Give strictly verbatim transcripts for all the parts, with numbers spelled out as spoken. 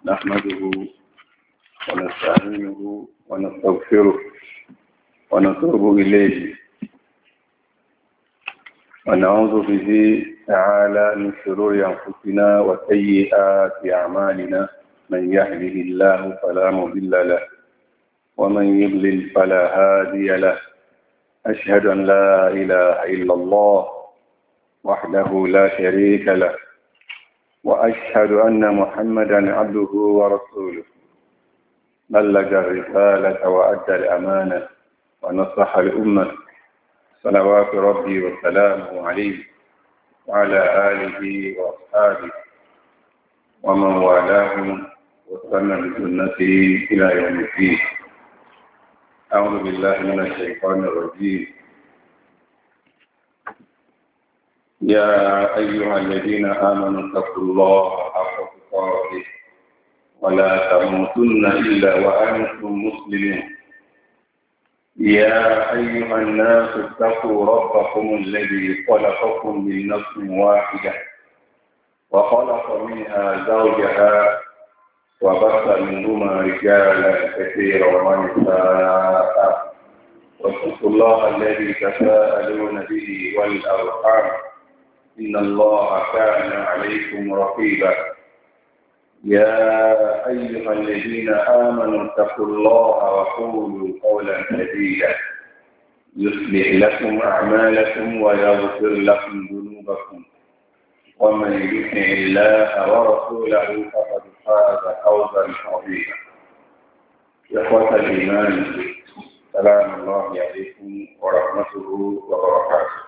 نحمده ونستعينه ونستغفره ونتوب إليه ونعوذ به تعالى من شرور أنفسنا وسيئات أعمالنا من يهده الله فلا مضل له ومن يضلل فلا هادي له أشهد أن لا إله إلا الله وحده لا شريك له وأشهد أن محمدا عبده ورسوله بلغ الرسالة وأدى الأمانة ونصح الأمة صلوات ربي وسلامه عليه وعلى آله وأصحابه ومن والاهم واستنى بسنته إلى يوم الدين. أعوذ بالله من الشيطان الرجيم. يا أيها الذين آمنوا اتقوا الله حق تقاته ولا تموتن إلا وأنتم مسلمون. يا أيها الناس اتقوا ربكم الذي خلقكم من نفس واحدة وخلق منها زوجها وبث منهما رجالا كثيرا ونساء واتقوا الله الذي تساءلون به والأرحام إن الله كان عليكم رقيبا. يا أيها الذين آمنوا اتقوا الله وقولوا قولا سديدا يصلح لكم أعمالكم ويغفر لكم ذنوبكم ومن يطع الله ورسوله فقد فاز فوزا عظيما. إخوة الإيمان سلام الله عليكم ورحمته وبركاته.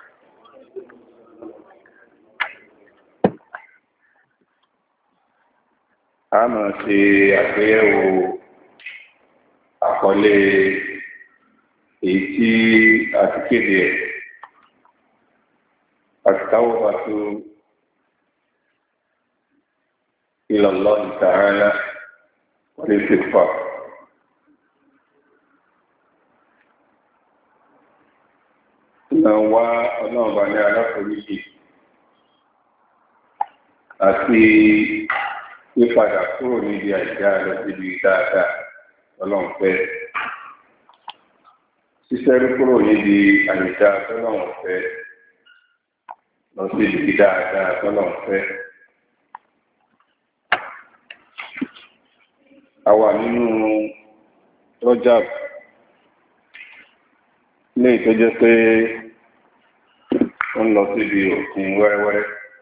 a máa ṣe àgbéyẹ̀wò àkọlé èyí tí a ti kéde ẹ̀ at-tawbatu ila Allah ta'ala wal-istighfar. Ìgbà wá ọlọ́run bá ní aláforíjì àti pípadà kúrò níbi àìdá lọ síbi dáadáa ọlọ́run fẹ́. Ṣíṣẹ́rí kúrò níbi àìdá tọ́lọ́run fẹ́ lọ síbi dáadáa tọ́lọ́run fẹ́. A wà nínú Rajab ilé ìtọ́jẹ́ pé ó ń lọ síbi òkun wẹ́rẹ́wẹ́rẹ́.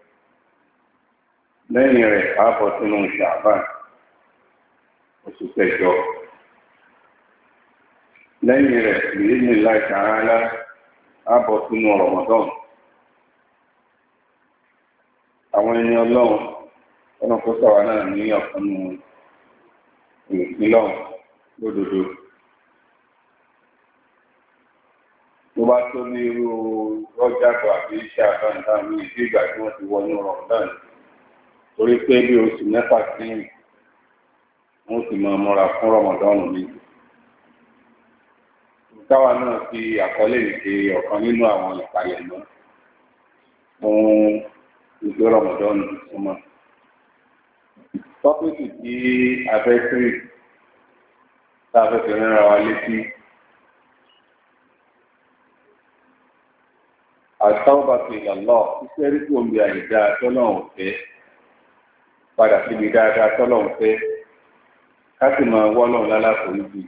Lẹ́yìn rẹ̀ ààbọ̀ sínú Ṣàbán oṣù kẹjọ. Lẹ́yìn rẹ̀ ìrírí láì ṣàrálá ààbọ̀ sínú Ramadan. Àwọn ẹni ọlọ́run ọ̀nà kó sọ̀rọ̀ náà ní ọ̀kanú ìpínlọ̀ lódodo. Tó bá tó ní irú Rọ́jàbọ̀ àbí Ṣàbán náà ní ìdí ìgbà tí wọ́n ti wọnú Ramadan. Torí pé bí oṣù mẹ́fà sẹ́yìn wọ́n sì máa mọ́ra fún rọmọdọ́nù mi. Táwa náà fi àkọlé ìṣe ọ̀kan nínú àwọn ìpalẹ̀mọ́ fún ìgbé rọmọdọ́nù súnmọ́. Tọ́pìkì tí abẹ́sírì tá a fẹ́ fi rán wa létí. At-tawbatu ila Allah ṣíṣẹ́ rí kò ń bí àyíká tọ́lọ́run fẹ́. Padà síbi dáadáa tọ́lọ̀ ń fẹ́ ká sì máa wọ́lọ́run lálàforíjì.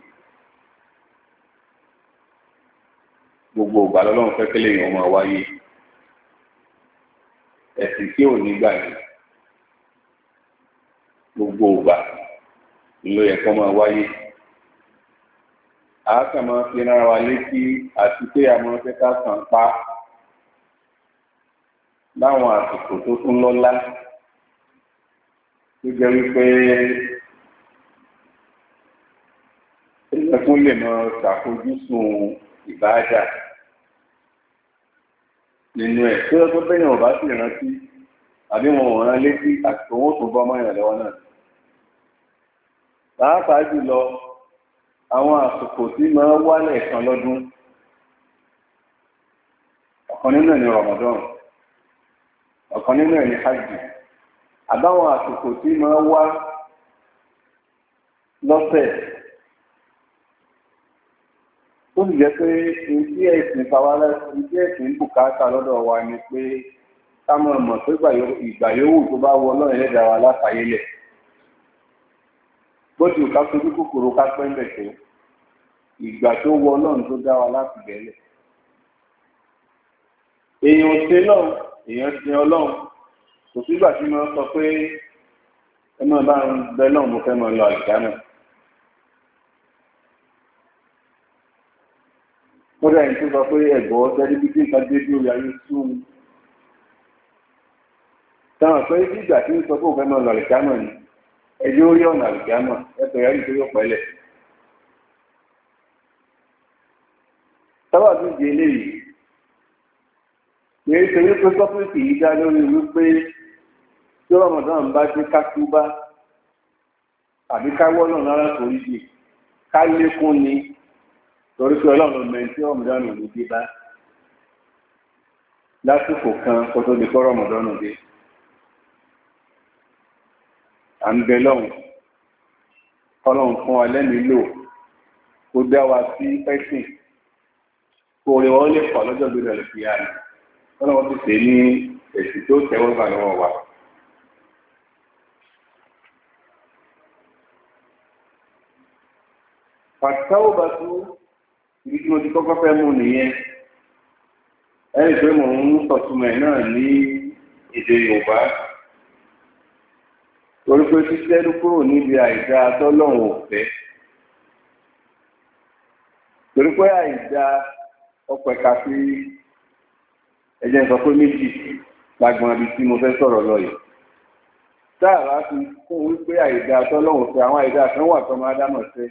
Gbogbo ìgbà lọ́lọ́run fẹ́ kí lèèyàn máa wáyé. Ẹ̀sìn tí ò ní gbà yìí. Gbogbo ìgbà ló yẹ kó máa wáyé. A kàn máa fi rárá wa létí àti pé a máa fẹ́ ká kàn pa láwọn àsìkò tó tún lọ́lá. Tó jẹ́ wípé ẹ̀sùn lè mọ ṣàfojúsùn ìbáàjà nínú ẹ̀ tó yẹ kó bẹ́yàn ọ̀bá sì rántí àbí wọn ò rán létí àti owó tó bọ́ mọ́yàn lọ́wọ́ náà. Pàápàá jùlọ àwọn àsìkò tí máa wálẹ̀ kan lọ́dún ọ̀kan nínú ẹ̀ ní Ramadan ọ̀kan nínú ẹ̀ ní hajj àbáwọn àsìkò tí máa wá lọ́sẹ̀ ó sì jẹ́ pé ìdí ẹ̀sìn pàwálẹ́ ìdí ẹ̀sìn bùkátà lọ́dọ̀ wa ni pé ká mọ̀ mọ̀ pé ìgbà yòówù tó bá wọ náà ẹlẹ́dàá wa látàyélẹ̀ bó ti ká sojú kòkòrò ká pẹ́ ń bẹ̀ tó ìgbà tó wọ náà tó dá wa láti bẹ̀rẹ̀ èèyàn ṣe náà èèyàn ṣe ọlọ́run kò sígbà tí wọ́n sọ pé ẹ máa bá ń bẹ náà mo fẹ́ máa lọ àlùjá náà. kódà yìí tó sọ pé ẹ̀gbọ́ tẹ́lifíṣìn nǹkan dé bí orí ayé sún un. táwọn pé nígbà tí ń sọ pé òun fẹ́ máa lọ àlùjá náà ni ẹjọ́ orí ọ̀nà àlùjá náà ẹ̀tọ́ yẹn nítorí ọ̀pẹ́lẹ̀. sábà tún di eléyìí kìí ṣe wípé sọ́fíìsì yìí dá lórí wípé tí Ramadan bá dé ká túbá àbí ká wọ́nà lára torí jì ká lékún ni torí pé ọlọ́run mẹ́rin tí Ramadan ò ní dé bá lásìkò kan kó tó di kọ́ Ramadan dé. à ń bẹ lọ́hùn kọ́lọ́hùn fún wa lẹ́mìí lò kó dá wa sí ẹ̀sìn kó rí wọn lè pọ̀ lọ́jọ́ gbé rẹ̀ fi yára kọ́lọ́hùn ti ṣe ní èsì tó tẹ́wọ́ gbà lọ́wọ́ wa. pàtàkì bá tó ibi tí mo ti kọ́kọ́ fẹ́ mú nìyẹn ẹni pé mò ń sọ̀túnmọ̀ ẹ̀ náà ní èdè Yorùbá torí pé títẹ́rú kúrò níbi àìdá tọ́lọ́run ò fẹ́ torí pé àìdá ọpẹ̀ka sí ẹ̀jẹ̀ sọ pé méjì lágbọn ibi tí mo fẹ́ sọ̀rọ̀ lọ yìí táàrà fi kún wípé àìdá tọ́lọ́run fẹ́ àwọn àìdá kan wà tọ́mọ ádámọ̀ fẹ́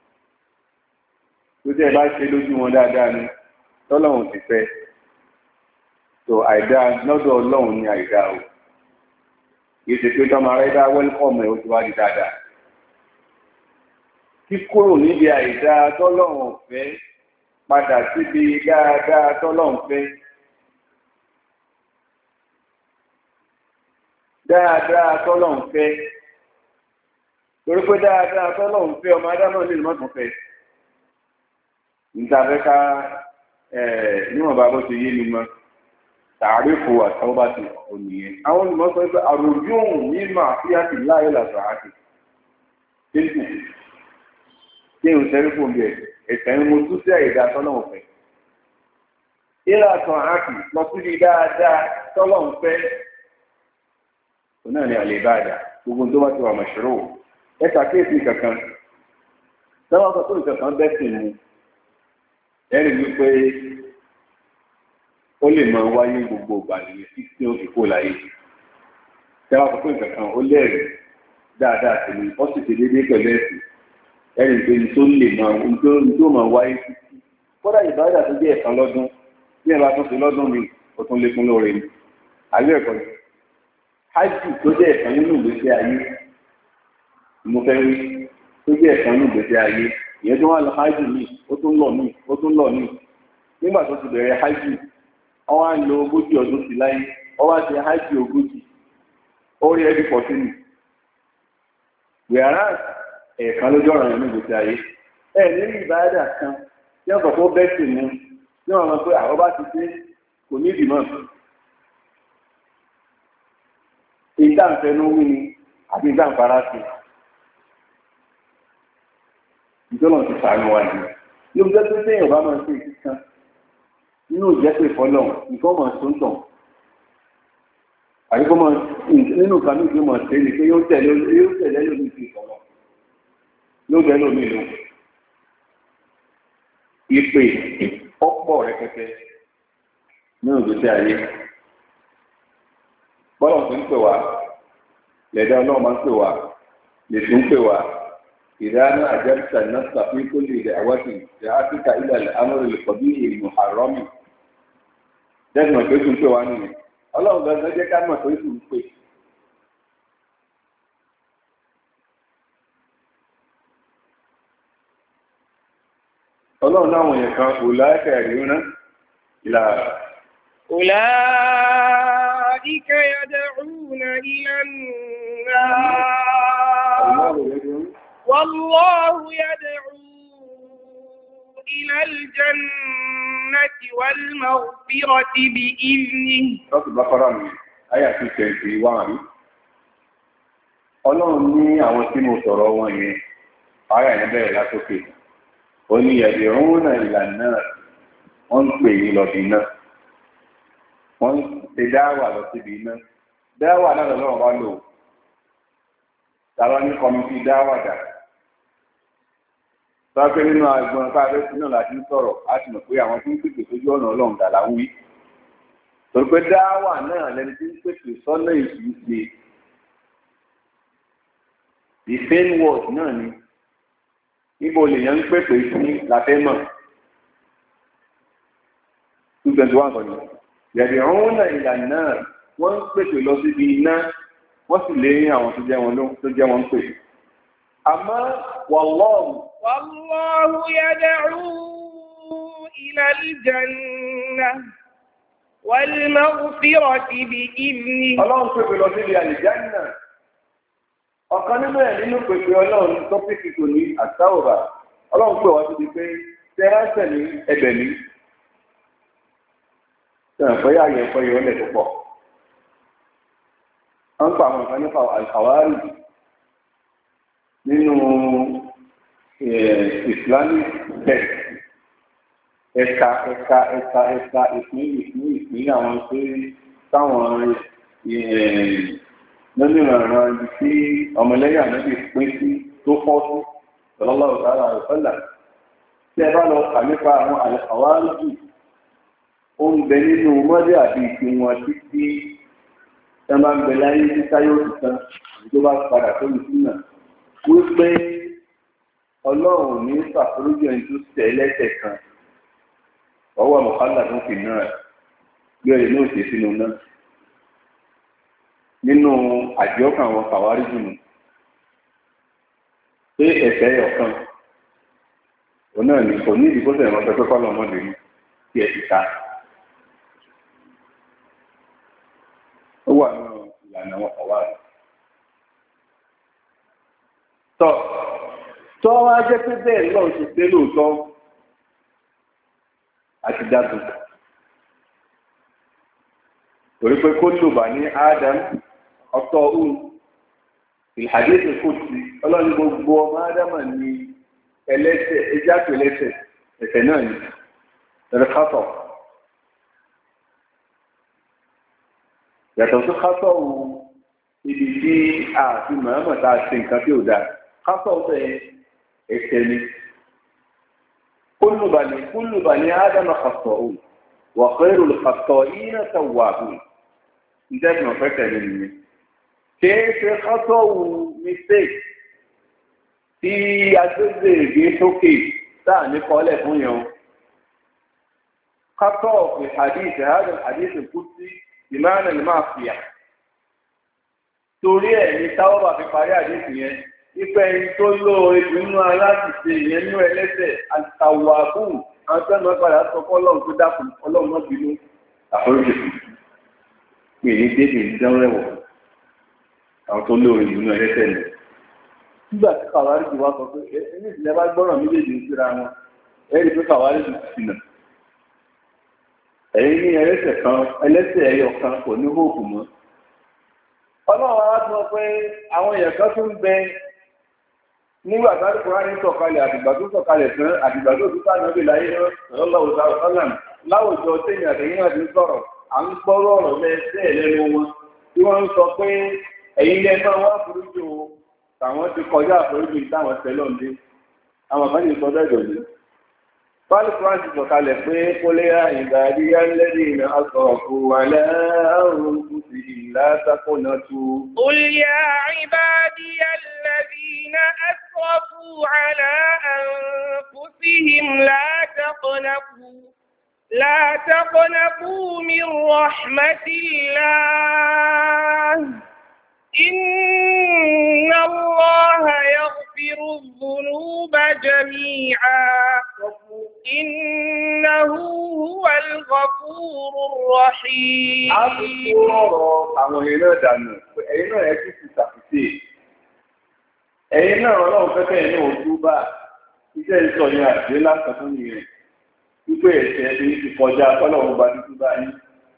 tó tẹ́ ẹ bá ṣe lójú wọn dáadáa ni tọ́lọ́run ti fẹ́ tó àìdá lọ́dọ̀ Ọlọ́run ni àìdá o yìí ṣe pé tọ́mọ ará dá wẹ́lkọ̀mù ẹ̀ ó ti wá di dáadáa kíkúrò níbi àìdá tọ́lọ́run fẹ́ padà síbi dáadáa tọ́lọ́run fẹ́ dáadáa tọ́lọ́run fẹ́ torí pé dáadáa tọ́lọ́run fẹ́ ọmọ adámọ̀ lè má tún fẹ́ níta fẹ́ ká níwọ̀n bá bó ti yé mi mọ́ tààrífù àtàwọ́bá ti ònìyẹn àwọn olùmọ̀ sọ pé àròjù òun ní máa fi àti láyé làtọ̀ àti tẹ́lifù tí èèyàn sẹ́rí fún mi ẹ̀sẹ̀ ń mo tún sí àyèdá tọ́lọ́run fẹ́ ilé àtọ̀ àti lọ síbi dáadáa tọ́lọ́run fẹ́ òun náà ni àlè ìbáàdà gbogbo tó bá ti wà mọ̀ṣúrò ẹ̀ka kéèsì kankan tọ́wọ́ sọ pé ìkankan bẹ́sìn mu ẹ̀rí wípé ó lè máa wáyé gbogbo ìgbà nìyẹn tí tí ó fi kó láyé tẹ́wọ́ sọ pé ìkankan ó lẹ́rìí dáadáa sí ni ó sì ti déédéé pẹ̀lú ẹ̀sìn ẹ̀rí pé ní tó lè máa ní tó máa wáyé títí kódà ìbáradà tó jẹ́ ẹ̀kan lọ́dún bí ẹ̀ bá tún ṣe lọ́dún mi ó tún lékún lóore ni àlẹ́ ẹ̀kọ́ ni hajj tó jẹ́ ẹ̀kan nínú ìgbésí ayé mo fẹ́ rí tó jẹ́ ẹ̀kan nínú ìgbésí ayé ìyẹn tó wà lọ hajj mi ó tún lọ mí ó tún lọ mí nígbà tó ti bẹ̀rẹ̀ hajj wọ́n wá ń lo ogójì ọdún sí láyé wọ́n wá ṣe hajj ogójì ó rí ẹbí pọ̀ sí mi wíwárà ẹ̀ẹ̀kan lójú ọ̀ràn yẹn ní ìgbésí ayé ẹ̀ nínú ìbáradà kan tí wọ́n kọ̀ fún bẹ́ẹ̀sì mu tí wọ́n mọ̀ pé àwọn bá ti dé kò ní ìdìmọ̀ ìdáǹfẹ́nu wí ni àbí ìdáǹfara sí ìjọba ti sàánú wa ni yóò jẹ́ pé téèyàn bá máa ń ṣe ìkíkan nínú ìjẹ́pẹ̀ fọlọ́ nǹkan máa tó ń tàn àyíkọ́ máa nínú kanú ìlú máa ṣe é ní pé yóò tẹ̀lé yóò tẹ̀lé lómi sí ìfọ̀lọ́ yóò tẹ̀lé lómi lò ìpè ọ̀pọ̀ rẹpẹtẹ nínú ìgbésí ayé bọ́lá tó ń pè wá lẹ́dá ọlọ́run máa ń pè wá lè tún pè wá ìdáná àjẹsà náà sàfihàn kó lè rẹ̀ àwọ̀tì rẹ̀ áfíríkà ilẹ̀ amúrò lè kọ̀ bí èèyàn àrọ́mì jẹ́sìn mọ̀ pé tún pè wá nìyẹn ọlọ́run gbọ́dọ̀ jẹ́ ká mọ̀ pé tún pè. ọlọ́run náà wọ̀nyẹn kan kò láìka ẹ̀rí ńná ìlà. أولئك يدعون إلى النار والله يدعو إلى الجنة والمغفرة بإذنه. Sọ́ọ̀tù Bákọ́rà mi, àyà two twenty one. Ọlọ́run ní àwọn tí mo sọ̀rọ̀ wọn yẹn, àyà yẹn bẹ̀rẹ̀ látòkè. Ó ní yad'una ila an-nar, wọ́n ń pè ní lọ́bì náà. Wọ́n ń ṣe dáwà lọ síbi iná. Dáwà náà lọ́wọ́ wá lò. Tàbá ní kọ́mítì dáwà dà. Sọ́kẹ́ nínú agbọn káàdé sí náà láti ń sọ̀rọ̀, a ti mọ̀ pé àwọn tí ń pèsè sójú ọ̀nà Ọlọ́run dà láwùí wí. Torí pé dáwà náà lẹni tí ń pèsè sọ́nà ìṣúṣe. The same word náà ni. Ibo lèèyàn ń pèsè sí làfẹ́mọ̀. two twenty one kan ní. Yad'una ila an-nar, wọ́n ń pèsè lọ síbi iná, wọ́n sì lé àwọn tó jẹ́ wọn tó jẹ́ wọn ń pè. Àmọ́ wallahu. والله يدعو إلى الجنة والمغفرة بإذنه. Ọlọ́run pèpè lọ síbi àlìjánà. Ọ̀kan nínú ẹ̀ nínú pèpè Ọlọ́run tọ́pìkì tó ní àtàwọ̀bà. Ọlọ́run pè wá síbi pé tẹ́rẹ́sẹ̀ ní ẹbẹ̀ ní. Sọ̀rọ̀ pé àyè ẹ̀kọ́ yìí ọ̀lẹ̀ tó pọ̀. Wọ́n ń pa àwọn nǹkan nípa àwárí nínú Islamic text. Ẹ̀ka ẹ̀ka ẹ̀ka ẹ̀ka ìpín ìpín ìpín àwọn tó táwọn lónìí ìrànràn ibi tí ọmọlẹ́yìn ànábì pín sí tó fọ́ sí sallallahu alaihi wasallam. Tí ẹ bá lọ kà nípa àwọn àwárí ó ń bẹ nínú mọ́dé àbí ìpín wọn títí ẹ máa ń bẹ láyé títá yóò ti tán tó bá padà tó lù sí náà. Wípé Ọlọ́run ní ṣàforíjì ẹni tó tẹ̀ lẹ́sẹ̀ kan ọwọ́ mọ̀kálà tó fi náà bí ọ̀rẹ́ náà ṣe sínú náà nínú àjọkàn àwọn kàwárí jùlọ pé ẹ̀fẹ́ ọ̀kan òun náà ní kò ní ìdìbò sẹ̀rọ̀ ọ̀sẹ̀ pé kọ́lọ̀ ọmọdé ní tí ẹ ti ta ó wà nínú ìlànà àwọn kàwárí. tọ́ tọ́ wá jẹ́ pé bẹ́ẹ̀ lọ́ọ̀ ṣe pé lóòótọ́ àti dájú torí pé kó lò bá ní Adam ọ̀tọ̀ òun ìhàdíìsì kùtì ọlọ́ni gbogbo ọmọ Ádámà ní ẹlẹ́ṣẹ̀ ẹjáàpù ẹlẹ́ṣẹ̀ ẹ̀ṣẹ̀ náà ní ẹ̀rẹ́kátọ̀ yàtọ̀ sí kátọ̀ òun ibi tí a fi mọ̀ọ́mọ̀ tá a ṣe nǹkan tí ò dáa kátọ̀ ọ̀fẹ́ ẹ̀ṣẹ̀ ni. كل بني كل بني آدم خطاؤون وخير الخطائين توابون. إذا ما فكر مني كيف خطأوا mistake tí agbègbè gbé sókè táà ní kọ́lẹ̀ fún yẹn خطأ في حديث هذا الحديث القدسي بمعنى المعصية torí ẹ̀ ní táwọn bá fi parí àdéhùn yẹn ìpẹ́ ẹni tó lò ìdùnnú aláṣìṣe ìyẹn nínú ẹlẹ́ṣẹ̀ àtàwàbù àwọn tó ń padà sọ fún ọlọ́run tó dákun ọlọ́run náà bínú àforíjì pé ní dédé ìdánwò ẹ̀wọ̀ àwọn tó lò ìdùnnú ẹlẹ́ṣẹ̀ nì. nígbà tí kàwárí ti wá sọ pé ẹni ìsìlẹ̀ bá gbọ́ràn méjèèjì síra wọn ẹ̀rí pé kàwárí ti ti nà. ẹ̀yin ní ẹlẹ́ṣẹ̀ kan ẹlẹ́ṣẹ̀ ẹyọ kan kò ní hóòpù mọ́. ọlọ́run á sọ pé àwọn èèyàn kan tún bẹ nígbà tí Kùránì sọ̀kalẹ̀ àtìgbà tó sọ̀kalẹ̀ tán àtìgbà tó tó sáà níbi láyé náà lọ́wọ́ sálàm láwùjọ tẹ̀yìn àtẹ̀yìn náà ti ń sọ̀rọ̀ à ń gbọ́rọ̀ ọ̀rọ̀ lẹ́sẹ̀ lẹ́nu wọn tí wọ́n ń sọ pé ẹ̀yin lẹ́ máa wá àforíjì o táwọn ti kọjá àforíjì táwọn tẹ́lọ̀ ń dé àwọn kan yìí sọ bẹ́ẹ̀ dòní. Fáàlì Kùránì sọ̀kalẹ̀ pé kólé ìgbàdíyá lẹ́dí iná asọ̀kù alẹ́ àrùn kùsì látàkùnàtù. قل يا عبادي الذين أسرفوا على أنفسهم لا تقنطوا لا تقنطوا من رحمة الله إن الله يغفر الذنوب جميعا إنه هو الغفور الرحيم. àwọn èèyàn náà dànù ẹ̀yin náà ẹ tún ti ṣàfihàn ẹ̀yin náà ọlọ́run fẹ́fẹ́ yẹn náà ojú bá iṣẹ́ ìsọ yẹn àdé lásán fún mi rẹ̀ wípé ẹ̀ṣẹ̀ ẹni ti kọjá ọlọ́run bá dúdú bá yín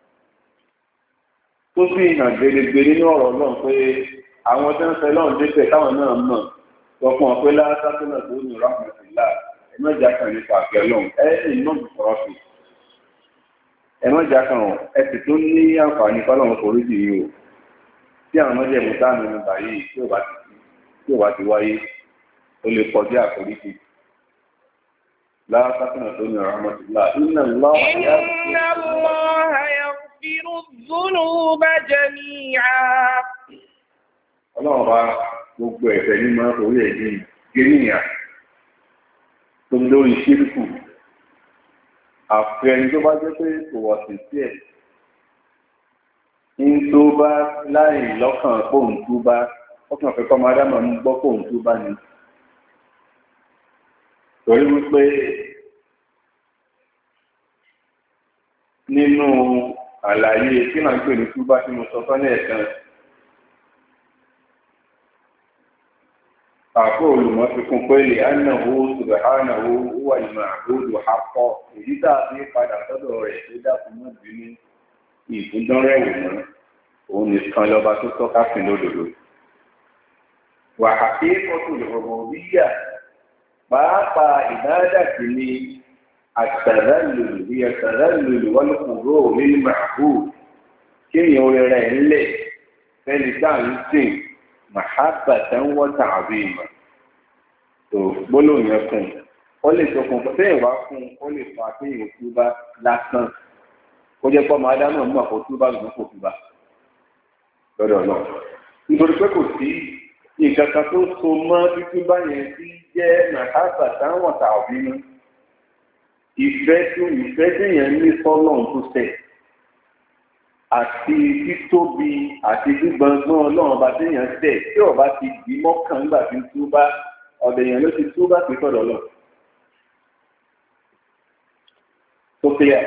tó sì hàn gbèrègbèrè ní ọ̀rọ̀ náà pé àwọn tó ń fẹ́ lọ́run débẹ̀ táwọn náà mọ̀ sọ fún ọ pé lásán tó náà tó ní rahmatillah ẹ má jà kan nípa àgbẹ̀ ọlọ́run ẹ ní iná bùkọ́rọ́ sí ẹ má jà kan ẹ sì tó ní àǹfààní fọlọ́run forí jì yìí o tí àwọn ọmọdé mú sáà nínú báyìí tí ò bá ti tí ò bá ti wáyé ó lè kọjá àforíjì lásán tó ní rahmatillah inna Allah inna Allah yaghfiru dhunuba jami'a. ọlọ́run bá gbogbo ẹ̀ṣẹ̀ ní máa orí ẹ̀dín gẹ́nìyàn tó ń lórí ṣírkù àfẹ́ni tó bá jẹ́ pé kò wọ̀ sí sí ẹ̀ ń tó bá láì lọ́kàn pòun tó bá ọkàn fẹ́kọ́ máa dámọ̀ ń gbọ́ pòun tó bá ní torí wípé nínú àlàyé kí náà ń pè ní túbá tí mo sọ sọ́nà ẹ̀kan àpò olùmọ̀ fi kún pé lè ánàwó subhanahu huwa al-ma'budu haqqan èyí tàbí padà sọ́dọ̀ rẹ̀ tó dákun mọ́ bínú ìfúndánrẹ́wò mọ́ òun nìkan lọ́ba tó tọ́ka sí lódodo. wa haqiqatul rububiyyah pàápàá ìbádà sí ni at-tadhallul bí at-tadhallul wal khudu' lil ma'bud kéèyàn orí rẹ̀ ńlẹ̀ fẹ́ni dáa ń sìn mahabbatan wa ta'zima tó gbólóhùn yẹn fún ó lè tó fún téèyàn bá fún ó lè fa téèyàn túbá lásán kó jẹ́ pọ́ máa dáná mú àpò túbá lòún kò túbá lọ́dọ̀ náà nítorí pé kò sí nǹkan kan tó so mọ́ títúbá yẹn tí jẹ́ mahabbatan wa ta'zima ìfẹ́ tó ìfẹ́ téèyàn ní sọ́lọ́run tó tẹ̀ àti títóbi àti gbígbọngbọn ọlọ́run bá téèyàn tẹ̀ tí ọba ti dì mọ́kàn nígbà tí ń túbá ọ̀dọ̀ èèyàn ló ti túbá pé sọ̀dọ̀ lọ. tó clear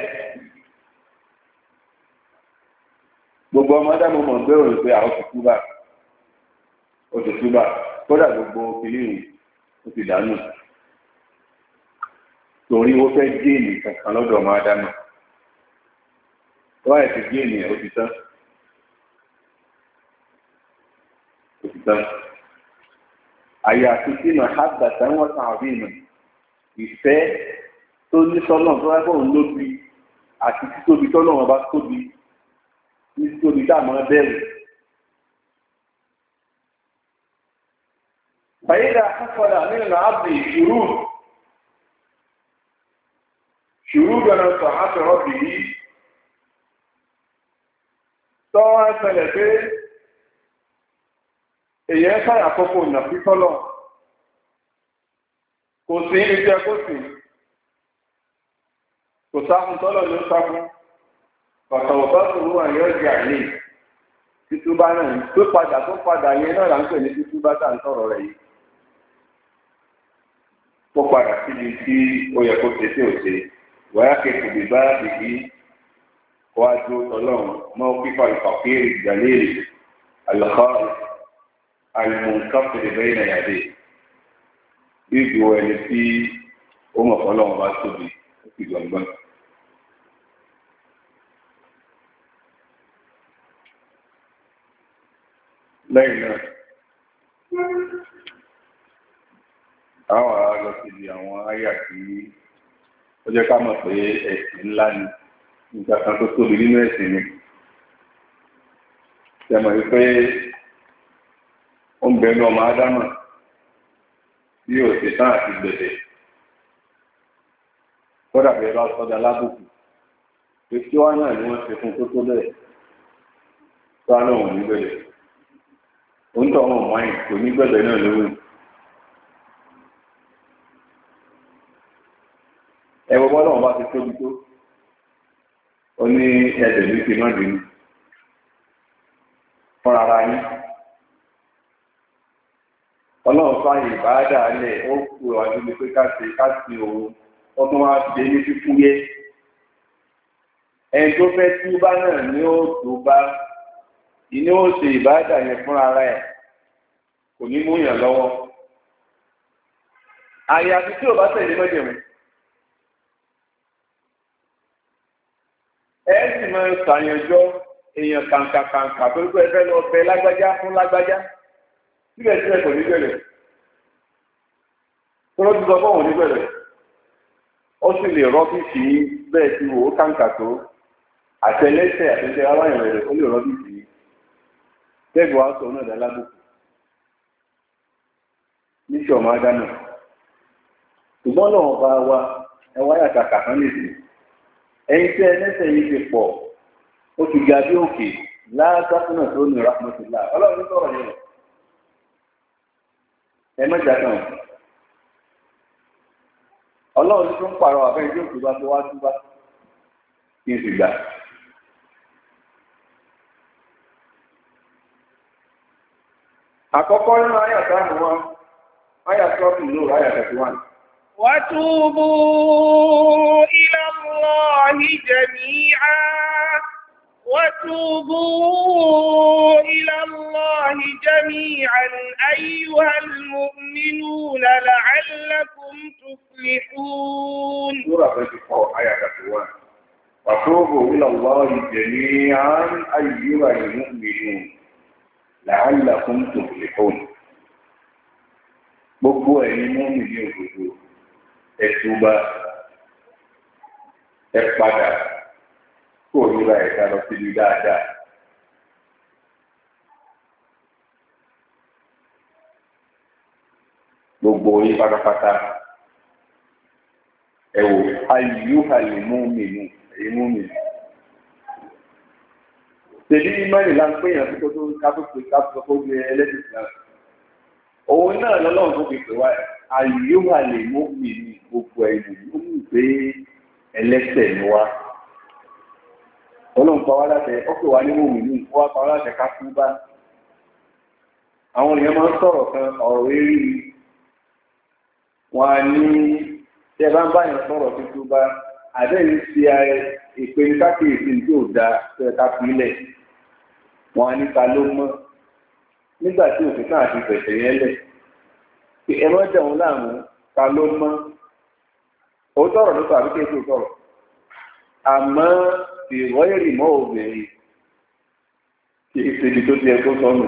gbogbo ọmọdé mo mọ̀ gbé òrùn pé àwọn ti túbá ó ti túbá kódà gbogbo kìnìún ó ti dànù torí ó fẹ́ géèmì kankan lọ́dọ̀ ọmọ ádámà. wọ́n ẹ̀ ti gbé ènìyàn ó ti tán ó ti tán àyà àti sínú àgbàtà wọn sàn àbí ìmọ̀ ìfẹ́ tó ní sọ́nà tó wáyé fóun lóbi àti títóbi tọ́nà wọn bá tóbi ní títóbi tá a máa bẹ̀rù. fàyídà akọ́kọ́dà nínú àbí ìṣòro ṣòro gbọ́dọ̀ sọ àtọ̀rọ̀ bìí. tọ́wọ́ ẹsẹ̀lẹ̀ pé èyẹ sáyà kókó ìnà fífọ́lọ̀ kò sí ìjẹ́ kó sí kò sáfún tọ́lọ̀ ló sáfún ọ̀tọ̀ọ̀tọ̀ tó wà ní ọjà ní títúbá náà tó padà tó padà yẹn náà là ń pè ní títúbá tá à ń sọ̀rọ̀ rẹ̀ yìí kó padà síbi tí ó yẹ kó ṣe tí ò ṣe wáyà kékeré bí bá bìbí wájú ọlọ́run mọ́ fífà ìfàkiri ìgbàlérì alùkọ́rù alùmùnkàfèrè bẹ́ẹ̀ náà yàdé bíbu ẹni tí ó mọ̀ fọlọ́run bá tóbi ó fi gbọ̀ngbọ̀n. lẹ́yìn náà àwọn ará lọ síbi àwọn àyà tí ó jẹ́ ká mọ̀ pé ẹ̀sìn ńlá ni nǹkan kan tó tóbi nínú ẹ̀sìn ni ṣẹmọ̀ wípé ó ń bẹnu ọmọ ádámà tí yóò ṣe tán àti gbẹ̀dẹ̀ kódà bí ẹ bá sọdá lábùkù pé kí wá náà ni wọ́n ṣe fún tó tó bẹ́ẹ̀ tó á lóun ní gbẹ̀dẹ̀ òǹtọ̀ ọmọ mọ́yìn kò ní gbẹ̀dẹ̀ náà lóhùn. ẹ wo bọ́lá wọn bá ti tóbi tó ó ní ẹ̀dẹ̀ ní ti má bínú fúnra ara yín ọlọ́run fáyè ìbáradà lẹ̀ ó kú ọdún ní pé ká ṣe ká ṣe òun ó tún wá ṣe ní fífúyẹ́ ẹni tó fẹ́ túbá náà ni ó tó bá ìní ó ṣe ìbáradà yẹn fúnra ara ẹ̀ kò ní mú yàn lọ́wọ́ àyàfi tí ò bá tẹ̀lé mọ́jẹ̀mú. ẹ sì máa ń ṣàyànjọ́ èèyàn kàǹkàkàǹkà tó ń pẹ́ fẹ́ lọ bẹ lágbájá fún lágbájá síbẹ̀síbẹ̀ kò ní bẹ̀rẹ̀ tó ló ti sọ fún òun ní bẹ̀rẹ̀ ó sì lè rọ́bìsì bẹ́ẹ̀ tí wò ó kàǹkà tó àtẹlẹsẹ̀ àtẹlẹsẹ̀ aláìrìn rẹ̀ ó lè rọ́bìsì tẹ́gbọ̀ọ́ aṣọ náà dá lábùkù níṣẹ́ ọmọ ádámù ṣùgbọ́n náà bá wa ẹwà yàtà kàkán lè dé ẹ̀yin tí ẹlẹ́sẹ̀ yìí ti pọ̀ ó ti ga bí òkè láàtàkùnà tó ní rahmatullah ọlọ́run sọ̀rọ̀ yẹn ẹ mẹ́ta kan ọlọ́run tó ń pààrọ̀ àfẹ́yìn tí òkú bá tó wá túbá kí n sì gbà. àkọ́kọ́ nínú àyàtà àwọn àyàtà ọ̀tún lóòrò àyàtà tí wọ́n. وتوبوا إلى الله جميعا وتوبوا إلى الله جميعا أيها المؤمنون لعلكم تفلحون. سورة أربعة آية واحد. وتوبوا إلى الله جميعا أيها المؤمنون لعلكم تفلحون. gbogbo ẹ̀yin mọ́mì ní òdodo ẹ túbà ẹ padà kó nígbà ẹ̀ka lọ síbi dáadáa. gbogbo yín pátápátá ẹ wò ayyuhal mu'minu ẹ̀yin mọ́mì. tèmi mẹ́rin la ń pè yàn tó tó ká tó pè ká tó tó gbé ẹlẹ́sìn náà. òun náà lọ́lọ́run tó fi pè wá àyíwá lè mú mi ní gbogbo ẹ̀yìn ló mú pé ẹlẹ́sẹ̀ ni wá. ọlọ́run pa wá láti ọ pè wá ní mòmí ní wá pa wá láti ká fún bá. àwọn èèyàn máa ń sọ̀rọ̀ kan ọ̀rọ̀ eré wọn á ní tí ẹ bá ń báyàn sọ̀rọ̀ tuntun bá àdéhùn sí ìpinnu kákìrìsì tí ò dáa tó ẹ̀ka fílẹ̀ wọn á ní ta ló mọ́. nígbà tí òfin náà ti fẹ̀sẹ̀ yẹn lẹ̀ pé ẹ má jẹun láàmú ta ló mọ́ ó tọrọ ló sọ àbí kí n tó tọrọ àmọ́ ìwọ́yẹ̀rì mọ́ obìnrin kì í ṣe ibi tó ti ẹ tó sọnù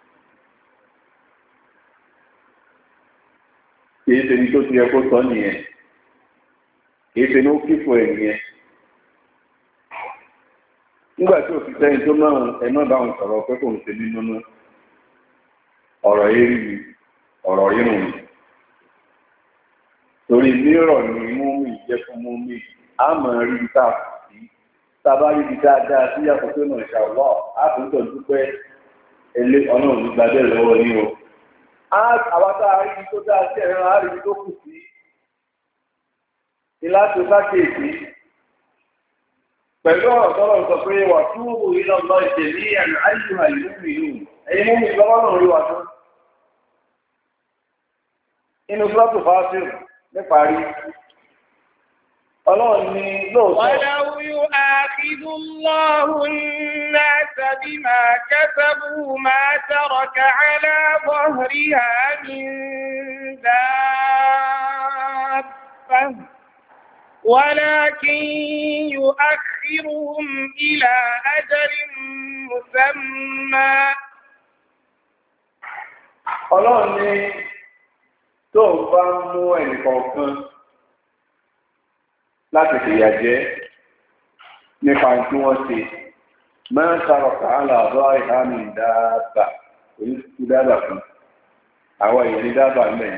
kì í ṣe ibi tó ti ẹ tó sọ nìyẹn kì í ṣe ní ó kíkọ ẹ nìyẹn nígbà tí òfin sẹ́yìn tó máa ẹ má bá wọn sọ̀rọ̀ pé kò ń ṣe nínú náà. ọ̀rọ̀ eré ni ọ̀rọ̀ rírùn ni torí mírọ̀ ni mú mi jẹ́ fún mú mi a mọ̀ rí i tá a sí tábà rí i dáadáa sí yàtọ̀ tó nà ṣàwọ́ a kò tó dúpẹ́ ẹlé ọlọ́run ní gbadẹ́ lọ́wọ́ ní o. àwa tá a rí i tó dáa sí ẹ̀rọ a rí i tó kù sí ilá tó sákèèsí pẹ̀lú ọ̀rọ̀ tọ́lọ̀ sọ pé wà túbú ila Allah jami'an ayyuhal mu'minun ẹ̀yin mú mi lọ́wọ́ náà rí wa tó. inú sọ́tò fásitì níparí ọlọ́run ní lóòótọ́. walau yu'akhidhu Allahu an-nasa bima kasabu ma taraka 'ala dhahriha min dabbah ولكن يؤخرهم إلى أجل مسمى. Ọlọ́run ní tó ń bá mú ẹnìkọ̀ọ̀kan láti fìyà jẹ nípa tí wọ́n ṣe máa ń sàrọ̀ kàálà ọ̀dọ́ ìhámi dáàbà oníṣẹ́ dáàbà fún àwọn èèyàn ní dáàbà mẹ́rin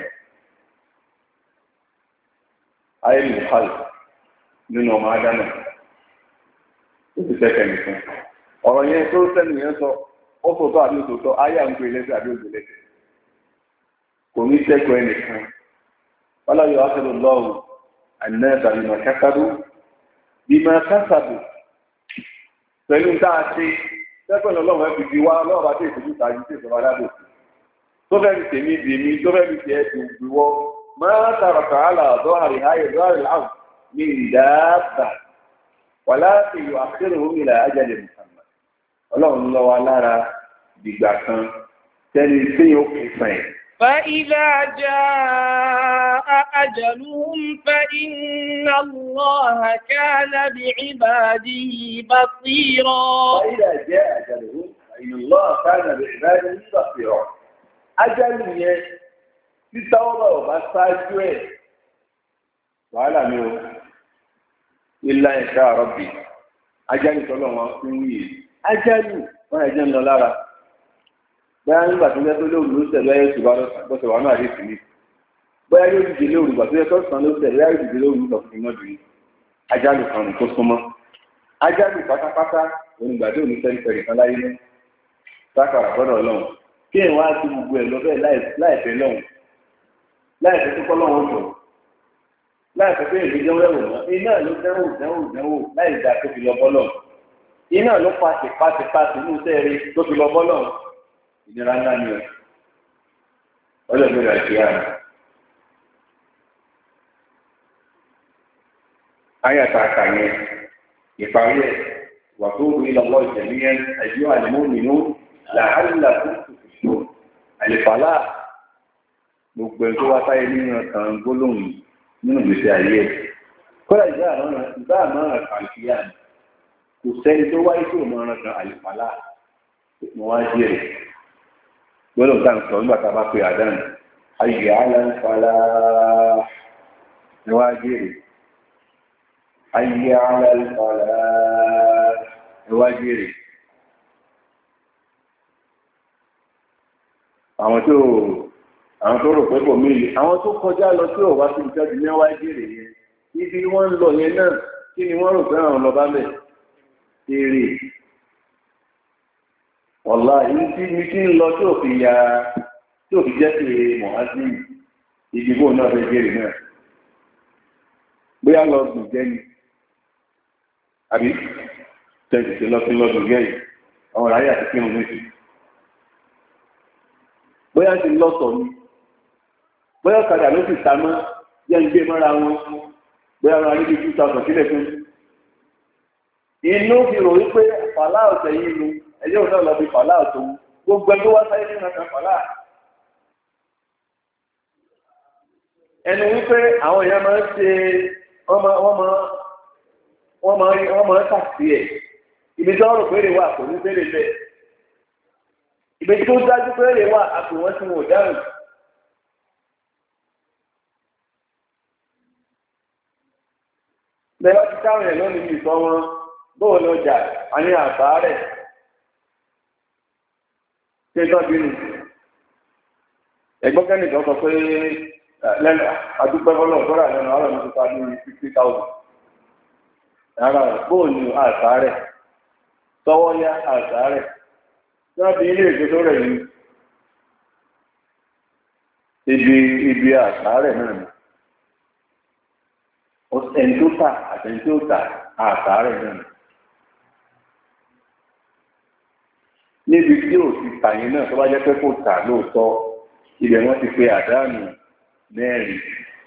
ayé nìkan nínú ọmọ ádámà ó ti tẹ́kẹ̀ nìkan ọ̀rọ̀ yẹn tó sẹ́nu yẹn sọ ó sòtọ́ àbí òsòtọ́ ayé à ń pè lẹ́sẹ̀ àbí òsò lẹ́sẹ̀ kò ní tẹ́kọ̀ ẹnìkan wọ́n láyọ̀ ákẹ́lò lọ́wọ́ àìnáyàtà ìmọ̀ kákàdú ìmọ̀ kákàdú pẹ̀lú tá a ṣe tẹ́kọ̀ọ́ lọ́wọ́ ẹ̀ fi di wá lọ́wọ́ bá tẹ̀ ìṣèlú tàbí tẹ̀ ìṣọ̀rọ̀ alábò tó fẹ́ fi tèmi dì mí tó fẹ́ fi tẹ̀ ẹ̀ ìwọ́ máa tàràkà àlà ọ̀dọ́ àríháyè lọ́rẹ̀ láwù ní ìdáàbà wà láti yọ àkérò òmìnira ajáde mùsàmà ọlọ́run lọ́wọ́ lára dìgbà kan tẹ́ni tí yóò kì í sàn ẹ̀ فإذا جاء أجلهم فإن الله كان بعباده بصيرا. فإذا جاء أجلهم فإن الله كان بعباده بصيرا. أجل يه تتوضأ وبساجوه وعلى ميو إلا إن شاء ربي. أجل صلى الله عليه وسلم أجل وأجل لولا bóyá nígbà tó yẹ tó lóòrùn ló tẹ̀lé ayé ṣùgbọ́n bọ́sẹ̀ wà náà rí sí ní bóyá yóò dìde lóòrùn ìgbà tó yẹ tó sàn ló tẹ̀lé ayé dìde lóòrùn lọ fún mọ́jú ní ajálù kan tó súnmọ́ ajálù pátápátá onígbà tó ní fẹ́rifẹ́ri kan láyé náà sákàrà gbọ́dọ̀ lọ́hùn kí ẹ̀ wá sí gbogbo ẹ̀ lọ bẹ́ẹ̀ láìpẹ́ lọ́hùn láìpẹ́ tó kọ́ lọ́hùn jọ láìpẹ́ pé èmi jẹun ẹ̀wò mọ́ iná ló dẹ́wò dẹ́wò dẹ́wò láì dá tó fi lọ bọ́ lọ́hùn iná ló pàṣẹ pàṣẹ pàṣẹ ní sẹ́ẹ̀rẹ́ tó fi lọ bọ́ lọ́hùn ìnira ńlá ni ọ ọlọ́gbẹ̀rẹ̀ àti àná. ayàtà àkànyẹ ìparí ẹ̀ wà tó rí lọ́wọ́ ìjẹ̀míyẹn ẹ̀yọ́ àlùmọ́ọ̀mìnú làálùlà tó tùtù àlìfàlà gbogbo ẹ̀ tó wá sáyé nínú kan gbólóhùn nínú gbèsè ayé ẹ̀ kọ́lá ìgbà àmọ́ràn kàǹkìyà kò sẹ́ni tó wáyé tó mọ́ràn kan àlìfàlà mo wá jẹ́rìí gbọ́dọ̀ tá à ń sọ nígbà tá a bá pe àdánù ayé aláǹfààlà níwájú èrè ayé aláǹfààlà níwájú èrè àwọn tó àwọn tó rò pé kò mílì àwọn tó kọjá lọ sí ọ̀wá sí ìjọba níwájú èrè yẹn ibi wọ́n ń lọ yẹn náà kí ni wọ́n rò pé àwọn lọ bá bẹ̀ èrè. Ọ̀la yìí tí mi ti ń lọ tí ò fi ya tí ò fi jẹ́ pé mọ̀hásí ìdìbò náà fẹ́ jẹ́rìí náà. Bóyá lọ gùn jẹ́ ni, àbí tẹ̀sí lọ sí lọ gùn jẹ́ yìí, àwọn ọ̀rọ̀ ayé àti kí wọn méjì. Bóyá ti lọ́sọ̀ ni, bóyá ọ̀kadà ló sì ta mọ́ yẹn ń gbé mọ́ra wọn, bóyá wọn aríbi two thousand sílẹ̀ fún. Inú fi rò wípé àpàlà ọ̀sẹ̀ yìí lu. Ẹjọ́ òun náà lọ bí fàlà tó gbogbo ẹgbẹ́ wá sáyé nínú ọ̀sán fàlà. Ẹnu wípé àwọn èèyàn máa ń ṣe wọ́n máa wọ́n máa wọ́n máa wọ́n máa ń tàkì ẹ̀. Ibi tí wọ́n rò pé èrè wà kò ní bẹ̀rẹ̀ bẹ́ẹ̀. Ibi tí ó dájú pé èrè wà àpò wọn tí wọn ò dáhùn. Bẹ́ẹ̀ wọ́n ti táwọn ẹ̀ lónìí ìsọ wọn bóòlù ọjà àní àbá rẹ̀. Ṣé tọ́jú ni? Ẹ̀gbọ́n kẹ́nìkan sọ pé lẹ́nu àdúpẹ́ fọlọ́ ọ̀dọ́rà lẹ́nu ọ̀rọ̀ mi ti pa ní fifty thousand. Rárá bóòlù àṣà rẹ̀ tọwọ́ yá àṣà rẹ̀ tí wọ́n fi ilé ìgbé tó rẹ̀ yìí. Ibi ibi àṣà rẹ̀ náà ni. Ẹni tó tà àtẹni tó tà àṣà rẹ̀ náà ni. Níbi tí ò ti tàyín náà tó bá jẹ́ pé kò tà lóòótọ́ ibẹ̀ wọ́n ti pe àdánù mẹ́rin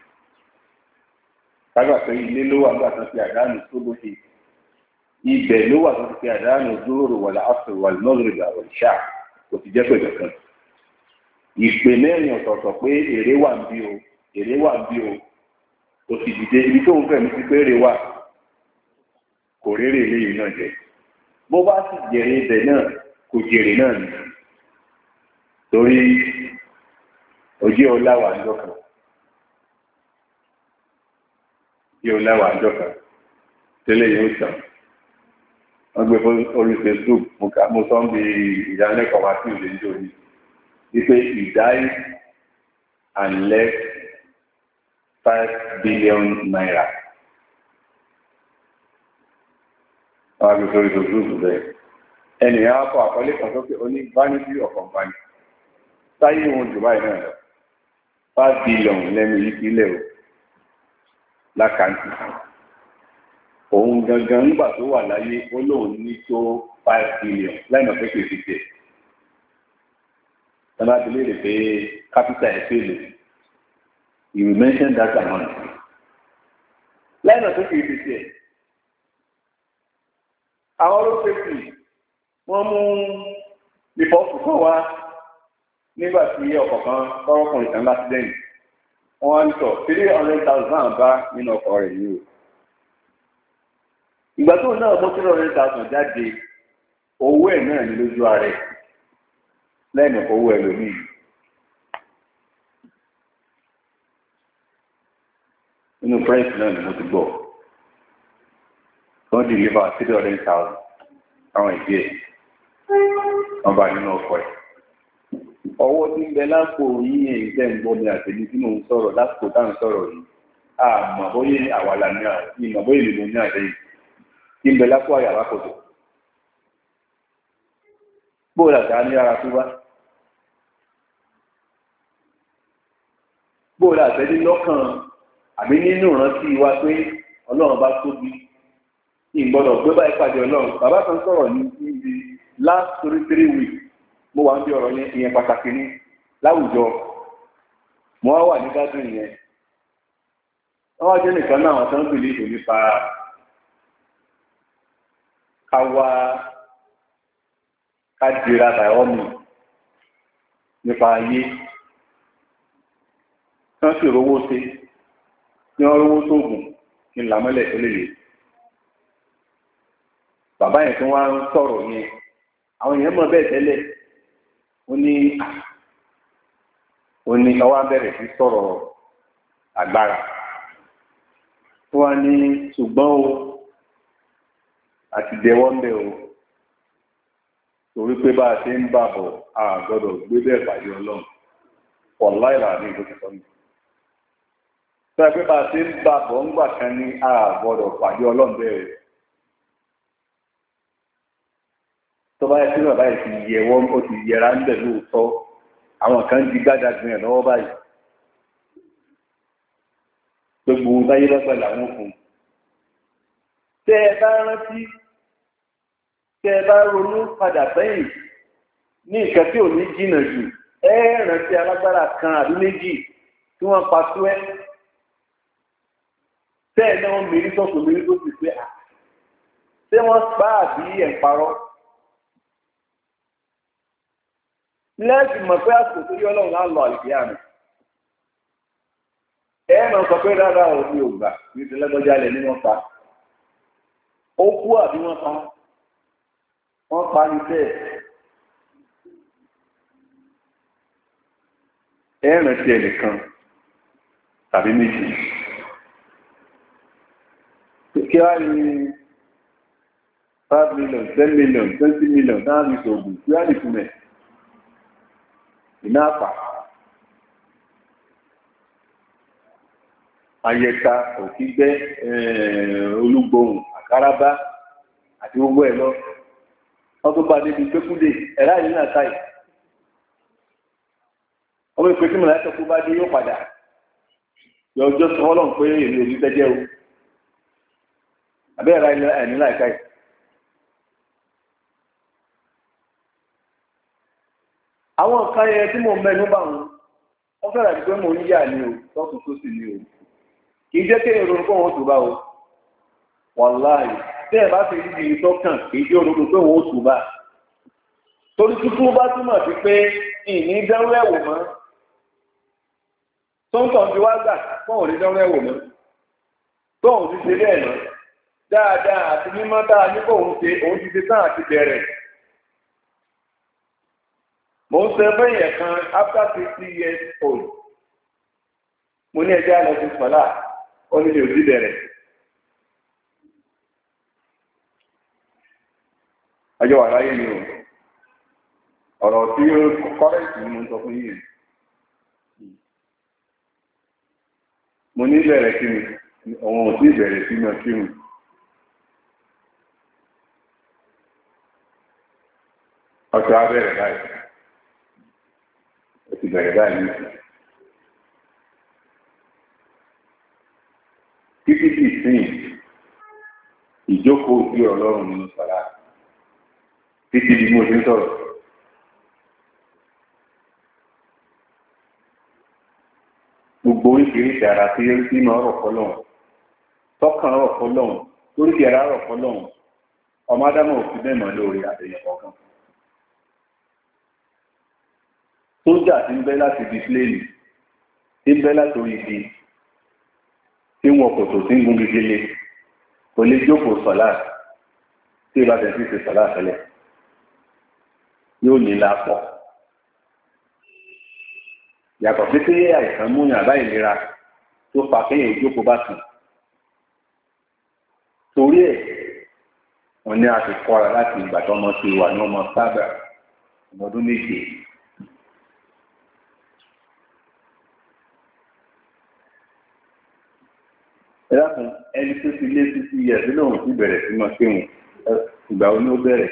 kágbà pé ilé ló wà nígbà tó ti àdánù tó bó ṣe ibẹ̀ ló wà tó ti pe àdánù dúró wàlá àṣọ wàlá mọ́lùrìdà wàlá ṣáà kò ti jẹ́ pé kankan ìpè mẹ́rin ọ̀tọ̀ọ̀tọ̀ pé èrè wà ń bí o èrè wà ń bí o kò sì dìde ibi tó ń fẹ́ mi ti pé èrè wà kò rérè eléyìí náà jẹ bó bá sì jèrè ibẹ̀ náà kò jèrè náà ni torí ojú ọláwà ń dọ́kan ojú ọláwà ń dọ́kan tẹ́lẹ̀ yóò tàn wọ́n gbé orí Facebook mo sọ ń bi ìdánilẹ́kọ̀ọ́ wá sí ìlú ìjọ ni wípé he died and left five billion naira wọ́n á gbé orí Facebook bẹ́ẹ̀ ẹnìyàn á kọ àkọlé kan sókè ó ní vanity of company táyé wọn jù báyìí náà lọ five billion lẹ́nu yìí sílẹ̀ o lákàntì òun gangan nígbà tó wà láyé ó lóun ní tó five billion lẹ́nu pé kò sí tẹ̀ ẹ máa ti léèrè pé capital ẹ̀ fèlè you will mention that amount lẹ́nu pé kò sí tẹ̀ àwọn olóṣèlú wọ́n mú rìpọ́ọ̀tù kan wá nígbà tí ọkọ̀ kan tọ́rọ́kùnrin kan lásìdẹ́ǹtì wọ́n wá ń sọ three hundred thousand bá nínú ọkọ̀ rẹ̀ yìí o. ìgbà tó náà mú three hundred thousand jáde owó ẹ̀ náà ní lójú ààrẹ lẹ́nu owó ẹlòmíì. nínú french náà ni mo ti gbọ́ wọ́n deliver three hundred thousand àwọn ìdí ẹ̀ wọ́n bá nínú ọkọ̀ ẹ̀. ọwọ́ tí ń bẹ lápò yín èyí tẹ́ ń gbọ́ mi àtẹ̀lé tí mò ń sọ̀rọ̀ lásìkò tá à ń sọ̀rọ̀ yìí àmọ́ bóyá àwàlà ní àwọn ìmọ̀ bóyá ìlú ní àdéhùn tí ń bẹ lápò àyàwá kòtò. bóòlù àti àní ara tó bá bóòlù àtẹ́lé lọ́kàn àbí nínú ìrántí wa pé ọlọ́run bá tóbi ìgbọ́dọ̀ gbé báyìí pàdé ọlọ́run. bàbá kan sọ̀rọ̀ ní ibi last three three weeks mo wà ń bí ọ̀rọ̀ yẹn ìyẹn pàtàkì ní láwùjọ mo wá wà ní gádùn yẹn wọ́n wá jẹ́ nìkan náà àwọn tó ń bìlì ìlú nípa káwa kádìrà bàọ́mù nípa ayé tí wọ́n sì rówó ṣe tí wọ́n rówó sóògùn kí n làmọ́lẹ̀ tó lè lè. bàbá yẹn tí wọ́n á ń sọ̀rọ̀ yẹn àwọn èèyàn mọ̀ bẹ́ẹ̀ tẹ́lẹ̀ ó ní ó ní ọwọ́ abẹ́rẹ́ sí sọ̀rọ̀ agbára tó wá ní ṣùgbọ́n o àti dẹwọ́ ń bẹ̀ o torí pé bá a ṣe ń bà bọ̀ a gbọ́dọ̀ gbé bẹ́ẹ̀ pàdé ọlọ́run ọ̀la ìlànà ìbò ti sọ mi. tó yẹ pé bá a ṣe ń bà bọ̀ ń gbà kan ní a gbọ́dọ̀ pàdé ọlọ́run bẹ́ẹ̀ o. tó bá yẹ kí bàbá yìí ti yẹ wọ́n ó ti yẹra ń bẹ̀ lóòótọ́ àwọn kan di gbádà gbìn ẹ̀ lọ́wọ́ báyìí gbogbo báyé lọ́pẹ́ làwọn fún un. tẹ́ ẹ bá rántí tẹ́ ẹ bá ronú padà sẹ́yìn ní nǹkan tí ò ní jìnnà jù ẹ rántí alágbára kan àbí méjì tí wọ́n pa tó ẹ́ tẹ́ ẹ náà mérí sọ́kùn mérí tó sì pé à ṣé wọ́n pa àbí ẹ̀ ń parọ́. lẹ́ẹ̀sì mọ̀ pé àsìkò tó yọ ọlọ́run á lọ àlùkí àmì ẹ máa sọ pé rárá o mi ò gbà ní ti lẹ́gbọ́jà lẹ̀ ní wọ́n pa ó kú àbí wọ́n pa wọ́n pa ní bẹ́ẹ̀ ẹ rántí ẹnìkan tàbí méjì kí wá ní five million ten million twenty million náà ní sọ̀gùn kí wá ní túmẹ̀ iná àpà ayẹta òkígbẹ́ olúgbòhùn àkàràbá àti gbogbo ẹ̀ lọ wọ́n tó bá débi gbẹ́kúndé ẹ̀rá ìlú náà táì ọmọ ìpè tí mo láti ọkọ̀ bá dé yóò padà yọ ọjọ́ sọ ọlọ́run pé èmi ò ní tẹ́jẹ́ o àbẹ́ ẹ̀rá ìlú ẹ̀ní láìka ẹ̀. àwọn nǹkan yẹn tí mo mẹ́nu bá wọn wọ́n fẹ́ràn àti pé mo ń yà ní o tọ́kùn tó sì ní o kì í jẹ́ kí èrò nǹkan wọn tó bá o wàláì tí ẹ bá fi rí ibi tọ́kàn kì í jẹ́ olódò pé wọn ó tù bá torí tuntun bá túmọ̀ sí pé ìní dánwó ẹ̀wò mọ́ tó ń tàn fi wá gbà fóun ní dánwó ẹ̀wò mọ́ tóun ti ṣe bẹ́ẹ̀ mọ́ dáadáa àti mímọ́ tá a ní kóun ṣe òun ti ṣe tán àti bẹ̀rẹ̀. mo ń sọ fẹ́yìn ẹ̀kan after fifty years old mo ní ẹjẹ́ àlọ́ ti sọ̀lá ó ní lè òbí bẹ̀rẹ̀. ọjọ́ wà láyé ni o ọ̀rọ̀ tí ó kọ́rẹ́ǹtì ni mo ń sọ fún yìí mo ní bẹ̀rẹ̀ kí ni òun ò sí bẹ̀rẹ̀ sí mi kí ni. ọjọ́ abẹ́rẹ́ báyìí ó ti bẹ̀rẹ̀ báyìí ní ìsìn. títí di ìsìn ìjókòó sí ọlọ́run nínú sọ̀rọ̀ títí di mo ti ń sọ̀rọ̀. gbogbo oríṣiríṣi ara tí tí máa rọ̀ fọlọ́run tọkàn rọ̀ fọlọ́run lóríṣi ara rọ̀ fọlọ́run ọmọ ádámọ̀ òfin bẹ́ẹ̀ mọ́ lórí àtẹ̀yìn kọ̀ọ̀kan. sójà tí ń bẹ́ láti di pléènì tí ń bẹ́ láti orí ibi tí wọn kò tó tí ń gun gègéle kò lè jókòó sọ̀lá tí ìbá tẹ̀ sí ṣe sọ̀lá tẹ́lẹ̀ yóò ní lápọ̀ yàtọ̀ sí pé àìsàn múyàn àbá ìlera tó fa kéèyàn ìjókòó bá sùn torí ẹ̀ wọ́n ní a ti kọ́ra láti ìgbà tó ọmọ ti wà ní ọmọ sábà ọmọdún méje. ẹ dákun ẹni tó ti lé títí yẹ sí lóun ti bẹ̀rẹ̀ sí máa kéwọn ìgbà wo ni ó bẹ̀rẹ̀.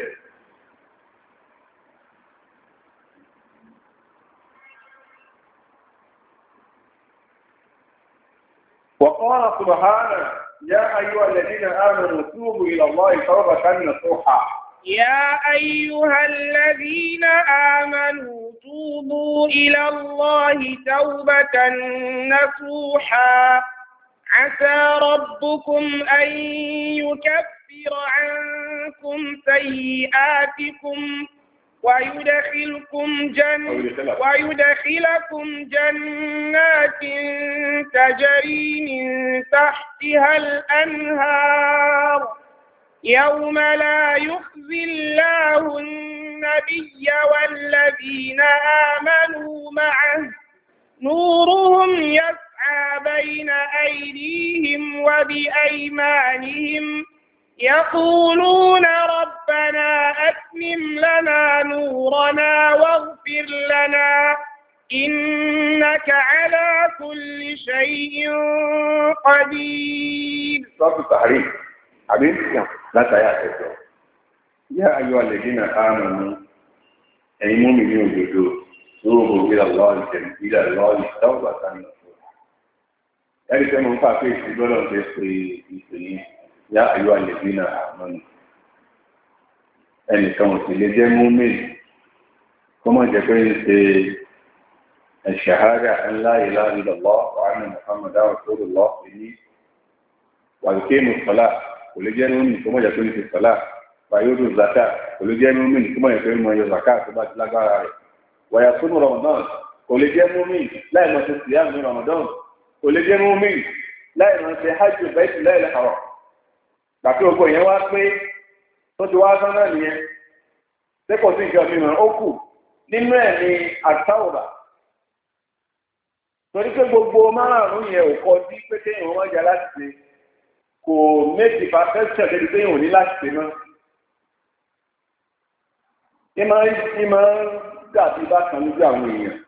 وقال سبحانه يا أيها الذين آمنوا توبوا إلى الله توبة نصوحا يا أيها الذين آمنوا توبوا إلى الله توبة نصوحا عسى ربكم أن يكفر عنكم سيئاتكم ويدخلكم جن ويدخلكم جنات تجري من تحتها الأنهار يوم لا يخزي الله النبي والذين آمنوا معه نورهم يسعى بين أيديهم وبأيمانهم يقولون ربنا أتمم لنا نورنا واغفر لنا إنك على كل شيء قدير. صوت التحريم حبيبي لا تيأسوا يا أيها الذين آمنوا أي مؤمنين وجدوا توبوا إلى الله إلى الله توبة نصوحا. يعني كما قال في سورة الإسراء يا أيها الذين آمنوا ẹnìkan ò sì lè jẹ́ mùmínì kó má jẹ́ pé ń ṣe الشهادة أن لا إله إلا الله وأن محمدا رسول الله ní ويقيم الصلاة kò lè jẹ́ mùmínì kó má jẹ́ pé ń ṣe sọ́lá ويؤتي الزكاة kò lè jẹ́ mùmínì kó má jẹ́ pé ń yọ zakat tó bá ti lágbára rẹ̀ ويصوم رمضان kò lè jẹ́ mùmínì láì máa ṣe صيام ní Ramadan kò lè jẹ́ mùmínì láì máa ṣe hajj بيت الله الحرام gbàtí ogun yẹn wá pé tó ti wá sán náà nìyẹn tẹ́kọ̀ọ́ sí ìjọ mímọ̀ ó kù nínú ẹ̀ ní àtàwọ̀bà torí pé gbogbo márùn-ún yẹn ò kọ sí pé kéèyàn wọ́n jà láti ṣe kò méjì pàfẹ́sẹ̀ débi pé èèyàn ò ní láti ṣe náà ìmọ̀ dàbí bákan lójú àwọn èèyàn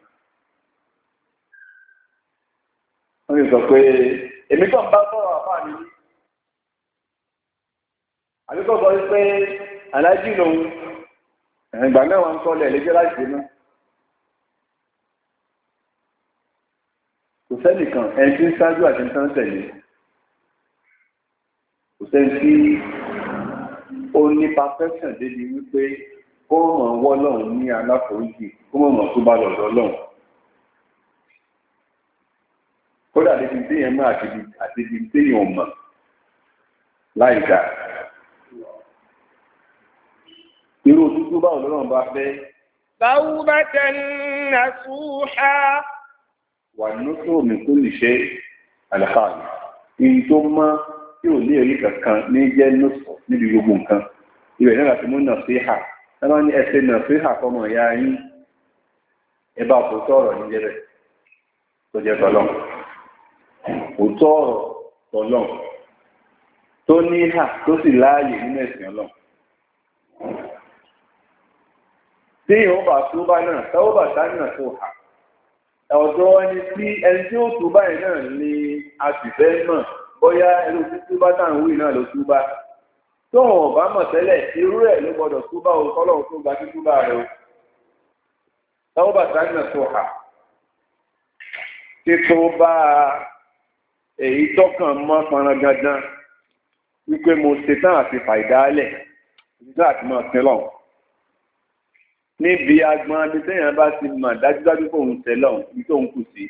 wọ́n lè sọ pé èmi kàn bá sọ̀rọ̀ àfáà nìyí àbíkọ́ sọ wípé aláàjì lòun ìgbà náà wọn kọ́lẹ̀ lẹ́jọ́ láti náà kò sẹ́nìkan ẹni tí ń ṣáájú àti ń tán tẹ̀lé kò sẹ́ni tí ó ní perfection débi wípé kó mọ̀ wọ́ lọ́hùn ní aláforíjì kó mọ̀ mọ̀ tó bá lọ́dọ̀ lọ́hùn kódà débi téèyàn mọ̀ àti ibi téèyàn mọ̀ láì dáa. irú òtútù báwo lọ́rọ̀ bá fẹ́. Tawbatan nasuha. wà ní tó mi kó lè ṣe àlàkàlì èyí tó mọ́ tí ò ní èrí kankan ní jẹ́ nọ́sọ̀ níbi gbogbo nǹkan ibẹ̀ náà láti mú nàṣíhà náà ní ẹsẹ̀ nàṣíhà fọmọ ìyá yín ẹ bá òótọ́ ọ̀rọ̀ ní jẹ́rẹ̀ tó jẹ́ tọ́lọ́ òótọ́ ọ̀rọ̀ tọ́lọ́ tó ní ìhà tó sì láàyè nínú ẹ̀sìn ọlọ́run. tí ìwọ̀n bá túbá náà tọ́wọ́ bá sáà náà tó hà ọ̀dọ́ ẹni tí ẹni tí ó túbá yìí náà ni a sì fẹ́ mọ̀ bóyá ẹni tí túbá táà ń wí náà ló túbá tó wọn bá mọ̀ tẹ́lẹ̀ irú ẹ̀ ló gbọ́dọ̀ túbá o kọ́lọ́run tó gba títúbá rẹ o tọ́wọ́ bá sáà náà tó hà títúbá èyí tọ́kàn mọ́ pọnran gandan wípé mo ṣetán àti fàìdálẹ̀ ìdíjọ́ àti mọ̀ sílọ̀ níbi agbọn abẹ́tẹ̀yàn bá ti mọ̀ dájúdájú kó ń tẹ́lọ̀ ní tó ń kù sí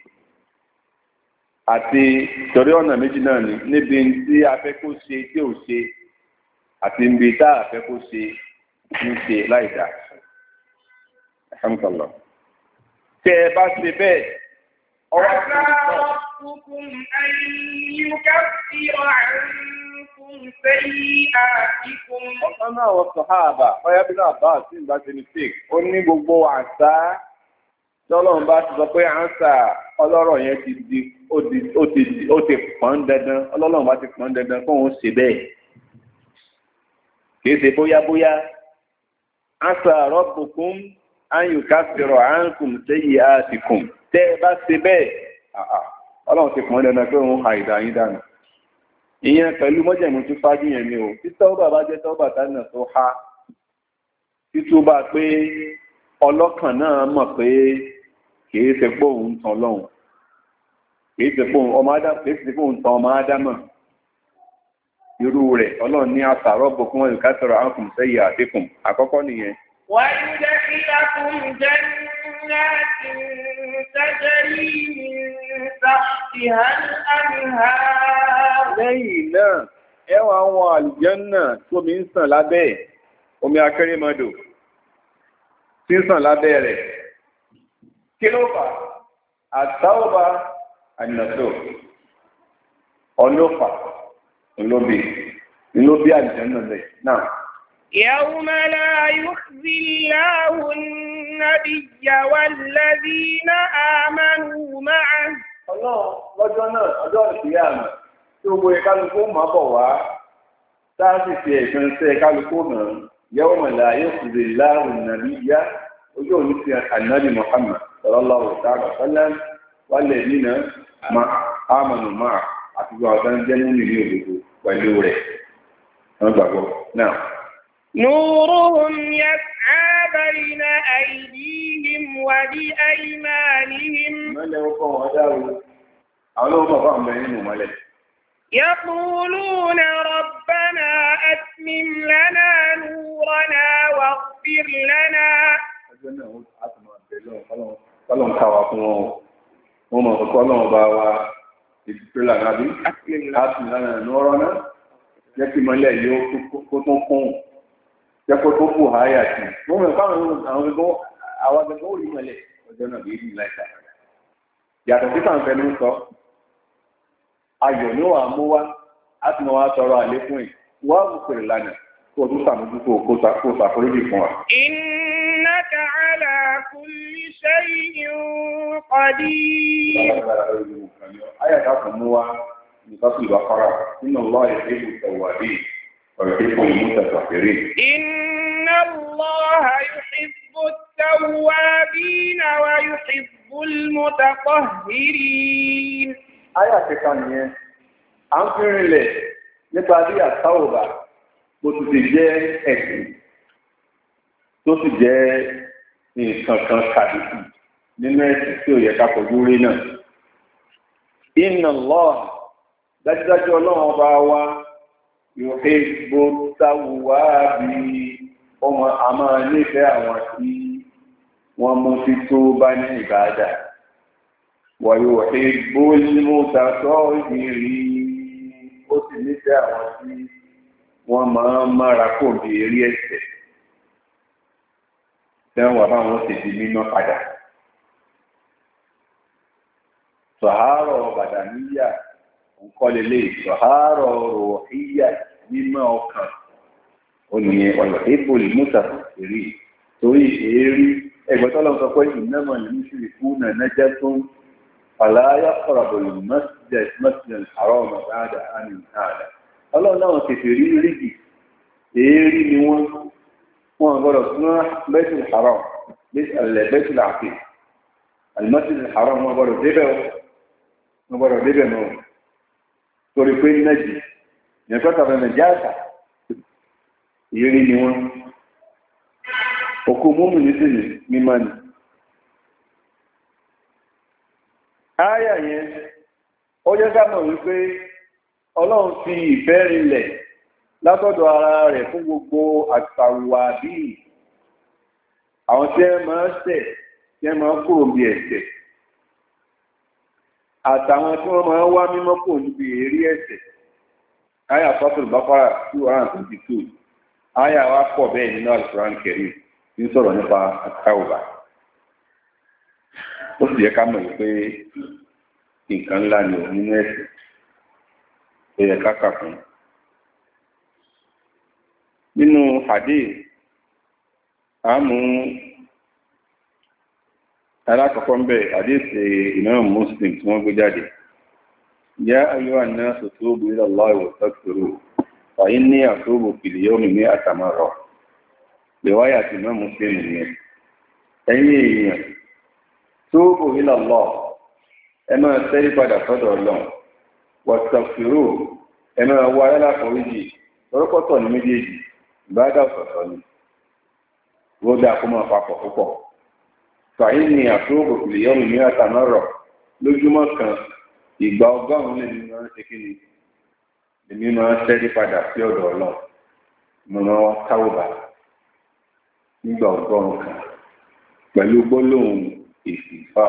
àti torí ọ̀nà méjì náà ni níbi tí a fẹ́ kó ṣe tí ò ṣe àti níbi tá a fẹ́ kó ṣe ń ṣe láìdá alhamdulillah tí tẹ́ ẹ bá ṣe bẹ́ẹ̀ ọwọ́ عسى ربكم أن يكفر عنكم سيئاتكم. ọ̀kan náà wọ́n sàhábà ọ̀yá bí náà bá àti ìgbà ṣe mistake ó ní gbogbo àṣà tọ́lọ́run bá ti sọ pé àṣà ọlọ́rọ̀ yẹn ti di ó ti ó ti ó ti pọ́n dandan ọlọ́run bá ti pọ́n dandan kó òun ṣe bẹ́ẹ̀ kì í ṣe bóyá bóyá àṣà rabbukum an yukaffira ankum sayyi'atikum tẹ́ ẹ bá ṣe bẹ́ẹ̀ ọlọ́run ti pọ́n dandan pé òun ha ìdá yín dànù ìyẹn pẹ̀lú mọ́jẹ̀mú tó ṣáájú yẹn ni o tí tọ́wọ́ bàbá jẹ́ tọ́wọ́ bàtà náà tó há títúbà pé ọlọ́kàn náà mọ̀ pé kìí ṣe pé òun tan lọ́hùn kìí ṣe pé ọmọ ádámọ̀ kìí ṣe pé òun tan ọmọ ádámọ̀ irú rẹ̀ ọlọ́run ní àṣàrọ̀ bò fún ẹ̀ka sọ̀rọ̀ àǹkùn sẹ́yìn àdínkùn àkọ́kọ́ nìyẹn. ويدخلكم جنات تجري من تحتها الأنهار. lẹ́yìn náà ẹwà àwọn àlùjànnà tómi ń sàn lábẹ́ omi akérèmọdò tí ń sàn lábẹ́ rẹ̀ kí ló fà àtàwọ̀bà ànàtò ọlọ́fà olóbi olóbi àlùjànnà lẹ̀ náà. يوم لا يخزي الله النبي والذين آمنوا معه. ọlọ́run lọ́jọ́ náà ọjọ́ ìṣìyà àmà tí gbogbo ìkálukú máa bọ̀ wá sáàsì fi ẹ̀sùn iṣẹ́ kálukú náà يوم لا يخزي الله النبي ojú òní ti ànábì Muhammad sallallahu ta'ala wa sallam والذين آمنوا معه àti gbogbo àwọn jẹ́ nínú ìlú òdodo pẹ̀lú rẹ̀ wọ́n gbàgbọ́ náà. نورهم يسعى بين أيديهم وبأيمانهم يقولون ربنا أتمم لنا نورنا واغفر لنا. Ọlọ́run káwà fún wọn, wọ́n mọ̀ ọ̀pọ̀ ọlọ́run bá wa ìdíkúrò àgbàbí, láti lánàá ní ọ̀rọ̀ náà, jẹ́ kí mọ́lẹ̀ yóò kó tó kún. Jẹ́kọ́ tó kù háyà sí. Wọ́n mọ̀ fáwọn àwọn gbogbo àwọn gbogbo orí mọ̀lẹ̀ ọjọ́ náà bí ìlú láìka. Yàtọ̀ sí fàǹfẹ́ ló ń sọ. Ayọ̀ ní wàá mú wá, á ti mọ̀ wá sọ̀rọ̀ àlékún ẹ̀. Wá wù pèrè lánàá kó o tún sàmójútó kó o sàforíjì fún wa. Innaka ala kulli shay'in qadir. Ayà ká kàn mú wá nǹkan tó ìwà fara nínú ọlọ́ ìṣẹ́gun tẹ̀wàdí. إن الله يحب التوابين ويحب المتطهرين. Àyà kẹta nìyẹn, à ń fi rinlẹ̀ nípa bí àtàwọ̀bà bó ti ti jẹ́ ẹ̀sìn tó sì jẹ́ nǹkan kan kàdùkù nínú ẹ̀sìn tí ò yẹ ká fojú rí náà. Inna Allah dájúdájú ọlọ́run ọba wa yuhibbu tawwabi ọmọ àmà nífẹ̀ẹ́ àwọn tí wọ́n mú sí tó bá ní ìbádà wa yuhibbu al-mutatahhirin ó sì nífẹ̀ẹ́ àwọn tí wọ́n máa ń mára kò bí eré ẹ̀ṣẹ̀ tẹ́wọ̀n àbáwọn sì di mímọ́ padà. Sọ̀hárọ̀ bàdàníyà nǹkan lélẹ̀ sọ̀hárọ̀ rọ̀híyà mímọ́ ọkàn oníyẹn ọ̀nà ébòlì mùsàfù èrè torí èérí ẹgbẹ́ tọ́lọ́ sọ pé ìnáwó ní mùsùlùmí fún nànájá tó ń fàlàyà kọ̀rọ̀bọ̀lù mọ́sílẹ̀ àrọ̀ ọ̀mọ̀dáàdà àmì àdà ọlọ́run náà tètè rí rígì èérí ni wọ́n wọ́n gbọ́dọ̀ súná bẹ́tùl haram bẹ́tùl àfi àlùmọ́sílẹ̀ haram wọ́n gbọ́dọ̀ débẹ̀ wọ́n gbọ́dọ̀ débẹ̀ náà torí pé nẹ́jì yẹn fẹ́ tàbí ẹ̀mẹ̀ jáàtà ìrírí ni wọ́n òkú múmi ní sílẹ̀ mímọ́ ni. Ááyà yẹn ó jẹ́ ká mọ̀ wípé Ọlọ́run fi ìfẹ́ rinlẹ̀ látọ̀dọ̀ ara rẹ̀ fún gbogbo àtàwà bíi àwọn tí ẹ máa ń ṣẹ̀ tí ẹ máa ń kúrò bí ẹ̀ṣẹ̀ àtàwọn tí wọ́n máa ń wá mímọ́ kò níbi èrí ẹ̀ṣẹ̀. Áyà Suratul Baqara two hundred and twenty-two. Áyà wa pọ̀ bẹ́ẹ̀ nínú Al-Qur'an Karim ń sọ̀rọ̀ nípa àtàwà. ó sì yẹ ká mọ̀ pé nǹkan ńlá ni òun nínú ẹ̀sìn tó yẹ ká kà fún. nínú hadith àmú alákọ̀ọ́kọ́ ń bẹ̀ hadith Imam Muslim tí wọ́n gbé jáde. Ya ayyuhan nasu tubu ila Allahi wastaghfiruhu fa inni atubu fil yawmi mi'ata marra. Riwaya tí Imam Muslim nìyẹn. Ẹ̀yin èèyàn tubu ila Allah, ẹ máa ṣẹ́rí padà sọ́dọ̀ Ọlọ́run, wastaghfiruhu, ẹ máa wá aláforíjì lọ́rọ́pọ̀tọ̀ ní méjèèjì, ìbádà ọ̀tọ̀ọ̀tọ̀ ni. Wọ́n dá kó máa papọ̀ púpọ̀. Fa inni atubu fil yawmi mi'ata marra, lójúmọ́ kan ìgbà ọgọ́rùn-ún lè nínú ṣe kí ni èmi máa ṣẹ́rí padà sí ọ̀dọ̀ Ọlọ́run, mo máa káwọ́bà nígbà ọgọ́rùn-ún kan pẹ̀lú gbólóhùn ìsìnfà.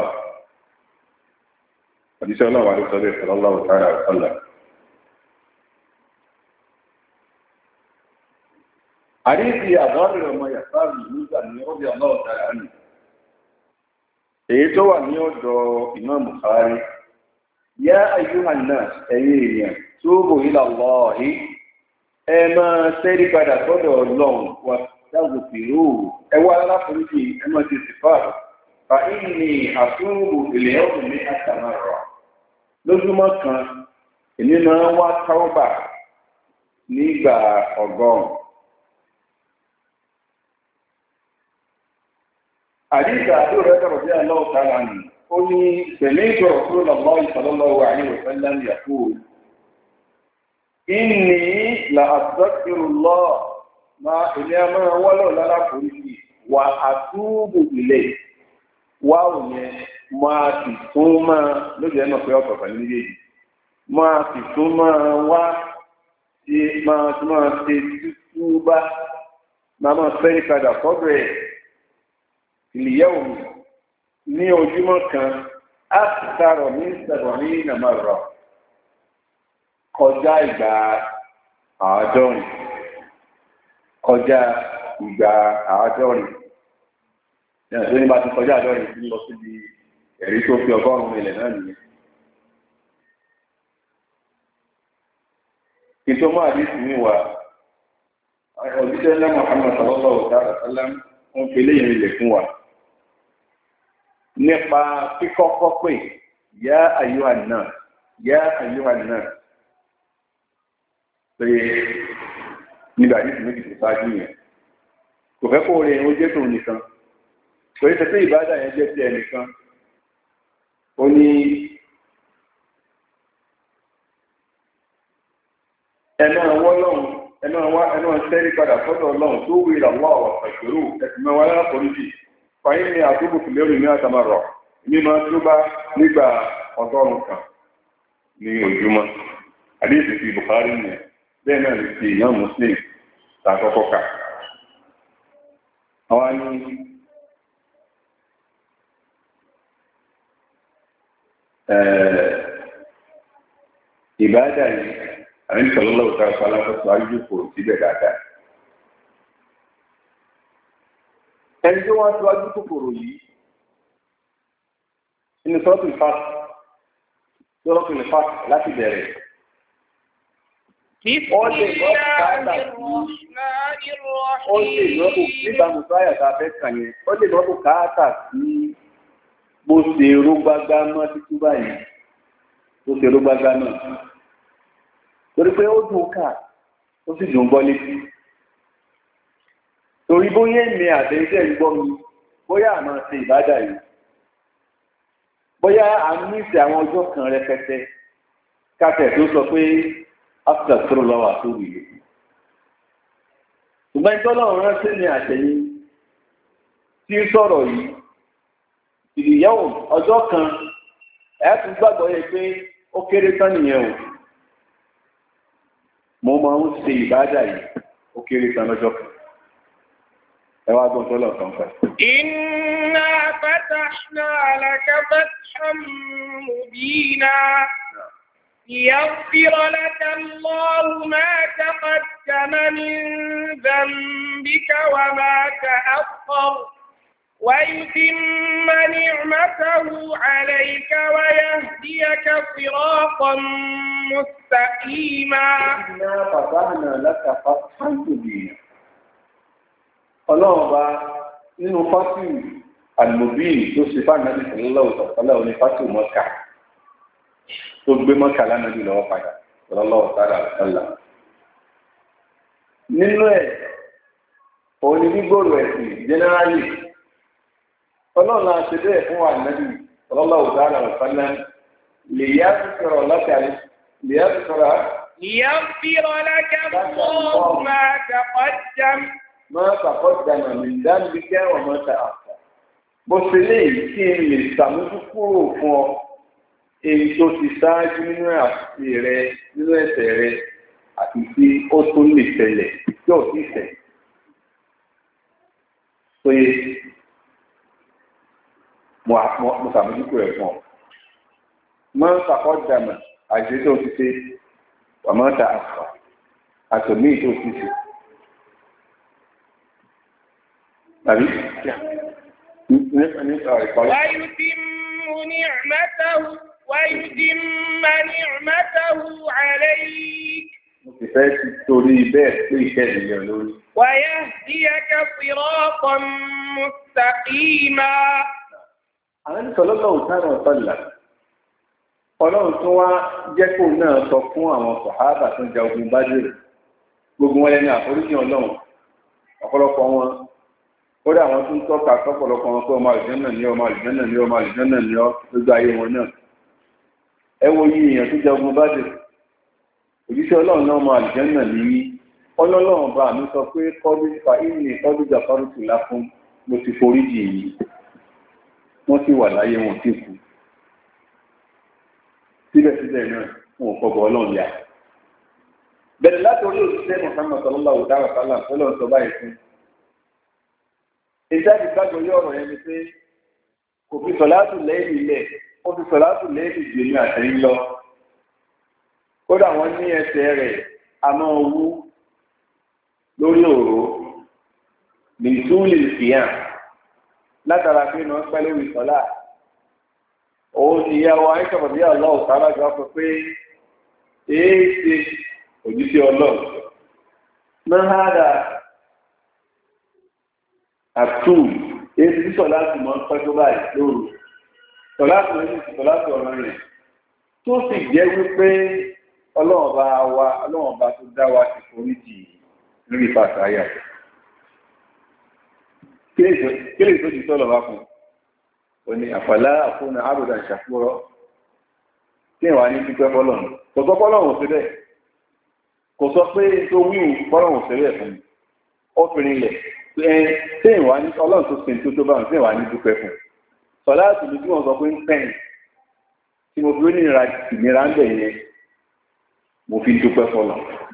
Àdìsẹ́ ọlọ́run àdìsọ́ bẹ́ẹ̀ sallallahu ta'ala wa sallam. Àdìsí àgọ́rì ọmọ yàtàrí nígbà ní ọdí ọlọ́run tààrà nì. Èyí tó wà ní ọ̀dọ̀ Imam Bukhari. Yá ayyuhan nas, ẹ̀yin èèyàn, tubu ila Allahi, ẹ máa ṣẹ́rí padà sọ́dọ̀ Ọlọ́run wà wastaghfiruhu, ẹ wá aláforíjì, ẹ máa ti sìfà. Fa inni atubu fil yawmi mi'ata marra. Lójúmọ́ kan, èmi máa ń wá tawba nígbà ọgọ́rùn-ún. Àdìsá àdúrà ẹ̀dọ̀ rọ̀bí aláwọ̀ tààrà nì. ó ní sami'tu Rasulullahi sallallahu alaihi wa sallam yaqul inni la astaghfirullah máa èmi a máa wọ́lọ̀ lára foríṣì wà àtúbù ilé wà ò yẹn máa sì tún máa lójú ẹ̀ náà pé ọ̀pọ̀ pẹ̀lú méjèèjì máa sì tún máa wá ṣe máa tún máa ṣe tútú bá máa máa fẹ́ ní padà fọ́dọ̀ ẹ̀ ìlìyẹ́wò mi ní ojúmọ́ kan á sàrọ̀ ní sàrọ̀ ní nàmàrọ̀ kọjá ìgbà àádọ́rin kọjá ìgbà àádọ́rin ní àti oníbà ti kọjá àádọ́rin tí lọ síbi ẹ̀rí tó fi ọgọ́rùn-ún ilẹ̀ náà nìyẹn. kí tó máa dé sí mi wá òjíṣẹ́ ńlá Muhammad sallallahu alaihi wa sallam ń fi léyìn ilẹ̀ fún wa nípa kíkọ́kọ́ pé yá ayyuhan nas yá ayyuhan nas pé nígbà yìí tí méjì tó ṣáájú yẹn kò fẹ́ kó rẹ̀ ó jẹ́ tó nìkan kò yẹ pé ìbádà yẹn jẹ́ ti ẹnìkan ó ní ẹ̀nà ọlọ́run ẹ̀nà wá ẹ̀nà sẹ́rí padà sọ́dọ̀ ọlọ́run tó wí ìrànwọ́ ọ̀pọ̀ ìṣòro ẹ̀sìn mẹ́wàá lápòlìsì fàyín ní àdúgbò fìlẹ́rù ní àtàmàrọ̀ ní máa tó bá nígbà ọgọ́rùn-ún kan ní ojúmọ́ àdéhùn ti Bukhari ní bẹ́ẹ̀ náà lè fi ìyàn Muslim tàkọ́kọ́ kà. àwọn ní ìbáàdà yìí àwọn ìṣòlọ́lọ́ òtá ọ̀sán alákọ̀ọ́sọ ayúkò síbẹ̀ dáadáa. ẹni tó wọ́n tó ajú kòkòrò yìí inú sọ́ọ̀tù ìfàt sọ́ọ̀tù ìfàt láti bẹ̀rẹ̀. ó lè lọ́ bùkátà sí ó lè lọ́ bù nígbà mùsáyà tá a fẹ́ kàn yẹn ó lè lọ́ bùkátà sí bó ṣe rógbágbá mọ́ títú báyìí bó ṣe rógbágbá náà torí pé ó dùn ká ó sì dùn gbọ́ létí. torí bóyá èmi àtẹ̀jẹ́ ń gbọ́ mi bóyá àmọ́ ṣe ìbádà yìí bóyá a ní ìsẹ̀ àwọn ọjọ́ kan rẹpẹtẹ káfẹ̀ tó sọ pé áfíà tó lọ́wọ́ àtòwì yìí. ṣùgbọ́n ìtọ́lọ́run ránṣẹ́ ní àtẹ̀yìn tí ń sọ̀rọ̀ yìí ìyàwó ọjọ́ kan ẹ̀ tún gbàgbọ́ yẹ pé ó kéré tán nìyẹn o mo máa ń ṣe ìbádà yìí ó kéré tán lọ́jọ́ kan. ẹwà gbọ́n tó lọ kàn fẹ́. Inna fatahna laka fathan mubina liyaghfira laka Allahu ma taqaddama min dhanbika wa ma ta'akhkhar ويتم نعمته عليك ويهديك صراطا مستقيما. إنا فتحنا لك فتحا مبينا. Ọlọ́run bá nínú fásitì àlùmọ́bíì tó ṣe fáànà ní ìpínlẹ̀ ọ̀sọ̀tọ́lá òní fásitì mọ́kà tó gbé mọ́kà lánàá jù lọ́wọ́ padà lọ́lọ́wọ́ sára àtàlà. Nínú ẹ̀ òun ni gbígbòrò ẹ̀sìn jẹ́nẹ́rálì. Ọlọ́run náà ṣe bẹ́ẹ̀ fún wa nàbí lọ́lọ́wọ́ sára àtàlà lè yá sọ̀rọ̀ lọ́kàlẹ̀ lè yá sọ̀rọ̀. ليغفر لك الله ما تقدم máa taqaddama min dhanbika wa ma ta'akhkhar. Bó ṣe léyìí kí n lè ṣàmójúkúrò fún ọ èyí tó ti ṣáájú nínú àti rẹ nínú ẹ̀ṣẹ̀ rẹ àti tí ó tún lè ṣẹlẹ̀ tí ò sì ṣẹ̀. Pé mo ṣàmójúkúrò ẹ̀ fún ọ. Máa taqaddama àṣẹ tó ti ṣe wa ma ta'akhkhar àtòmí tó ti ṣe. ويتم نعمته ويتم نعمته عليك ويهديك صراطا مستقيما. Àwọn ìsọ̀lọ́lọ́ òtánà ọ̀tọ́lá, Ọlọ́run tó wá jẹ́ kó náà sọ fún àwọn sàhábà tó jà ogun Bádìr, gbogbo wọn lẹ́nu àforíjì Ọlọ́run, ọ̀pọ̀lọpọ̀ wọn kódà àwọn tó ń tọ́ka sọ́pọ̀lọpọ̀ wọn pé ọmọ àlùjànnà ní ọmọ àlùjànnà ní ọmọ àlùjànnà ní ọ lójú ayé wọn náà. Ẹ wo yí èèyàn tó jẹ ogun Bádìr. Òjíṣẹ́ Ọlọ́run náà ọmọ àlùjànnà ní Ọlọ́run bá mi sọ pé kọ́bí fa ìní kọ́bí jàfárùtù láfún mo ti forí jì yìí. Wọ́n sì wà láyé wọn sì kú. Síbẹ̀síbẹ̀ náà wọn ò kọ́bọ̀ Ọlọ́run yà. Bẹ̀rẹ̀ látòrí òṣìṣẹ́ Muhammad sallallahu alaihi wa sallam Ọlọ́run sọ báyìí fún. Ìjáde gbàgbọ́ yọ ọ̀rọ̀ yẹn ni pé kò fi sọ̀láàtù lẹ́yìn ilẹ̀, ó fi sọ̀láàtù lẹ́yìn ìgbè ní àtẹ̀yìn lọ. Kódà wọ́n ní ẹsẹ̀ rẹ̀ àmọ́ owó lórí òró ní ìtúlì ìfìyàn látara pé wọ́n pẹ́ lórí sọ́lá. Òun ni ìyàwó àìsàn bí ọlọ́ọ̀ sábàjọ́ sọ pé èé ṣe òjíṣẹ́ Ọlọ́run. Mọ́hádà àtú èyí tí sọ̀láàtì mọ́ pẹ́ tó báyìí lóru sọ̀láàtì lórí sọ̀láàtì ọ̀rọ̀ rẹ̀ tó sì jẹ́ wípé Ọlọ́run bá wa Ọlọ́run bá tó dá wa ti forí jì lórí fàṣáyà. Kí lè tó di sọ́lọ̀ wá fún o ní àfàlà àfúnà àbùdá ìṣàfúrọ́ tí ìwà ní pípẹ́ fọ́lọ́run kò sọ fọ́lọ́run sí bẹ́ẹ̀ kò sọ pé tó wíwù fọ́lọ́run sí bẹ́ẹ̀ fún mi ó fi rinlẹ̀ tí ìwà ní Ọlọ́run tó sin tó tó bá ń tí ìwà ní dúpẹ́ fún sọ̀lá àtìlú tí wọ́n sọ pé ń pẹ́yìn tí mo fi ó ní ìnira ń bẹ̀ yẹn mo fi dúpẹ́ fọ́lọ́.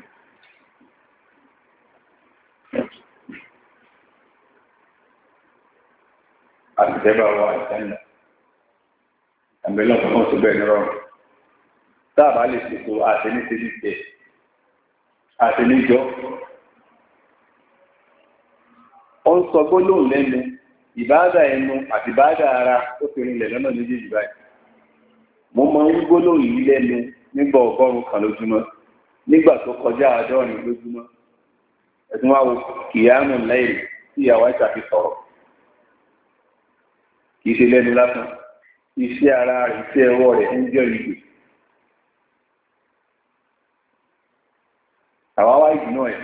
Àtìtẹ́bà wa ìtẹ́lẹ̀ àbẹ̀lẹ̀ ọ̀pọ̀ tó bẹ́ẹ̀ ní rọrùn táàbà lè ṣètò àtẹnítẹ́lẹ̀ tẹ̀ àtẹníjọ́ ó ń sọ gbólóhùn lẹ́nu ìbáàdà ẹnu àti ìbáàdà ara ó fi rinlẹ̀ lọ́nà méjèèjì báyìí. Mo máa ń gbólóhùn yìí lẹ́nu nígbà ọgọ́rùn-ún kan lójúmọ́ nígbà tó kọjá àádọ́rin lójúmọ́. Ẹ̀sùn wa wo kìyàmù lẹ́yìn tí ìyàwó àìsàn fi sọ̀rọ̀. Kì í ṣe lẹ́nu lásán. Iṣẹ́ ara rẹ̀, iṣẹ́ ẹwọ́ rẹ̀ ń jẹ́ ìgbè. Àwa wá ìdùnnú ẹ̀.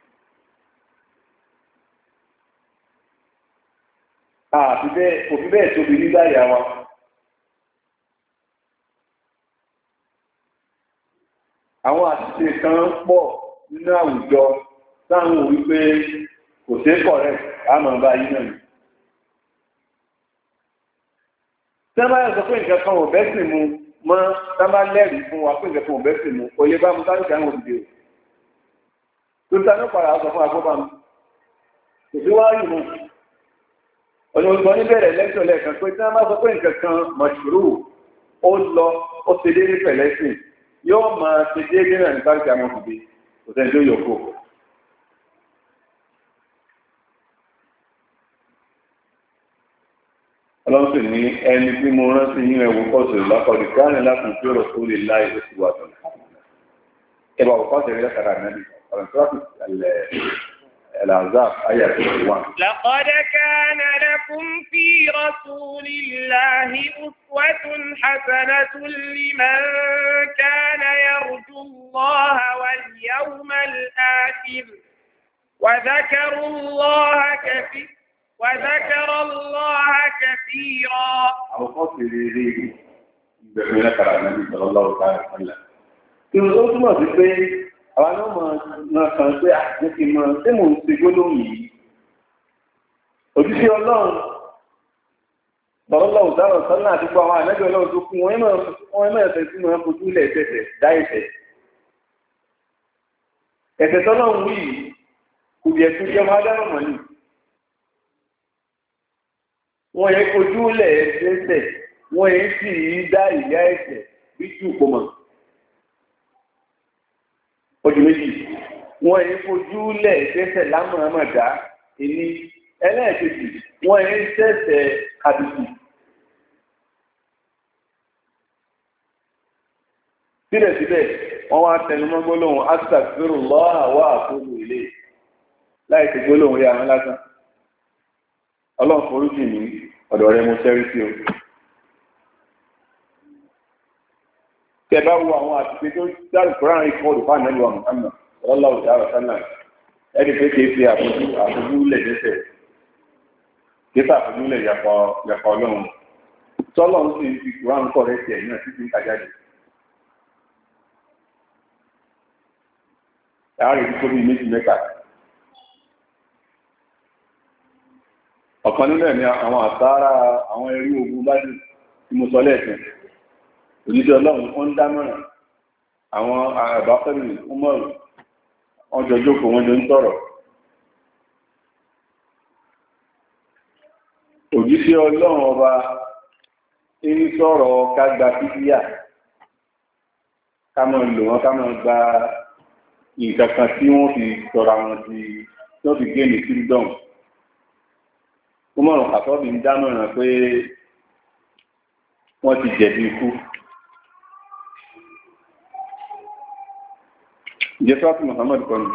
Àfi bẹ́ẹ̀ òfin bẹ́ẹ̀ tóbi nígbà ìyá wa. Àwọn àṣìṣe kan pọ̀ nínú àwùjọ táwọn wípé kò sí kọ̀rẹ́ àmọ́ bá yí náà. Sábà sọ pé nǹkan kan ò bẹ́ sì mu mọ́ sábà lẹ́rìí fún wa pé nǹkan kan ò bẹ́ sì mu kò lè bá mu sáré kí àwọn òdìdè o. Tó ta ní padà sọ fún agbóbá mi. Kò sí wá rí mu. Ọ̀nà ògbọ́n níbẹ̀rẹ̀ lẹ́kṣọ̀ lẹ́ẹ̀kan pé tí wọ́n bá sọ pé nǹkan kan mọ̀ṣúrù ó lọ ó ṣe déédé pẹ̀lẹ́sìn yóò máa ṣe déédé náà ní báńkì àwọn òbí kò sẹ́ni tó yọkó. sì ní ẹni tí mo rántí yín ẹ̀wò kọ́sì lọ́kọ̀ọ́dì káàní láti fi ọ̀rọ̀ tó lè láì oṣù wa tọ̀nà. ẹ bá wọ́n kọ́sì rẹ̀ kàrà náà ọ̀rọ̀ tó wà الأعزاب آية واحد. لقد كان لكم في رسول الله أسوة حسنة لمن كان يرجو الله واليوم الآخر وذكر الله كثيرا وذكر الله كثيرا. أو قصر لي بملك النبي صلى الله عليه وسلم. كل أسمع بسيط àwọn ọmọ náà kan pé àti mọ̀ tí mò ń ṣe gbólóhùn yìí òjíṣẹ́ ọlọ́run lọ́rọ́lọ́run dáhùn sọ́nà àti gbọ́ àwọn àlẹ́bí ọlọ́run tó kún wọn ẹ̀mọ́ ẹ̀fẹ́ tí wọ́n fojú ilẹ̀ ẹ̀fẹ̀fẹ̀ dá ẹ̀fẹ̀ ẹ̀fẹ̀ tọ́lọ́run wí kò bí ẹ̀tún jẹ́ máa dáhùn mọ́ ni wọ́n yẹ fojú ilẹ̀ ẹ̀fẹ̀ wọ́n yẹ sì dá ìyá ẹ̀fẹ̀ bí jù kò mọ̀ ojú méjì wọ́n yẹ fojú lẹ̀ ṣẹ̀ṣẹ̀ lámàmàdá èmi ẹlẹ́ẹ̀kejì wọ́n yẹ ṣẹ̀ṣẹ̀ kàbìkì. síbẹ̀síbẹ̀ wọ́n wá tẹnumọ́ gbólóhùn astaghfirullah wa atubu ilayh láì ṣe gbólóhùn yà wọ́n lásán ọlọ́run foríjì ní ọ̀dọ̀ rẹ mo ṣẹ́rí sí o. tẹ bá wo àwọn àtìpé tó dárí koran ìkọlù fún ànábì wa Muhammad sallallahu alaihi wasallam ẹni pé kìí fi àfojú àfojú lẹ̀ dẹ́sẹ̀ kìí fi àfojú lẹ̀ yàpọ̀ yàpọ̀ ọlọ́run tọ́lọ̀ ń sì fi koran kọ̀ rẹ̀ tiẹ̀ náà títí ń kájáde. láàárín ibi tó bí méjì mẹ́ta ọ̀kan nínú ẹ̀ ní àwọn àsáárá àwọn ẹrú ogun bá dùn tí mo sọ lẹ́ẹ̀kan òjíṣẹ́ ọlọ́run ó ń dámọ̀ràn àwọn àbáfẹ́lú ọmọrù wọ́n jọ jókòó wọ́n jọ ń sọ̀rọ̀ òjíṣẹ́ ọlọ́run ọba ń sọ̀rọ̀ ká gba fídíà ká máa lò wọ́n ká máa gba nǹkan kan tí wọ́n fi sọ̀rọ̀ àwọn tí wọ́n fi gé ní freedom ọmọrù àtọ́bí ń dámọ̀ràn pé wọ́n ti jẹ̀bi ikú. Jẹ́ sọ́ọ̀tù Muhammad kọ́nù.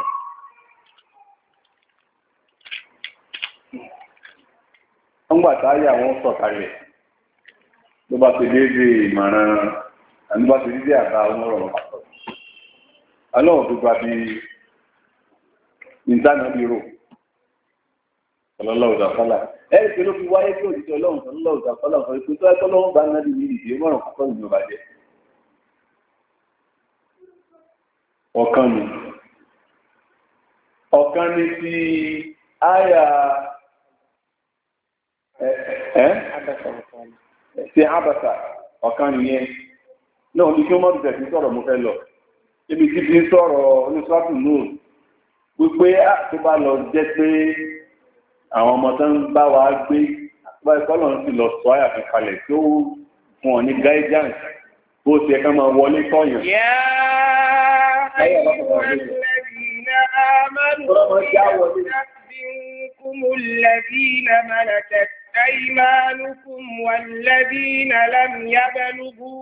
Wọ́n gbà táyà wọ́n sọ̀kalẹ̀ ló bá ti déédé ìmọ̀ràn àti bá ti déédé àbá àwọn ọ̀rọ̀ pàtó. Ọlọ́run tó gba bí ìdáná bí rò ọlọ́lọ́wọ́ ìdàkọ́lá. Ẹ̀rí pé ló fi wáyé pé òṣìṣẹ́ ọlọ́run ọlọ́lọ́wọ́ ìdàkọ́lá sọ pé tó ẹ̀kọ́ lọ́wọ́ bá náà di ní ìdí mọ̀ràn pàtó ìjọba jẹ. Ọ̀kan ni. Ọ̀kan ni ti àyà ẹ́ ti àbàtà ọ̀kan nìyẹn náà ní kí wọ́n mọ́ bẹ̀rẹ̀ sí sọ̀rọ̀ mo fẹ́ lọ ibi tí fi ń sọ̀rọ̀ oníṣọ́tù náà gbogbo tó bá lọ jẹ́ pé àwọn ọmọ tó ń bá wa gbé bá ìkọlọ̀ ń sì lọ sọ àyà fi kalẹ̀ tó fún ọ ní guidance bó ti ẹ̀ka máa wọlé tọ̀yàn. الذين آمنوا يستأذنكم الذين ملكت أيمانكم والذين لم يبلغوا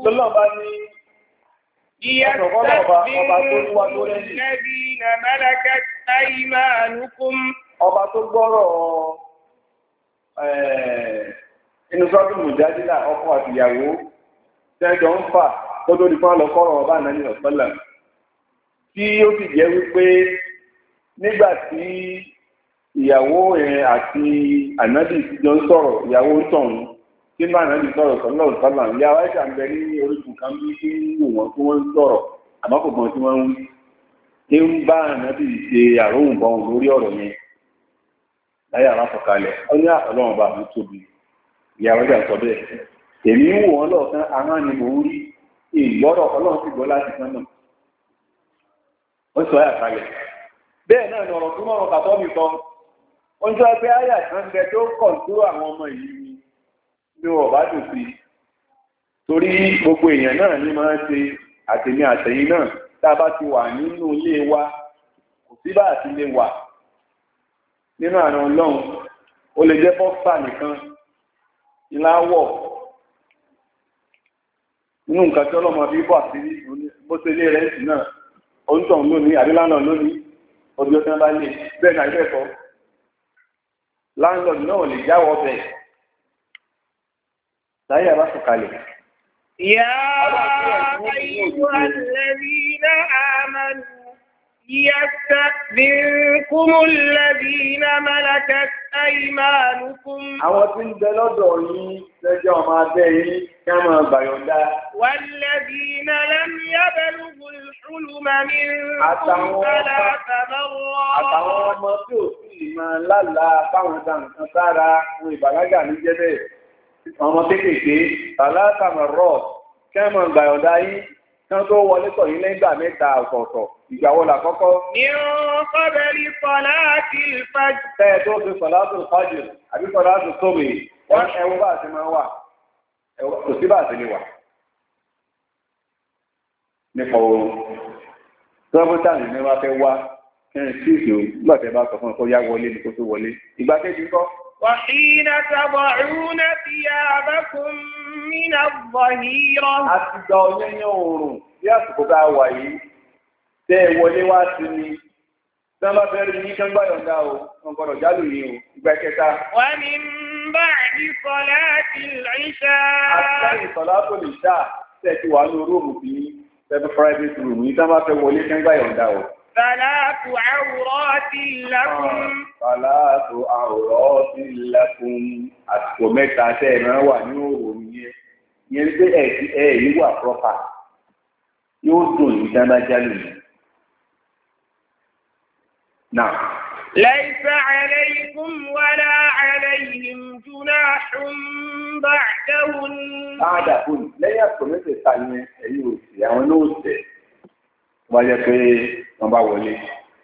يستأذنكم الذين ملكت أيمانكم ọba tó gbọ́rọ̀ inú sọ́dún mùjádìlá ọkọ àtìyàwó tẹ́jọ ń fà kó tó di fún ọlọ́kọ́rọ̀ ọba ànáni ọ̀sọ́là tí ó sì jẹ́ wípé nígbà tí ìyàwó ẹ̀ àti ànábì jọ ń sọ̀rọ̀ ìyàwó ń tọ̀hún tí bá ànábì sọ̀rọ̀ sọ́lá ọ̀sọ́là ìyá wa ṣà ń bẹ ní orísun kan bí kí wò wọ́n tí wọ́n ń sọ̀rọ̀ àmọ́ kò gbọ́n tí wọ́n ń wí tí ń bá ànábì ṣe àróhùnbọ̀n lórí ọ̀rọ̀ yẹn láyé aláfọ̀kalẹ̀ ó ní ọlọ́run bá mi tóbi ìyàwó jà sọ bẹ́ẹ̀ èmi ń wò wọ́n lọ́ọ̀kan ahọ́n ni mò ń rí ìgbọ́rọ̀ ọlọ́run sì gbọ́ láti kan náà ó sọ àyà kalẹ̀ bẹ́ẹ̀ náà ni ọ̀rọ̀ tó mọ̀rọ̀ bàtọ́ mi sọ ó ń sọ pé àyà kan bẹ tó kọ̀ tó àwọn ọmọ yìí ni wọ́n bá dùn sí torí gbogbo èèyàn náà ní máa ń ṣe àtẹ̀mí àtẹ̀yìn náà tá a bá ti wà nínú ilé wa kò sí bá àti lè wà nínú àrùn ọlọ́run ó lè jẹ́ bọ́ksà nìkan ìláwọ̀ inú nǹkan tí ọlọ́mọ bí bọ̀ sí bó ṣe lé rẹ̀ sí náà oúntàn lónìí àdílànà lónìí ọdún ọdún bá lè bẹ́ẹ̀ náà ilé ẹ̀kọ́ láńlọ́dù náà lè jáwọ́ bẹ̀ láyé àbá sọ̀kalẹ̀. يا أيها الذين آمنوا ليستأذنكم الذين ملكت أيمانكم. Àwọn tí ń bẹ lọ́dọ̀ yín lẹ́jọ́ ọmọ abẹ́ yín kí wọ́n máa gbàyọ̀ǹda. والذين لم يبلغوا الحلم منكم ثلاث مرات. Àtàwọn ọmọ tí ò sì máa lálàá báwọn dá nǹkan sára fún ìbàlágà ní jẹ́bẹ̀. Ọmọ kéékèèké ثلاث مرات kí wọ́n máa gbàyọ̀ǹda yín kí wọ́n tó wọlé tọ̀ yín lẹ́gbà mẹ́ta ọ̀tọ̀ọ̀tọ̀. Ìgbà wo làkọ́kọ́? Min qabli salatil fajr. Tẹ́ ẹ tó fi salatul fajr àbí salatul subh. Wọ́n ẹ̀wọ̀n bá ti máa wà. Kò sí bá ti lè wà. Nípa oorun. Dókítà ní wá fẹ́ wá kẹrin sí ìṣòro nígbà tẹ́ bá sọ fún ọkọ̀ yá wọlé ní kó tó wọlé. Ìgbà kejì kọ́. وحين تضعون ثيابكم من الظهيرة. Àtijọ́ ọyẹ́ ní oòrùn bí àsìkò bá wà yìí. Tẹ́ ẹ wọlé wá sí ni. Tí wọ́n bá fẹ́ rí yín kán gbá yọ̀ǹda o, wọ́n gbọ́dọ̀ jálù yín o. Ìgbà kẹta. ومن بعد صلاة العشاء. Àtìlẹ́yìn salatul isha tẹ̀ ti wà ní rúùmù bí seven private room yìí tí wọ́n bá fẹ́ wọlé kán gbá yọ̀ǹda o. ثلاث عورات لكم. ثلاث عورات لكم. Àsìkò mẹ́ta tẹ́ ẹ máa wà ní òòrùn yẹn. Ìyẹn ní pé ẹ̀ ẹ̀ yìí wà proper. Yóò dùn ní dánájálù yìí. Now. ليس عليكم ولا عليهم جناح بعدهن. بعدهن lẹ́yìn àsìkò mẹ́tẹ̀ẹ̀ta yẹn ẹ̀yin ò sí àwọn náà tẹ̀. Wọ́n yẹ pé wọ́n bá wọlé.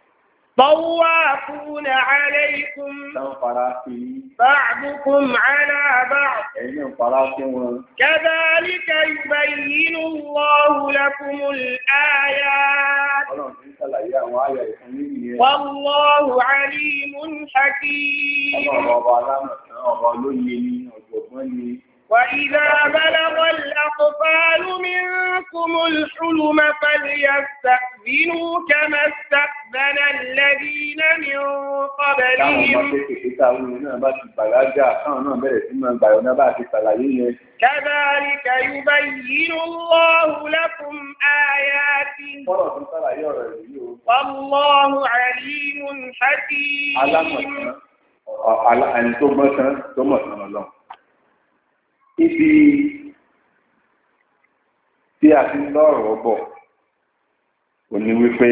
طوافون عليكم. Táwọn fara sí i. بعضكم على بعض. Ẹ̀yin náà fara sí wọn. كذلك يبين الله لكم الآيات. Ọlọ́run ti ń ṣàlàyé àwọn àyà ìfún yín nìyẹn. والله عليم حكيم. Ọlọ́run ọba alámọ̀tán ọba olóye ní ọ̀jọ̀gbọ́n ni. وإذا بلغ الأطفال منكم الحلم فليستأذنوا كما استأذن الذين من قبلهم. كذلك يبين الله لكم آياته. والله عليم حكيم. Ibi tí a ti ń lọ́rọ̀ bọ̀, ò ní wípé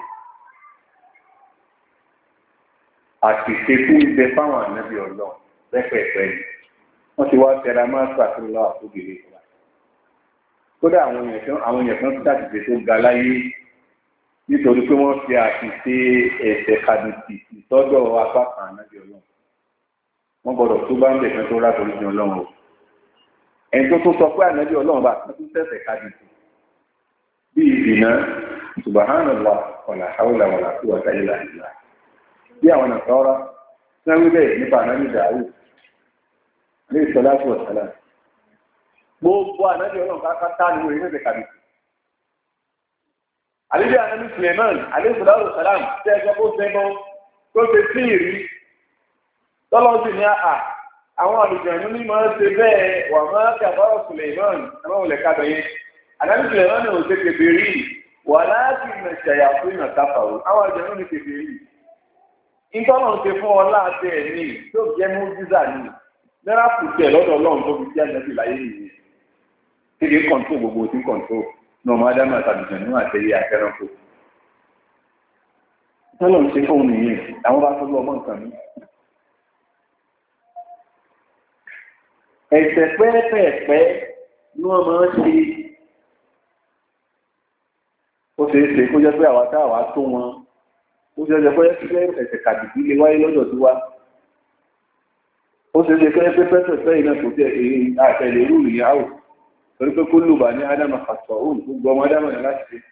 àṣìṣe tí ń bẹ fáwọn ànábì Ọlọ́run lẹ́pẹ̀ẹ́pẹ́ yìí. Wọ́n ti wá tẹra máa ń ṣàtúnlọ́ àfúgèrè ìgbà. Kódà àwọn èèyàn kan ti dàgbé tó ga láyé nítorí pé wọ́n fi àṣìṣe ẹ̀ṣẹ̀ kàdùtì ìtọ́jọ́ apá kan ànábì Ọlọ́run. Wọ́n gbọ́dọ̀ tó bá ń bẹ̀ kan tó rà torí Ọlọ́run o. Ẹni tó tó sọ pé ànábì Ọlọ́run bá tó tẹ̀sẹ̀ kájú bí ìdìnnà subhanallah wala hawla wala quwwata illa billah. Bí àwọn nàkọ́rọ́ sẹ́wí bẹ́ẹ̀ nípa ànábì Dáúdù alayhi salatu wa salam. Gbogbo ànábì Ọlọ́run káká ní wọ́n ìrìnàjò kájú. Àlejò ànábì Suleiman alayhi salatu wa salam tẹ́ ẹjọ́ kó sẹ́gbọ́ tó ṣe sí ìrí tọ́lọ́sì ní àà. Àwọn àlùjànnú ní máa ń ṣe bẹ́ẹ̀ wà máa kàbárọ̀ Suleiman àwọn olè kábẹ̀ yẹn. Àdáni Suleiman ò ṣe kèfèrí wà láti nà ṣàyà fún ìnà káfàró. Àwọn àlùjànnú ní kèfèrí. Ìtọ́nà ń ṣe fún ọ láti ẹ̀ ní tó jẹ́ mú jíza ní. Náírà kù tẹ̀ lọ́dọ̀ Ọlọ́run tó fi jẹ́ àjẹ́bí láyé nìyẹn. Kéde kọ̀ǹtò gbogbo tí kọ̀ǹtò náà máa dá máa tàbùjànnú àtẹ̀yẹ àfẹ́rànkò. Ìtọ́nà ń ṣe fóun nìyẹn. Àwọn bá tó lọ ọmọ nǹkan mi. Ẹ̀ṣẹ̀ pẹ́ẹ́pẹ́ẹ̀pẹ́ ní wọ́n máa ń ṣe. Ó ṣe é ṣe kó jẹ́ pé àwa tá àwa tó wọn. Ó ṣe é ṣe pé ẹ̀ṣẹ̀ kàdìdì lè wáyé lọ́dọ̀ tí wá. Ó ṣe é ṣe pé pẹ́ẹ́pẹ́ẹ̀pẹ́ yìí náà kò tẹ̀ èyí àtẹ̀lé rú ìyáwó. Torí pé kó lùbà ní Ádámà pàṣọ òun gbogbo ọmọ Ádámà ní láti ṣe.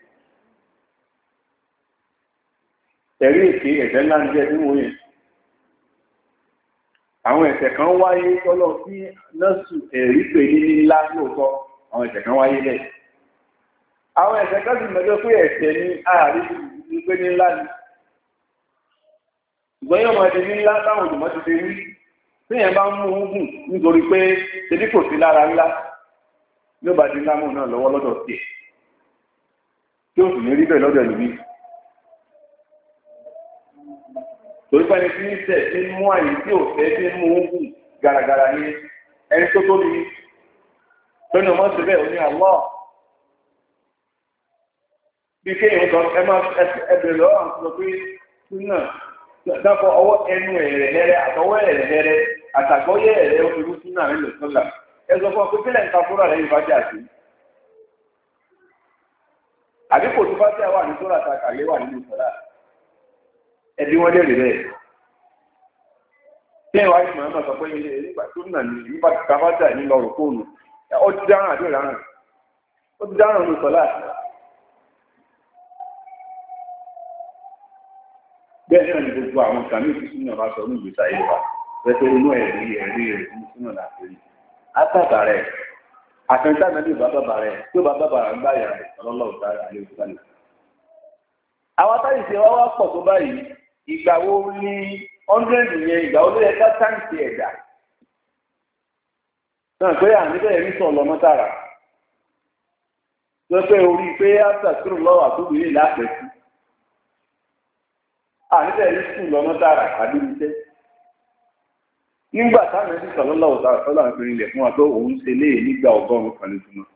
Ẹ̀rí èké ẹ̀ṣẹ̀ ńlá ń jẹ́ nínú yẹn. àwọn ẹ̀ṣẹ̀ kan wáyé tọ́lọ́ sí nọ́ọ̀sù ẹ̀rí pé ní ńlá lóòótọ́ àwọn ẹ̀ṣẹ̀ kan wáyé bẹ́ẹ̀. àwọn ẹ̀ṣẹ̀ kan sì mẹ́jọ pé ẹ̀ṣẹ̀ ní ààrí ní pé ní ńlá ni. ṣùgbọ́n yóò máa di ní ńlá táwọn olùmọ̀ ti fi rí téèyàn bá ń mú un gùn nítorí pé ṣebí kò sí lára ńlá yóò bá di ńlá mú náà lọ́wọ́ lọ́dọ̀ tiẹ̀ tí ó sì ní rí bẹ́ẹ̀ lọ́dọ̀ ẹ̀lùmí. torí pé ẹni tí ń tẹ̀ tí ń mú àyè tí ò fẹ́ tí ń mú un gùn gàràgàrà ní ẹni tó tóbi lónìí ọmọ ṣe bẹ́ẹ̀ ó ní àwọ̀ bí kéèyàn sọ ẹ máa ẹbẹ̀rẹ̀ lọ́wọ́ àwọn sọ pé súnà dákọ̀ ọwọ́ ẹnu ẹ̀rẹ̀hẹ́rẹ́ àtọwọ́ ẹ̀rẹ̀hẹ́rẹ́ àtàgbọ́yẹ̀ ẹ̀rẹ́ òfin súnà rẹ̀ lọ sọ́là ẹ sọ fún ọ pé kílẹ̀ ń ka fúnra rẹ̀ yìí bá jà sí. àbí kò tó bá tẹ̀ wà ní sọ́là ta kàlẹ́ wà nínú sọ́là ẹbí wọn lérè bẹ́ẹ̀. tí ẹ wá ní màmá sọ pé nígbà tó nà ní nípa kàfájà ní lọ́rùn fóònù ó ti dáràn àdó ìlànà ó ti dáràn ní sọ́là. bẹ́ẹ̀ náà ni gbogbo àwọn kàmí ìfúsùn náà bá sọ ní ìgbésí ayé wa pẹ̀lú inú ẹ̀rí ẹ̀rí rẹ̀ fún súnà láti rí. Àtàbà rẹ̀ àtẹ̀ntà náà ní ìbá bàbà rẹ̀ tó bá bàbà rẹ̀ ń bá yà rẹ̀ ọlọ́lọ́ ọ̀tá àlẹ́ òṣùpálẹ̀. Àwọn táyì ṣe wá wá pọ̀ tó báyìí ìgbà wo ní ọ́ndrẹ́dì yẹn ìgbà wo ló yẹ ká táǹkì ẹ̀dá. Náà pé àní bẹ́ẹ̀ ní sọ̀ lọ́mọ tààrà. Tó pé orí pé áfíà kúrò lọ́wọ́ àtúbìrì lápẹ̀ sí. Àní bẹ́ẹ̀ ní sùn lọ́mọ tààrà àbí iṣẹ́. Nígbà táwọn ẹbí sọ̀lọ́lọ́ ọ̀tá àtọ́lá ń pèrè ilẹ̀ fún wa tó òun ṣe lé nígbà ọgọ́rùn-ún kan lójúmọ́.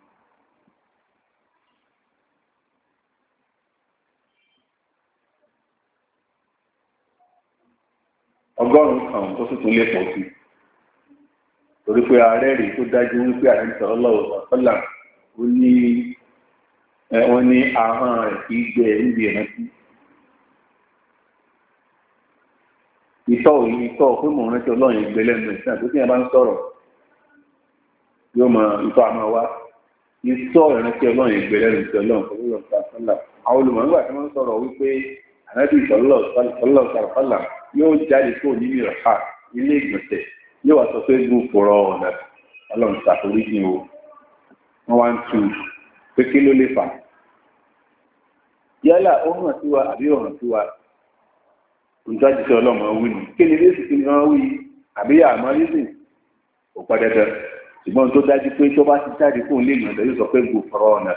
Ọgọ́rùn-ún kan tó sì tún lè pọ̀ sí. Torí pé ààrẹ rí tó dájú wípé àrẹ sọ̀lọ́lọ́ ọ̀tọ́lá ó ní wọ́n ní ahọ́n rẹ̀ kì í gbẹ níbi ìrántí. Ìtọ́ òyìn ìtọ́ pé mò ń rántí ọlọ́run ìgbẹ́ lẹ́nu ìsìn àti tí yẹn bá ń sọ̀rọ̀ yóò mọ ìtọ́ àmọ́ wá ìtọ́ ìrántí ọlọ́run ìgbẹ́ lẹ́nu ìsìn ọlọ́run tó lọ́ọ̀ sàlá. Àwọn olùmọ̀ nígbà tí wọ́n ń sọ̀rọ̀ wípé ànábì sọ̀lọ́ sàlá yóò jáde kó nínú ìrọ̀fà ilé ìgbọ̀nsẹ̀ yóò wá sọ pé gùn fọ̀rọ̀ ọ̀nà ọlọ́run ṣàforíjì o. Wọ́n wá ń tu pé kí ló lè fà. Yálà ó hàn sí wa àbí ọ̀ràn sí wa. Ìjọ́jú sí ọlọ́mọ wí ni. Kí ni lẹ́sìn kí ni wọ́n wí? Àbí àmọ́ lẹ́sìn kò pẹ́ dandan. Ṣùgbọ́n tó dájú pé tó bá ti jáde fún ilé ìyànjẹ́ yóò sọ pé gbò fọ́rọ́ ọ̀nà.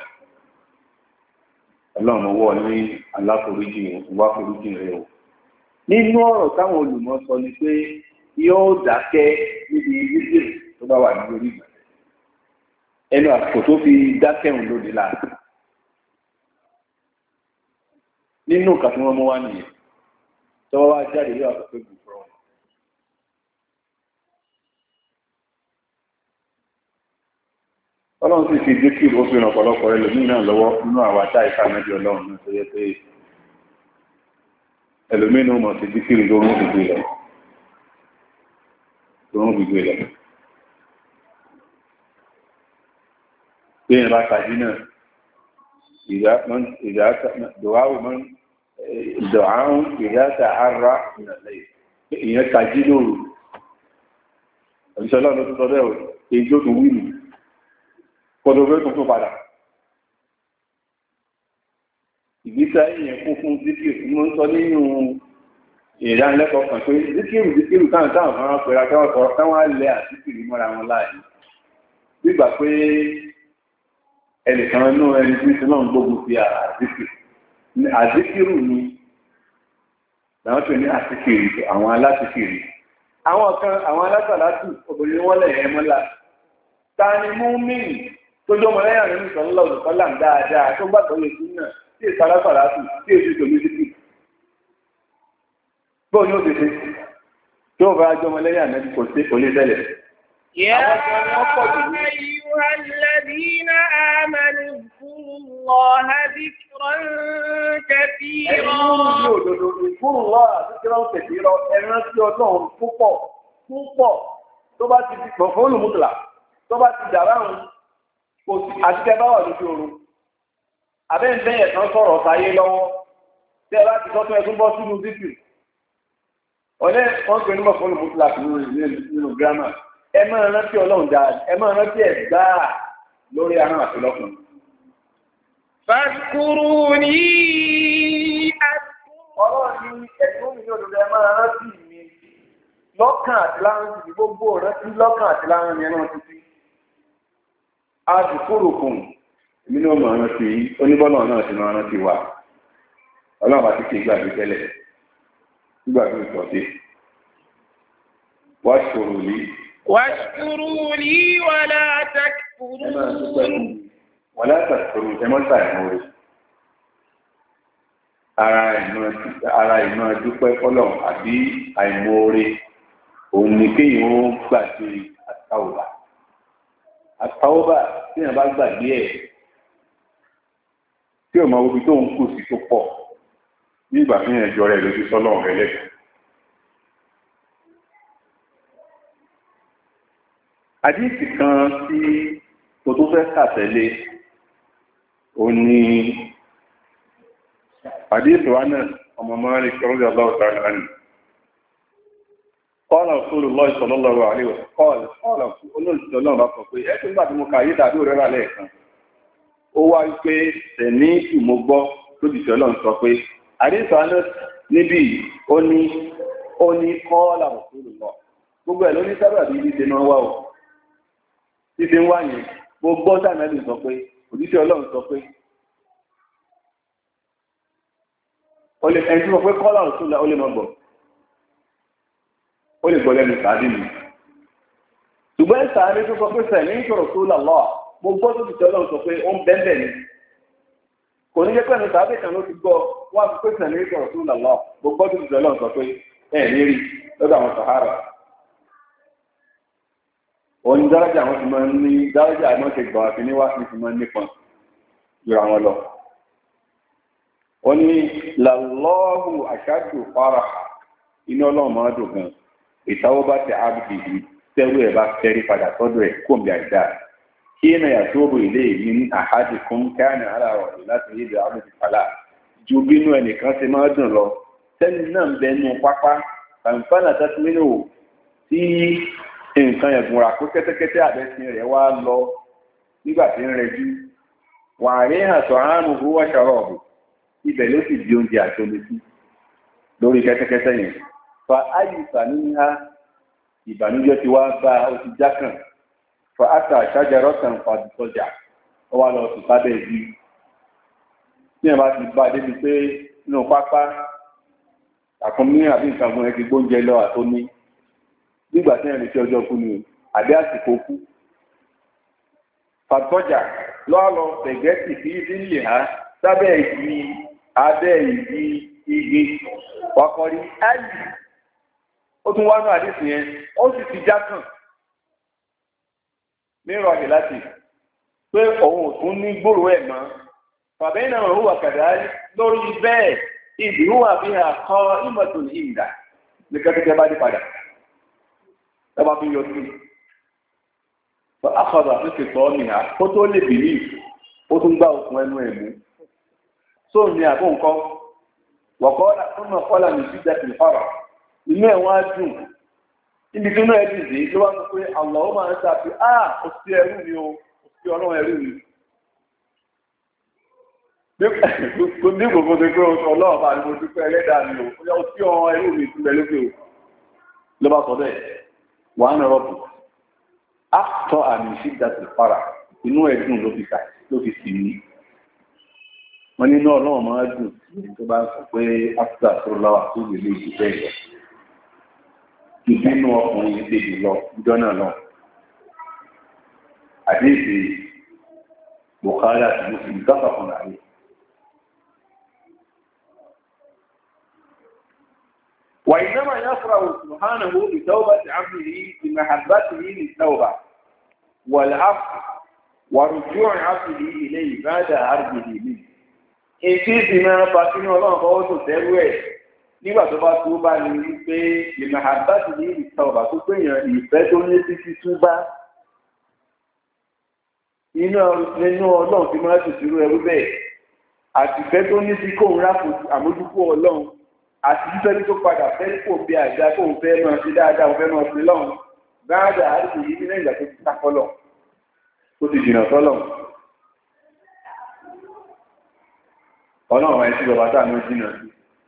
Ọlọ́run wọ̀ ní aláforíjì ìwà foríjì rẹ̀ o. Nínú ọ̀rọ̀ táwọn olùmọ̀ sọ ni pé yóò dákẹ́ níbi fídíò tó bá wà ní orí ìgbà. Ẹnu àsìkò tó fi dákẹ́ òun lóde láàrín. Nínú nǹkan tí wọ́n mú wá nìyẹn. Tọ́wọ́ wá jáde yóò àtọ́ pé gùn fún ọ. Ọlọ́run sì fi díkì ó fi ràn ọ̀pọ̀lọpọ̀ rẹ̀ lòmí náà lọ́wọ́ nínú àwọn àtà ìka mẹ́bí ọlọ́run náà tó yẹ pé ẹlòmínú mọ̀ sí díkì rí lórún gbogbo ilẹ̀. Lórún gbogbo ilẹ̀. Bí ẹ̀ bá tají náà, ìdá dùwáwò mọ́ ìdọ̀hún ìyáta ara ìrìnàlẹ̀ ìyẹn tají lóru ọ̀ṣọ́lá ló tó tọ́lẹ̀ èyí tó tún wílù kọ̀dọ̀fẹ́ tó tó padà ìgbésẹ̀ ìyẹn kún fún díkìrì mọ́ ń sọ nínú ìdánilẹ́kọ̀ọ́ kan pé díkìrì díkìrì táwọn táwọn fọ́nrán pẹ̀lú akẹ́wọ̀kọ́ táwọn alẹ́ àdíkìrì mọ́ra wọn láàyè gbígbà pé ẹnìkan náà ẹni tí ń náà gbógun ti àdíkìrì àzíkìrù ni làwọn tó ní àsìkìrì àwọn alásìkìrì àwọn kan àwọn alásàlátù obìnrin wọn lẹ́yìn ẹmọ́lá ta ni mú míì tó jọmọ lẹ́yìn àrùn ìsọ̀nlọ́ òdùkọ́lá dáadáa tó gbàgbọ́ lè tún náà tí èsì alásàlátù tí èsì tòmí síkì bóun ní òṣèṣe tó bá jọmọ lẹ́yìn àrùn kò sí kò lè tẹ́lẹ̀. يا أيها الذين آمنوا اذكروا الله ذكرا كثيرا اذكروا الله ذكرا كثيرا ẹran tí Ọlọ́run púpọ̀ púpọ̀ tó bá ti pọ̀ fún olùmútùlà tó bá ti dàrá òun kò sí àṣìkẹ́ bá wà lójú oorun abẹ́ǹtẹ́yẹ̀ kan sọ̀rọ̀ sáyé lọ́wọ́ tí ẹ bá ti sọ́tún ẹkún bọ́ sínú dípì ọ̀lẹ́ wọ́n pè ní mọ̀fọ́lù mọ́tòláàpù nínú gírámà ẹ máa rántí ọlọ́run dáadáa ẹ máa rántí ẹ̀ gbáà lórí ahọ́n àti lọ́kàn. fàkúrúnì ọlọ́run ní ẹ̀dùn mi ní òdòdó ẹ máa rántí mi lọ́kàn àti láhùn sí gbogbo rántí lọ́kàn àti láhùn yẹn náà títí. a ti kúrò kùn èmi ní ọmọ rántí oníbọ́lọ̀ náà ti máa rántí wa ọlọ́run àti kì í gbàgbé tẹ́lẹ̀ nígbà tó sọ dé wá ṣòro yìí. washkuru li wala takfurun. wala takfurun ẹ mọ́ta ìmọ̀ọ́rẹ́ ara ìmọ̀ dúpẹ́ fọlọ́ àbí àìmọ̀ọ́rẹ́ òun ni kéèyàn ó gbàgbé àtàwọ̀bà àtàwọ̀bà tí èèyàn bá gbàgbé ẹ̀ tí ò mọ ibi tó ń kù sí tó pọ̀ ní ìgbà tí èèyàn jọ rẹ̀ lójú sọ́lọ́ rẹ̀ lẹ́sìn. àdíìsì kan tí mo tó fẹ́ kàtẹ́lé ó ní àdíìsì wa náà ọmọ mọ́rin kọrọ́lẹ̀ ọlọ́ọ̀tà ní kọ́ọ̀lá òṣèlú lọ́ ìṣọ̀lọ́lọ́rọ̀ àríwọ̀ kọ́ọ̀lá olóòtú ọlọ́run bá sọ pé ẹ̀sùn nígbà tí mo kà yí tàbí òrẹ́rà lẹ́ẹ̀kan ó wá pé tẹ̀ní ìmọ̀gbọ́ lójúṣe ọlọ́run sọ pé àdíìsì wa náà níbí ó ní ó ní kọ́ọ̀lá òṣèlú lọ gbogbo ẹ̀ ló ní sábà bí ibi náà wá o títí ń wá yẹn mo gbọ́ sànàbì sọ pé òjíṣẹ́ ọlọ́run sọ pé ó lè ẹni tí mo pé kọ́lá ọ̀tún la ó lè mọ gbọ́ ó lè gbọ́ lẹ́nu sàádì mi ṣùgbọ́n sàádì tó sọ pé sẹ́ni ń sọ̀rọ̀ tó là lọ́à mo gbọ́ tó ti tẹ́ ọlọ́run sọ pé ó ń bẹ́ẹ̀ ni kò ní jẹ́ pẹ́ẹ́nu sàádì kan ló ti gbọ́ wá pé sẹ́ni ń sọ̀rọ̀ tó là lọ́à mo gbọ́ tó ti tẹ́ ọlọ́run sọ pé ẹ̀ ní rí lọ́dọ̀ àwọn sàhárà òní dárájà àwọn ti máa ń ní dárájà àmọ́ ti gbà àti níwá ní ti máa ń nípọn jù àwọn lọ. ó ní làlọ́ọ̀hù àṣáájú fara iná ọlọ́run máa dùn gan ìtawọ́ bá tẹ ábùdì yìí tẹ́rù ẹ̀ bá tẹ́rí padà sọ́dọ̀ ẹ̀ kó mi àìdá kí ẹ̀nà yàtúbù ilé yìí ní àhádì fún káàní ara rọ̀ láti yé ìdè ábùdì fàlà ju bínú ẹnìkan ṣe máa dùn lọ sẹ́ni náà ń bẹnu pápá kàǹfààní àtàtúmínú tí nǹkan ẹ̀bùn rà kó kẹ́tẹ́kẹ́tẹ́ àbẹ́sìn rẹ̀ wá lọ nígbà tí ń rẹjú wà rí àtọ̀ àrùn owó ṣọ̀rọ̀ ọ̀bù ibẹ̀ ló sì di oúnjẹ àti omi sí lórí kẹ́tẹ́kẹ́tẹ́ yẹn fa áyùsà níhá ìbànújẹ́ ti wá bá ó ti jákàn fa áta àṣájárọ́ kan fàdí sọ́jà ó wá lọ sí sábẹ́ ìbí tí ẹ̀ bá ti bá débi pé nínú pápá àkúnmí àbí nǹkan gun ẹ̀ ti gbóúnjẹ lọ àtóní nígbà tí ẹ̀rìn tí ọjọ́ kú ni àbí àsìkò kú. Fàtọ́jà lọ́ọ̀lọ́ tẹ̀gẹ́sì kí ìdílé ha sábẹ́ igi abẹ́ igi igi wakọ̀rí áyì. Ó tún wá náà àdéhùn yẹn, ó sì ti já kàn. Mírọ̀ àdè láti pé òun ò tún ní gbòòrò ẹ̀ mọ́. Fàbẹ́yìn náà wọ́n wà kàdá lórí bẹ́ẹ̀ ìdìrún àbí àkọ́ ìmọ̀tò ìdà ní kẹ́kẹ́ bá dé padà. Ẹbá fi yọ sí àkọ́dà tó ti tọ́ ní à kó tó lè bìlì ó tún gbá okùn ẹnu ẹ̀ mú tó ní àbó nǹkan wọ̀kọ́ ọmọ ọ̀kọ́lá ní sí jẹ́ ìfọ̀rọ̀ inú ẹ̀ wọ́n á dùn níbi tó náà ẹ̀dùn sí ló wá sọ pé àwọn ọmọ máa ń sàfi á kò sí ẹrú mi o kò sí ọlọ́run ẹrú mi. Ní gbogbo tó pé ọlọ́run bá ní mo dúpẹ́ ẹlẹ́dàá mi o ó sí ọ̀rọ̀ ẹrú mi túnbẹ̀ lókè o ló bá sọ bẹ́ẹ̀. wàá nọrọ bù àtọ àmì ìṣídàtì fara inú ẹdùn ló fi ló fi sì ní wọn nínú Ọlọ́run máa dùn ní tó bá sọ pé áfíà tó lọ́wọ́ tó lè lè jù bẹ́ẹ̀ lọ ìbínú ọkùnrin yìí débi lọ ìjọ náà lọ àdéhìí Bukhari àti Muslim dáfà fún àyè. وإنما يفرح سبحانه بتوبة عبده بمحبته للتوبة والعفو ورجوع عبده إليه بعد عرضه منه. Èsì ìsìnà pàtínú ọlọ́run fọwọ́ tó tẹ́rù ẹ̀ nígbà tó bá tó bá ní wípé ìmọ̀hábàtì ní ìtàwọ̀bà tó péyàn ìfẹ́ tó ní títí túbá. Inú ọlọ́run ti máa tùsírú ẹrú bẹ́ẹ̀ àti ìfẹ́ tó ní sí kóun ráfù àmójúkú ọlọ́run àti títẹ́lí tó padà fẹ́ kó bí àjà kó ń fẹ́ máa ṣe dáadáa ń fẹ́ máa ṣe lọ́hùn gáàdà àti yìí ní ìgbà tó ti sáfọ́lọ̀ tó ti jìnnà sọ́lọ̀ ọlọ́run máa ń sí bàbá táà ní jìnnà sí.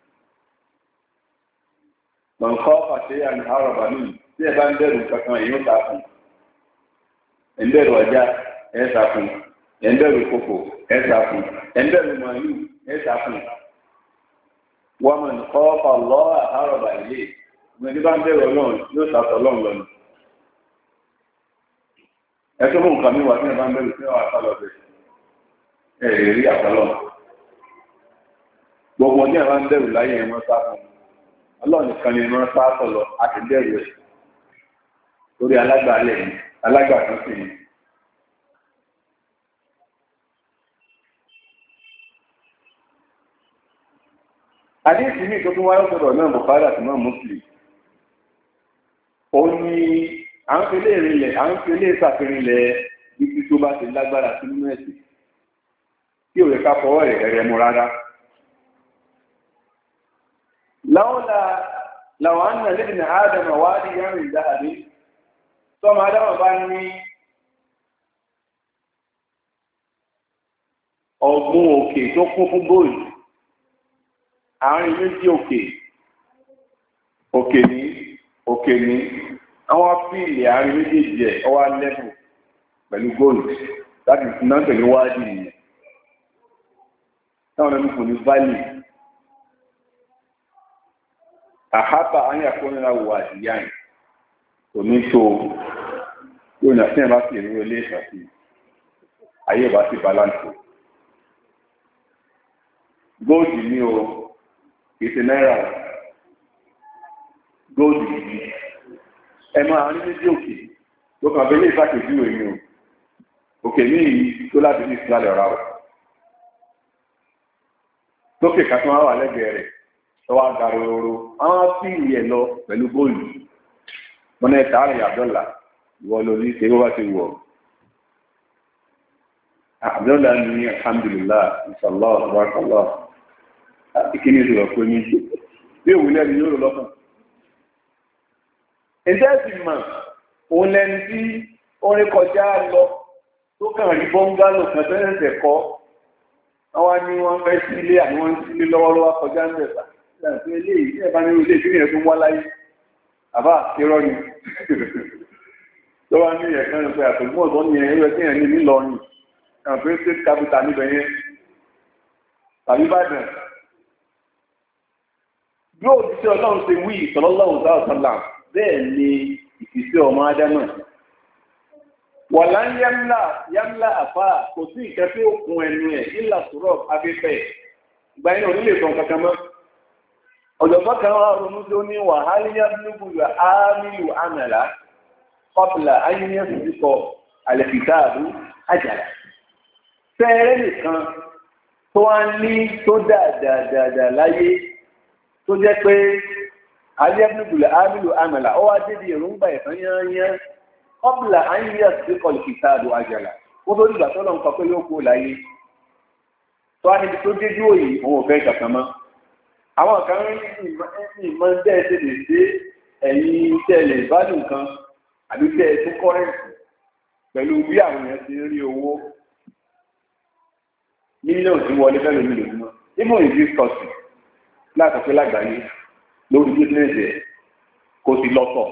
mọ̀nkọ́ pàṣẹ àmì àrọ̀bà nìyí tí ẹ bá ń bẹ̀rù kankan èyí ó ta fún ẹ̀ ń bẹ̀rù ọjà ẹ̀ ta fún ẹ̀ ń bẹ̀rù kòkò ẹ̀ ta fún ẹ̀ ń bẹ̀rù màálù ẹ̀ ta fún. wọ́n mọ̀ nǹkọ́ ọ̀pọ̀ lọ́ àárọ̀bà ilé ìgbẹ́ tí bá ń bẹ̀rù ọlọ́run yóò sàtọ̀ ọlọ́run lọ́nà. ẹ tó mú nǹkan mi wá tí ẹ bá ń bẹ̀rù sí ọ̀hún àtàlọ́ bẹ̀ ẹ lè rí àtàlọ́. gbogbo ọdún ẹ bá ń bẹ̀rù láyé ẹ mọ́ sá fún ọlọ́run nìkan ni ẹ mọ́ sá sọ̀lọ̀ àti bẹ̀rù ẹ̀ lórí alágbàálẹ̀ ni alágbàtàn sì ni. àdéhùn mi tó tún wáyé sọ̀rọ̀ náà bùkárà àti náà mùsùlùmí ó ní à ń fi lé ìrìnlẹ̀ à ń fi lé ìsàfihànlẹ̀ ibi tó bá ti lágbára sí nínú ẹ̀sìn tí ò yẹ ká fọwọ́ rẹ̀ rẹ̀ mú rárá. láwọ́lá làwọn àna lè ní àádọ́mà wádìí yẹn rìn dáadé tọ́mọ adámọ̀ bá ní ọ̀gbun òkè tó kún fún góòlù àárín méjì òkè òkè ní òkè ní àwọn fíìlì àárín méjèèjì ẹ̀ ọwọ́ lẹ́bù pẹ̀lú góòlù láti náà pẹ̀lú wáàdì nìyẹn táwọn ẹni kò ní válì àhábà ayé àkóńlá wò àdìyá yìí kò ní tó yóò ní àfihàn bá sì rí ilé ìṣàfi ayé bá sì balance góòlù ní o kìí ṣe náírà góòlù yìí ẹ máa ní méjì òkè tó kàn fẹ́ lé ìfàkèjú èyí o òkè ní ìyí tó láti ní ìsìlálẹ̀ ọ̀rá o tókè kàtún wá wà lẹ́gbẹ̀ẹ́ rẹ̀ lọ́wọ́ àgàrò oró àwọn fíìlì ẹ̀ lọ pẹ̀lú góòlù wọn ní ẹ̀ta àrùn àbdọ́là ìwọ lórí ṣe bó bá ti wọ̀ àbdọ́là ní alhamdulillah inshallah tabarakallah ìkíní ìṣòro pé ní bí òun lẹ́nu yóò lọ lọ́kàn. Ẹ̀jẹ̀ sì mọ̀ òun lẹ́nu tí orin kọjá lọ tó kàn rí bọ́ngálò kan tó ṣẹ̀ṣẹ̀ kọ́ àwọn ni wọ́n fẹ́ sí ilé àní wọ́n sí ilé lọ́wọ́lọ́wọ́ kọjá ń bẹ̀ bá ṣe eléyìí ní ẹ̀bá nínú ilé ìpínlẹ̀ tó ń wá láyé àbá irọ́ ni tó wá ní ẹ̀kan rẹ̀ pé àtògbọ́n ọ̀dọ́ ni ẹ̀rọ tí ẹ̀ ní nílọrin àwọn pé state capital níbẹ̀ yẹn tàbí Ìbàdàn bí òjíṣẹ́ ọlọ́run ṣe wí sallallahu alaihi wasallam bẹ́ẹ̀ ni ìfìsí ọmọ ádámà wọ̀lá ń yámlá yámlá àfá kò sí ìkẹ́ tí ó kún ẹnu ẹ̀ ìlà sọ̀rọ̀ afẹ́fẹ́ ìgbà inú onílé ìtàn kankan mọ́ ọ̀jọ̀gbọ́n kan wá ronú tó ní wàhálì yábílùbùlù ámìlù àmàlà kọ́pìlà ayélujára ìdíkọ̀ àlẹ́fìdáàbù àjàlá fẹ́ẹ́rẹ́ nìkan tó wá ní tó dáadáa láyé tó jẹ́ pé ayélujára ámìlù àmàlà ó wá débi èròǹgbà ẹ̀fọn yányán kọ́pìlà ayélujára ìdíkọ̀ àlẹ́fìdáàbù àjàlá ó tó dìgbà tó lọ́n kọ́ pé yóò kó láyé tó wá níbi tó déjú òye òun ò fẹ́ kàkàn mọ́ àwọn kan rí ìmọ̀ tẹ́ ẹ ṣe lè ṣe ẹ̀yìn tẹ́lẹ̀ ìbálò nǹkan àbí tẹ́ ẹ tún kọ́rẹ́ǹtì pẹ̀lú bí àwọn èèyàn ti rí owó mílíọ̀nù tí wọlé fẹ́ lómi lòdùmọ́ even in this country látọ̀pẹ́ lágbàáyé lórí bísíǹsì ẹ̀ kò sí lọ́tọ̀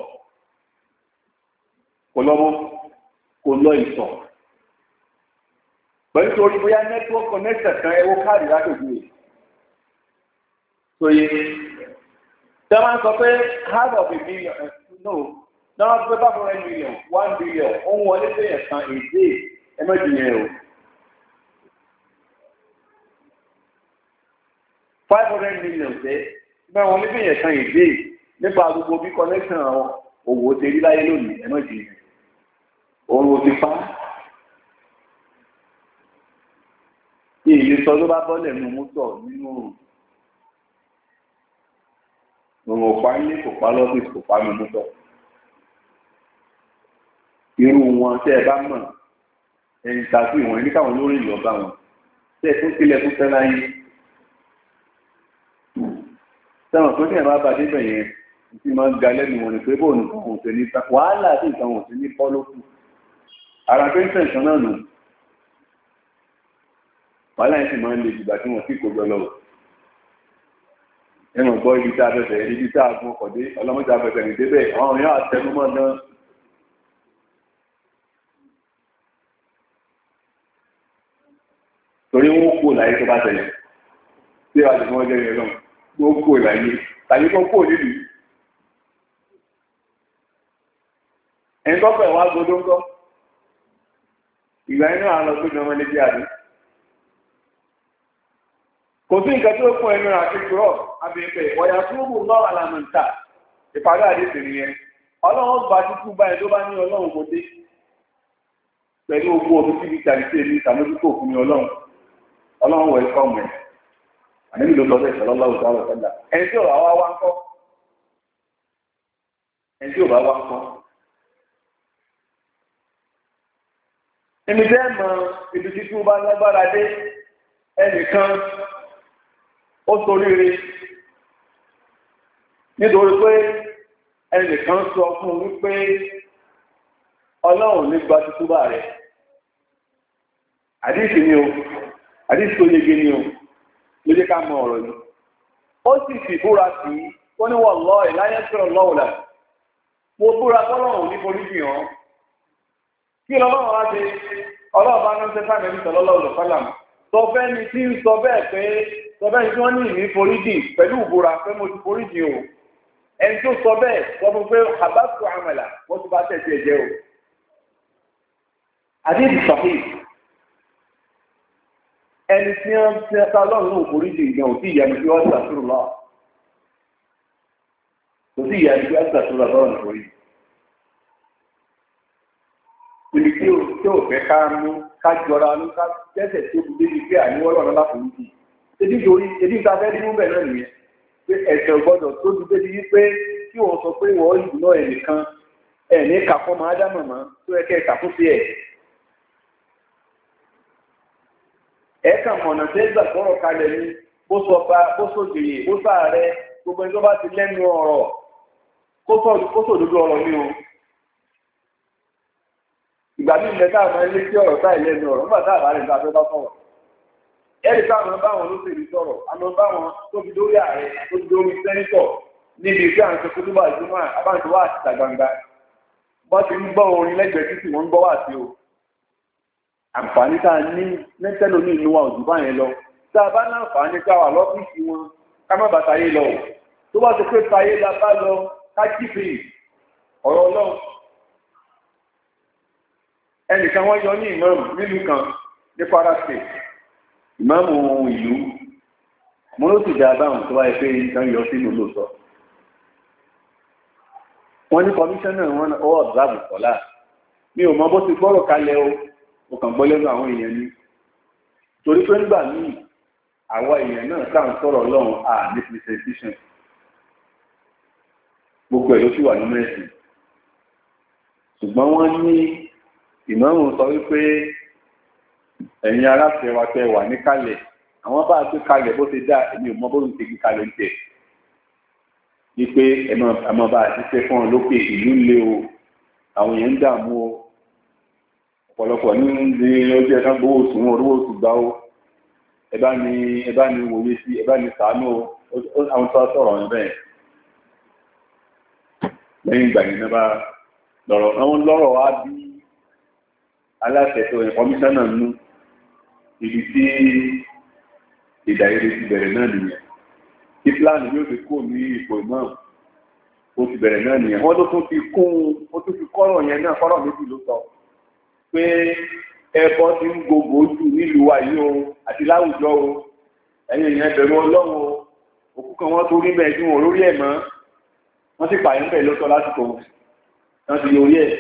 kò lọ́mọ́ kò lọ ìsọ̀ pẹ̀lú torí bóyá network connection kan ẹwọ́ káàdì látòjú rẹ̀. So ye, someone sọ pé half of a million, no, náà gbé bá fún one million, one billion, ohun wọlé pé ẹ̀sán èdè ẹ̀mẹ́jì yẹn o. five hundred million ṣe, bẹ́ẹ̀ wọlé pé ẹ̀sán èdè nípa gbogbo bí connection àwọn òwò ṣe rí láyé lónìí ẹ̀mẹ́jì yẹn. Òun ò ti pa. Ìyè sọ ló bá bọ́lẹ̀ nínú mọ́tò nínú òrùn. Òun ò pa ilé kò pa lọ́fíìsì kò pa mímú tọ́. Irú wọn tẹ́ ẹ bá mọ̀ ẹ̀yìn tàbí ìwọ̀n ní káwọn lórí ìlọ́ba wọn. Tẹ́ ẹ tún kílẹ̀ tún fẹ́ láyé. sẹ́wọ̀n tó ní ẹ̀ máa bá dé bẹ̀yẹn tí máa ń ga lẹ́nu wọn ni pé bóun nǹkan òun ṣe ní wàhálà tí nǹkan òun ṣe ní kọ́ ló kù ara pé ń tẹ̀sán náà nù wàhálà yẹn sì máa ń le jùgbà tí wọ́n sì kó jọ lọ́wọ́ ẹ̀wọ̀n gbọ́ ibi tá a bẹ̀rẹ̀ ibi tá a gun ọkọ̀ dé ọlọ́mọdé abẹ́fẹ́ rìn débẹ̀ àwọn èèyàn àtẹnumọ́ náà torí wọn kó láyé tó bá tẹ̀lé tí wàá lè fún ọjọ́ yẹn lọ wọn kó láyé tàbí kó kó nílùú ẹni tó fẹ́ wá gbọdọ̀ ńkọ́ ìgbà inú àwọn ọlọ́gbọ́n ọmọ ilé bí àdé kò sí nǹkan tó fún ẹnu àti kúrọ̀ abẹ́fẹ́ ọ̀yà tó wù lọ́wọ́ àlàmọ̀ǹtà ìpàdé àdéhùn nìyẹn ọlọ́run gba títú báyìí tó bá ní ọlọ́run kò dé pẹ̀lú ogún omi síbi tàbí sí èmi ìsàmójútó òfin ní ọlọ́run ọlọ́run wọ̀ ẹ̀kọ́ ọmọ ẹ̀ àníbi ló lọ́dọ̀ ìṣẹ̀lọ́ lọ́wọ́ ìṣẹ̀lọ́ ìṣẹ̀lá ẹni tí ò bá wá wá ń kọ́ ẹni tí ò bá wá ń kọ́ ẹni bẹ́ẹ̀ mọ ibi títú bá lágbára dé ẹnìkan ó ṣoríire nítorí pé ẹnìkan sọ fún un wípé ọlọ́run ní gba títú bá rẹ̀ àdíṣì ni o àdíṣì tó yege ni o ló jẹ́ ká mọ ọ̀rọ̀ yìí ó sì fi búra sí i ó ní wọ́n lọ ìláyé sọ̀rọ̀ lọ́wọ́lá mo búra tọ́lọ́run ní forí fi hàn kí lọ́wọ́ wá ṣe ọlọ́ọ̀bá náà ṣe fáwọn ẹni sọ̀rọ̀ lọ́wọ́ fálàmù sọ fẹ́ ni tí ń sọ bẹ́ẹ̀ pé sọ bẹ́ẹ̀ tí wọ́n ní ìní foríjì pẹ̀lú ìbúra pé mo ti foríjì o ẹni tó sọ bẹ́ẹ̀ sọ fún pé àbáṣọ àmàlà wọ́n ti bá tẹ̀sí ẹ̀jẹ̀ o àdéhùn sọ̀hìn ẹni tí wọ́n ti ẹ̀ka ọlọ́run náà foríjì ìgbà ò sí ìyanu tí wọ́n ṣàtúrò lọ kò sí ìyanu tí wọ́n ṣàtúrò lọ́rùn foríjì ibi tí o tí o fẹ́ ká mú ká jọra ló ká tẹ́sẹ̀ tó kù débi pé àníwọ́ lọ́nà láforíjì ebi torí ebi ta fẹ́ nínú bẹ̀ náà nìyẹn pé ẹ̀sẹ̀ gbọ́dọ̀ tó ju débi wípé kí wọ́n sọ pé wọ́n ìlú náà ẹnìkan ẹ̀ ní kàfọ́ máa dá mọ̀mọ́ tó yẹ kẹ́ ṣàkóso ẹ̀. ẹ kàn mọ̀nà tẹ́ gbà sọ̀rọ̀ kalẹ̀ ní bó sọ bá bó sòjòyè bó sàárẹ̀ gbogbo ẹni tó bá ti lẹ́nu ọ̀rọ̀ kó sòdodo ọ̀rọ̀ ní o. ìgbà tí ilẹ̀ táwọn ẹlé tí ọ̀rọ̀ táì lẹ́nu ọ̀rọ̀ nígbà táwọn àrẹ ìgbà tó bá sọ̀rọ̀ ẹ̀rí táwọn báwọn ló fèrè sọ̀rọ̀ àmọ́ báwọn tó fi dórí ààrẹ tó fi dórí sẹ́nítọ̀ níbi ìgbé àwọn ìṣẹ́kú tó bá ìjọba àbáǹtí wà àti ìta gbangba wọ́n ti ń gbọ́ orin lẹ́gbẹ̀ẹ́ títì wọ́n ń gbọ́ wà sí o àǹfààní tá a ní mẹ́tẹ́lò ní ìlú wa ò jù báyẹn lọ tá a bá ní àǹfààní ká wà lọ́fíìsì wọn ká má bàtà yé lọ tó bá ti pé tayé la bá lọ ká jíìpì ọ̀rọ̀ ọlọ́run ẹnìkan wọ́n yọ ní ìmáàmù nílùú kan ní Kwara State ìmáàmù ìlú mo ló sì dá báwọn tó wáyé pé nǹkan yọ sínú lóòótọ́ wọ́n ní kọmíṣánná wọn ọwọ́ ọ̀dùnláàbù kọ́lá mi ò mọ bó ti gbọ́rọ̀ kalẹ̀ o mo kàn gbọ́ lẹ́nu àwọn èèyàn ni torí pé nígbà míì àwa èèyàn náà sáà ń sọ̀rọ̀ ọlọ́run à ní presentation gbogbo ẹ̀ ló sì wà nínú ẹ̀sìn ṣùgbọ́n wọ́n ní ìmáàmù sọ wípé ẹ̀yin aláṣẹ wa tẹ́ wà níkàlẹ̀ àwọn bá gbé kalẹ̀ bó ti dá èmi ò mọ bó ti gbé kalẹ̀ ń tẹ̀ wípé ẹ̀mọ́ bá ṣiṣẹ́ fún ọ lókè ìlú lé o àwọn èèyàn ń dààmú o ọ̀pọ̀lọpọ̀ ní ní ojú ẹ̀ka gbowó oṣù wọn olówó oṣù gbà ó ẹ bá ní ẹ bá ní wòye sí ẹ bá ní ṣàánú o àwọn tó sọ̀rọ̀ ẹ̀ bẹ́ẹ̀ lẹ́yìn ìgbà yẹn náà bá lọ́rọ̀ àwọn lọ́rọ̀ wá bí aláṣẹ tó ẹ̀ kọmíṣánná nú ibi tí ìdàgbére ti bẹ̀rẹ̀ náà nìyẹn tí pílánì yóò fi kó ní ipò náà ó ti bẹ̀rẹ̀ náà nìyẹn wọ́n tó tún fi kún ó tún fi kọ́rọ̀ yẹn náà kọ́rọ̀ méjì ló sọ pé ẹbọ ti ń gbogbo jù nílùú wa yìí o àti láwùjọ o ẹ̀yin èèyàn bẹ̀rù ọlọ́run o òkú kan wọ́n tó rí bẹ́ẹ̀ tí wọ́n lórí ẹ̀ mọ́ wọ́n sì pààyàn bẹ́ẹ̀ lọ́tọ̀ lásìkò wọ́n ti yọrí ẹ̀.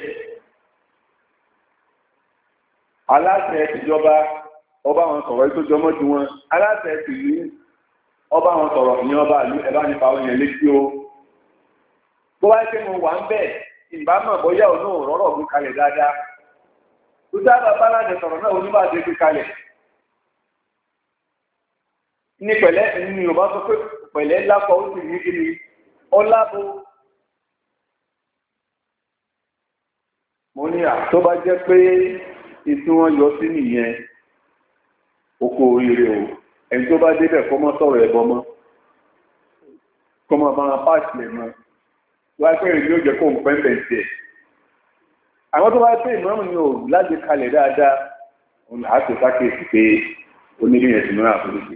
aláṣẹ ìjọba ọba wọn sọ̀rọ̀ tó jọmọ́ ju wọn aláṣẹ ìlú ọba wọn sọ̀rọ̀ ìyẹn ọba ìlú ẹ̀ bá nípa àwọn èèyàn létí o bó wáyé pé mo wà ń bẹ̀ ìbámọ̀ bóyá òun náà rọ́rọ̀ gbé kalẹ̀ dáadáa tó dábà bálájẹ sọ̀rọ̀ náà oníbàjẹ́ gbé kalẹ̀ ní pẹ̀lẹ́ ní Yorùbá sọ pé pẹ̀lẹ́ lápọ̀ ó sì ní kíni ọlábò. mo ní àtọ́ bá jẹ́ pé ìtí wọ́n yọ sí nìyẹn oko oríire o ẹni tó bá débẹ̀ kọ́ mọ́ sọ̀rọ̀ ẹ̀bọ mọ́ kọ́ mọ́ bá wọn páàkì ẹ̀ mọ́ wáyé pé èyí yóò jẹ́ kó ń pẹ́ńpẹ́ tiẹ̀. àwọn tó bá pé ìmọ̀ràn ni ò láti kalẹ̀ dáadáa òun àti sákèsì pé oníbìyẹn sì mìíràn àforíjì.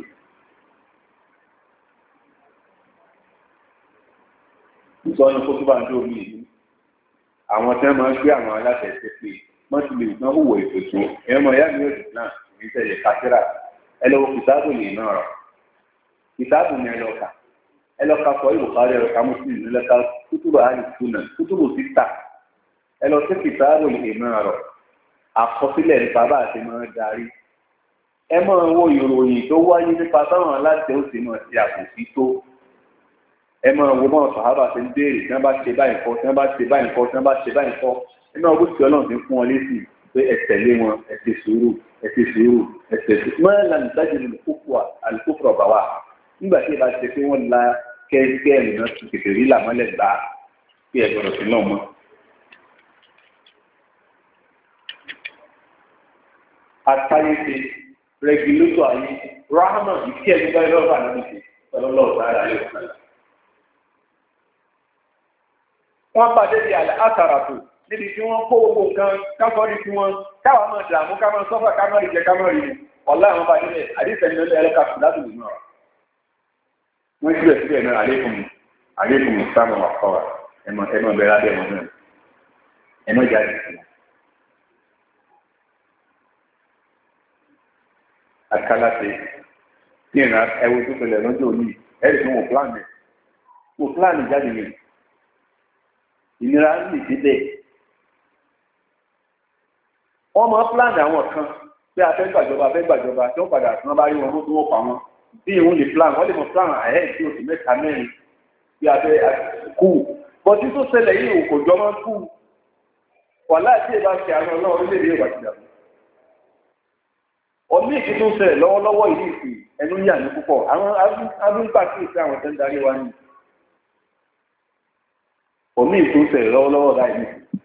ìsọ̀nù kó tó bá ń dó omi yìí àwọn tí wọ́n máa ń gbé àwọn aláṣẹ ṣe pé wọ́n ti lè gbọ́n hùwà ètò tó ẹ̀rọ mọ̀ ìyá mi ò dùn náà ní ìṣẹ̀lẹ̀ kátírà ẹ lọ́wọ́ kìtáàbù lè náà rọ̀ kìtáàbù ni ẹ lọ kà ẹ lọ ka sọ ìbùkárí ẹ lọ ka mùsùlùmí ẹ lọ ka kútùbù àlì túnà kútùbù títà ẹ lọ sí kìtáàbù lè náà rọ̀ àkọsílẹ̀ nípa bá àti máa darí ẹ máa wo ìròyìn tó wáyé nípa táwọn aláṣẹ ó sì máa ṣe àbòsí tó ẹ máa wo bọ́n sàhábà ṣe ń béèrè tí wọ́n bá ṣe báyìí kọ́ tí wọ́n bá ṣe báyìí kọ́ tí wọ́n bá ṣe báyìí kọ́ ẹ máa wọ́n ti ọlọ́run ti ń fún wọn létí pé ẹ tẹ̀lé wọn ẹ ti sùúrù ẹ ti sùúrù ẹ ti sùúrù. wọ́n ń la nìtajú àlùkòkò ọ̀bà wa nígbà tí ẹ bá ṣe pé wọ́n la kẹ́kẹ́ ẹ̀rìnà ti tètè rí làmọ́lẹ̀ gbà pé ẹ gbọ́dọ̀ sí náà mọ́. àtàyè ṣe rẹgìlótò ayé rahama ìkí ẹni bá lọ́wọ́ àná ṣe ọlọ́lọ́ọ̀ sára ayé ọ̀sán. wọ́n pàdé di àtàràtò níbi tí wọ́n kó gbogbo nǹkan káfọ́rí tí wọ́n káwà máa dààmú ká máa sọ́fà ká máa ìjẹ ká máa rí ọ̀la àwọn bàdé rẹ̀ àdìsẹ́ni lọ́lẹ́ ẹlẹ́ka sùn láti lè náà. wọ́n síbẹ̀ síbẹ̀ náà àlékún àlékún sáàmù àkọ́wà ẹ̀mọ ẹ̀mọ bẹ̀rẹ̀ abẹ́ wọn náà ẹ̀mọ jáde sí i. àkàlàṣe ní ìrìn ẹwù tó ṣẹlẹ̀ lọ́jọ́ òní ẹ̀rí fún wọn pláàni wọn pláàni jáde yẹn ìnira ń lè débẹ̀. wọ́n máa pláàni àwọn kan pé a fẹ́ gbàjọba a fẹ́ gbàjọba tí wọ́n padà tí wọ́n bá rí wọn mú tí wọ́n pa wọn bí ìwọ̀n lè pláàni wọ́n lè mọ pláàni àyẹ̀ tí oṣù mẹ́ta mẹ́rin bí a fẹ́ kú. bọ́tí tó ṣẹlẹ̀ yìí kò jọ máa kú wàhálà tí ì bá ṣe àwọn ọlọ́run orílẹ̀-èdè ìwà ti dàbí. ọ̀mí ìdí tó ń ṣẹlẹ̀ lọ́wọ́lọ́wọ́ yìí ìsìn ẹnu yà ní púpọ̀ àwọn abúlùpà kì í sí àwọn tó ń darí wa ní. ọ̀mí ìdí tó ń ṣẹlẹ̀ lọ́wọ́lọ́wọ́ báyìí.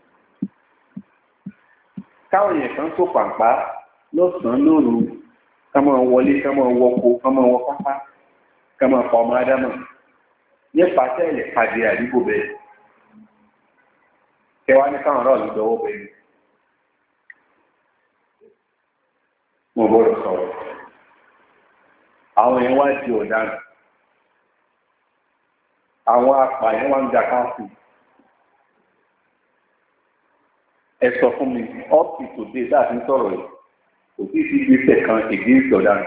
káwọn èèyàn kan tó pàǹpá lọ́sàn-án lóru ká máa wọlé ká máa wọko ká máa wọ pápá ká máa pa ọmọ ádámà nípa tẹ́lẹ̀ pàdé àdúgbò bẹ́ẹ̀. kẹwàá ní káwọn ọ̀rọ̀ lọ́wọ́ bẹ́ẹ̀. mo gbọ́dọ̀ sọ̀rọ̀ àwọn yẹn wá di ọ̀daràn àwọn apààyàn wá ń jà káàkiri ẹ sọ fún mi up to today láti ń sọ̀rọ̀ yìí kò sí sí ìgbésẹ̀ kan ìgbésẹ̀ ọ̀daràn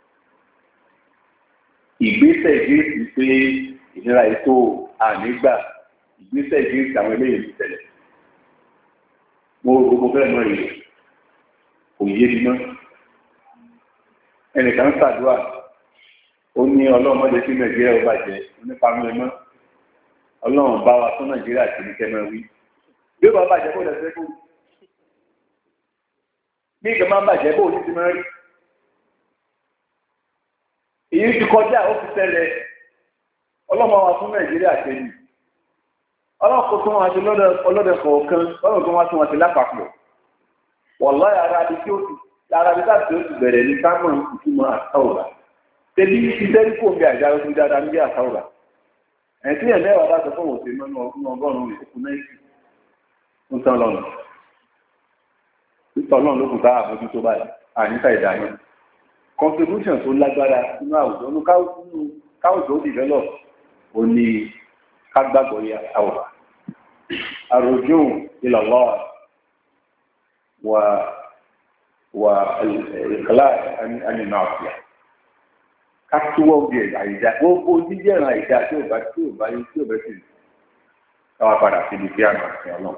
ìgbésẹ̀ ìgbésẹ̀ pé ìnira ètò ànígbà ìgbésẹ̀ ìgbésẹ̀ àwọn eléyìí ti tẹ̀lé mo gbogbo fẹ́rẹ̀ náà yìí kò yé mi náà. ẹnìkan ṣàdúrà ó ní ọlọ́mọdé tí nàìjíríà ó bàjẹ́ onípamọ́ ẹ̀mọ́ ọlọ́run bá wa fún nàìjíríà tí ní kẹ́mẹ́ wí bí ó bá bàjẹ́ bó lẹ́sẹ̀ kú bí ìgbà máa bàjẹ́ bó ní ti máa rí èyí ti kọjá ó fi tẹ́lẹ̀ ọlọ́mọ wa fún nàìjíríà tẹ́lẹ̀ ọlọ́kọ̀ tó wọn àti ọlọ́dẹ kọ̀ọ̀kan ọlọ́dẹ tó wọn àti wọn àti lápapọ̀ wọ̀lá ara àti tí ó ti lára bí káàkiri ó ti bẹ̀rẹ̀ ní sámọ̀ ìtumọ̀ àtàwòrán tẹ́bí iṣẹ́ kò ń bí àjára fún dáadáa ń bí àtàwòrán ẹ̀yìn tí ẹ̀mẹ́ wà bá sọ fún òṣèlú mọ́nú ọdún ọgọ́rùn-ún ìsìnkú náírà ń tán lọ́nà títọ́ náà ló kù ká àbójú tó báyìí àníta ìdáná contribution tó lágbára nínú àwùjọ ní káwùjọ develop ó ní kágbàgbọ́ yẹ àtàwòrán àròjù ìlọ̀lọ́ wà والإخلاء عن المعصية kátúwọ́ bí àìdá gbogbo jíjẹ́ràn àìdá tí ò bá tí ò bá yín tí ò bẹ́ sì káwá padà síbi tí àná àti ọlọ́run.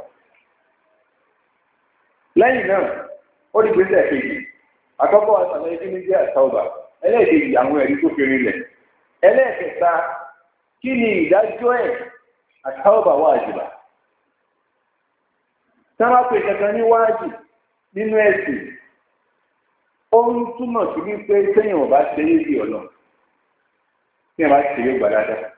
lẹ́yìn náà ó di gbèsè kejì àkọ́kọ́ àtàwọn ẹbí ní jẹ́ àtàwọ̀bà ẹlẹ́ẹ̀kejì àwọn ẹ̀rí tó fi rinlẹ̀ ẹlẹ́ẹ̀kẹta kí ni ìdájọ́ ẹ̀ àtàwọ̀bà wájìbà. sábà pé kankan ní wájì nínú ẹ̀sìn ó ń túmọ̀ sí wípé sẹ́yìn ọ̀bá ṣe é bí ọ̀nà tí ẹ bá ṣe yóò gbà dáadáa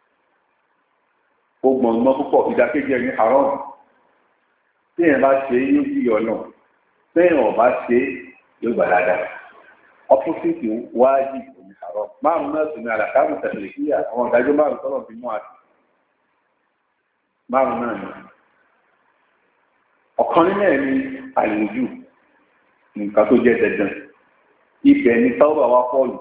ó gbọ̀n mọ́ púpọ̀ ìdákéjì ẹni haram tí ẹ bá ṣe yóò bí ọ̀nà bẹ́ẹ̀ ọ̀ bá ṣe yóò gbà dáadáa ọpọ́sìtì wáájì òní haram márùn náà sì ní àlàkáàmù tẹ̀lé kíyà àwọn ìdájọ́ márùn tọ́lọ̀ fi mú àti márùn náà ni ọ̀kan nínú ẹ̀ ní àlùjù nǹkan tó jẹ́ dandan ibẹ̀ ní sáwọ́bà wá pọ́ọ̀lù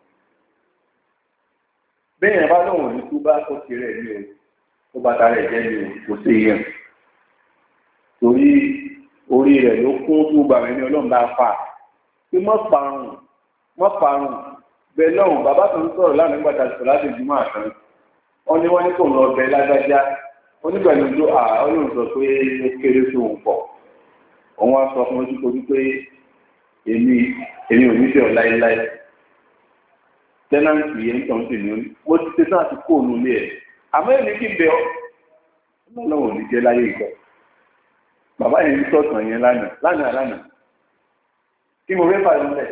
bẹ́ẹ̀ yẹn bá lóun ní kú bá tó ti rẹ̀ ní o tó bá ta rẹ̀ jẹ́ ní o kò sí yẹn torí orí rẹ̀ ló kún tó gbà mí ní ọlọ́run bá fà pé mọ́ parun mọ́ parun bẹ́ẹ̀ lọ́hùn bàbá tó ń sọ̀rọ̀ lánàá nígbà tá a sọ̀rọ̀ láti jùmọ̀ àtàn wọ́n ní wọ́n ní kò ń lọ bẹ lágbájá onígbàlú ló à ọlọ́run sọ pé ó kéré tó ń pọ̀ òun wá sọ fún ojúkojú pé èmi èmi ò ní bẹ̀rù láéláé tẹ́nàǹtì yẹn ń tàn sí ní mo ti ṣe náà ti kó òun lé ẹ̀ àmọ́ èmi kì í bẹ ọ́ ọlọ́run ò ní jẹ́ láyé ìgbọ́ bàbá yẹn ń sọ̀tàn yẹn lánàá lánàá lánàá kí mo fẹ́ fà lulẹ̀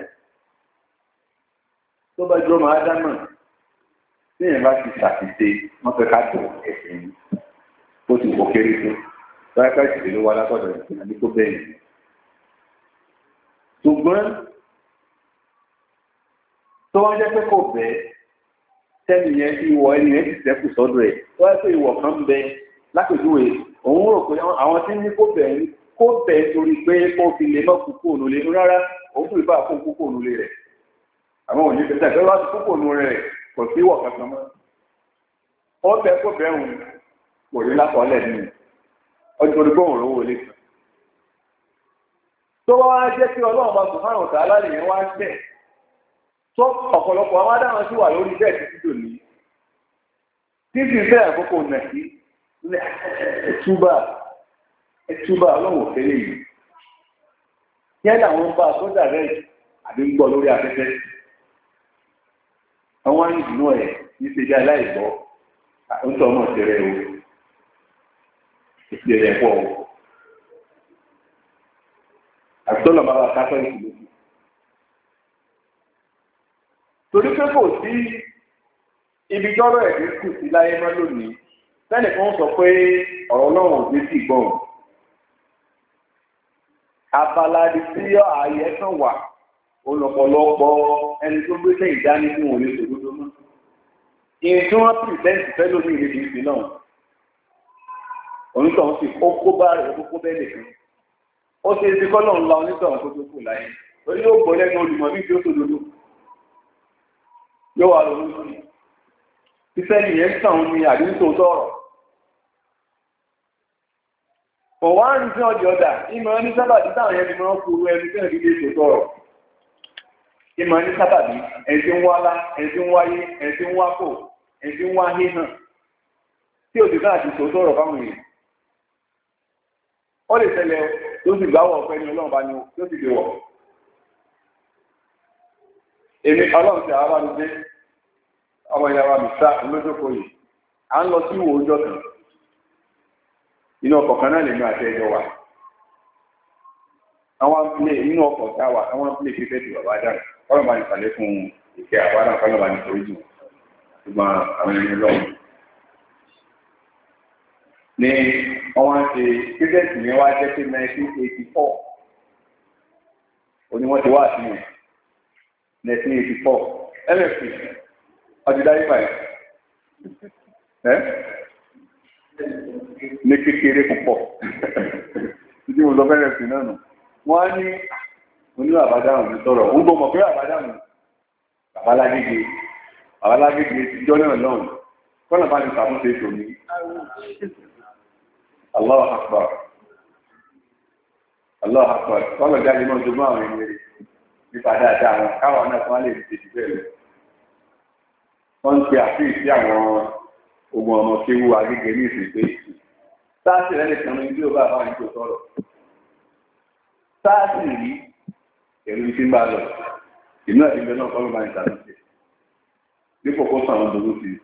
tó bá jọ máa dáná tí yẹn bá ti ṣàtìṣe wọ́n fẹ́ ká tó ẹ̀sìn yìí ó ti wọ kéré tó báyìí ká ìṣẹ̀lẹ̀ ló wá lápọ̀dọ̀ ìṣẹ̀lẹ̀ àbí tó bẹ́ẹ̀ yìí. ṣùgbọ́n tó wọ́n jẹ́ pé kò bẹ́ẹ̀ tẹ́lẹ̀ yẹn ti wọ ẹni yẹn ti sẹ́kù sọ́dọ̀ ẹ̀ tó wáyé pé ìwọ̀ kan ń bẹ lápèjúwe òun rò pé àwọn tí ń ní kó bẹ́ẹ̀ kó bẹ́ẹ̀ torí pé kó fi lè mọ́ kúkú ònú lé rárá òun fún ìbá fún kúkú ònú lé rẹ̀ àwọn òní fẹsẹ̀ fẹ́ wá sí kúkú ònú rẹ̀ kò sí ìwọ̀ kankan mọ́ ó bẹ́ẹ̀ kó bẹ́ẹ̀ òun kò rí lápọ̀ọ́lẹ̀ nínú ọjọ́ orí gbóhùn lówó ilé kan. tó wá jẹ́ kí ọlọ́run bá sùn márùn-ún tàá láti yẹn wá ń tẹ̀ tó ọ̀pọ̀lọpọ̀ àwọn adáhùn sí wà lórí bẹ́ẹ̀ títí tòní títí fẹ́ àkókò nàìjí ẹ̀túbà ẹ̀túbà ọlọ́run òfẹ́lẹ̀ yìí yẹn làwọn bá sójà rẹ̀ àbí ń gbọ́ lórí afẹ́fẹ́ àwọn ìdùnnú ẹ̀ ní ṣe jẹ́ aláìgbọ́ àtúntò náà ṣe rẹ̀ o ìṣẹ̀lẹ̀ pọ̀ àtúntò bá wà kápẹ́ ìṣẹ̀lẹ̀ torí pé kò sí ibi tọ́rọ̀ ẹ̀dín kù sí láyé mọ́ lónìí sẹ́nì kan sọ pé ọ̀rọ̀ náà ò dé sí ìgbọ̀n abala di sí ààyè kan wà olọ̀pọ̀lọpọ̀ ẹni tó gbé sẹ́yìn dání fún òun lè sòdodo mọ́ ìyẹn tí wọ́n pìrìsẹ́ǹtì fẹ́ lómi ìrètí ìsìn náà onítọ̀hún sì kó kó bá rẹ̀ kókó bẹ́ẹ̀ nìkan ó ṣe é ti kọ́ lọ́run la onítọ̀hún tó tó kù láyé lórí yóò gbọ́ lẹ́nu olùmọ̀ bí tí ó sòdodo yóò wà lórí sí fífẹ́ nìyẹn ń tàn ní àdínkù tọ̀rọ̀ kò wá ń rí ọjọ́ ọ̀dà ìmọ̀ ní sábàbí táwọn yẹn ti máa ń kúrú ẹni tẹ́lẹ̀ dídé ètò tọ̀rọ̀ ìmọ̀ ní sábàbí ẹni tí ń wálá ẹni tí ń wáyé ẹni tí ń wákò ẹni tí ń wáhé náà tí òdì náà ti tò tọ̀rọ̀ fáwọn èèyàn ó lè tẹ̀lé tó sì gbáwọ̀ ọ̀pẹ ní ọlọ́run bá ní tó sì lè wọ̀ èmi ọlọ́run ti àwọn bá mi dé ọmọ ìyàwó mi sá olójókòó yìí à ń lọ sí ìwò ọjọ́ kan inú ọkọ̀ kan náà lè ní àti ẹjọ́ wa àwọn amúlé inú ọkọ̀ tá wà àwọn amúlé fífẹ́ ti bàbá dára kọ́lọ̀ bá ní sàlẹ̀ fún ìkẹ́ àbádà kọ́lọ̀ bá ní torí jù ṣùgbọ́n àwọn ẹni lọ́wọ́ ní wọ́n ṣe kíkẹ́ẹ̀tì yẹn wá jẹ́ pé nineteen eighty four òní wọ́n ti wá sí yẹn nineteen eighty four M F C ọdún dáyé báyìí ẹ́ ní kékeré púpọ̀ títí mo lọ bẹ̀rẹ̀ sí náà nù wọ́n á ní oní àbádáhùn ní sọ̀rọ̀ ó ń gbọ́ mọ̀ pé àbádáhùn babalágége babalágége ìjọ náà lọ́hùn kọ́nà bá ní sàmúnṣe ètò ní Allahu Akbar Allahu Akbar kọ́nà jáde náà jọmọ́ àwọn ènìyàn nípa dáadáa wọn káwọn náà fún wa lè ti ti bẹ́ẹ̀ lọ wọ́n ń pe àfíìsí àwọn ogun ọmọ kéwú agége ní ìsìn pé sáàsì rẹ̀ lè kàn ní bí ó bá bá ní tó sọ̀rọ̀ sáàsì rí ẹ̀rù tí ń bá lọ ìlú àti ìgbẹ́ náà kọ́lọ́ máa ń ṣàtúnṣe dípò kó sàn án dòdò sí i.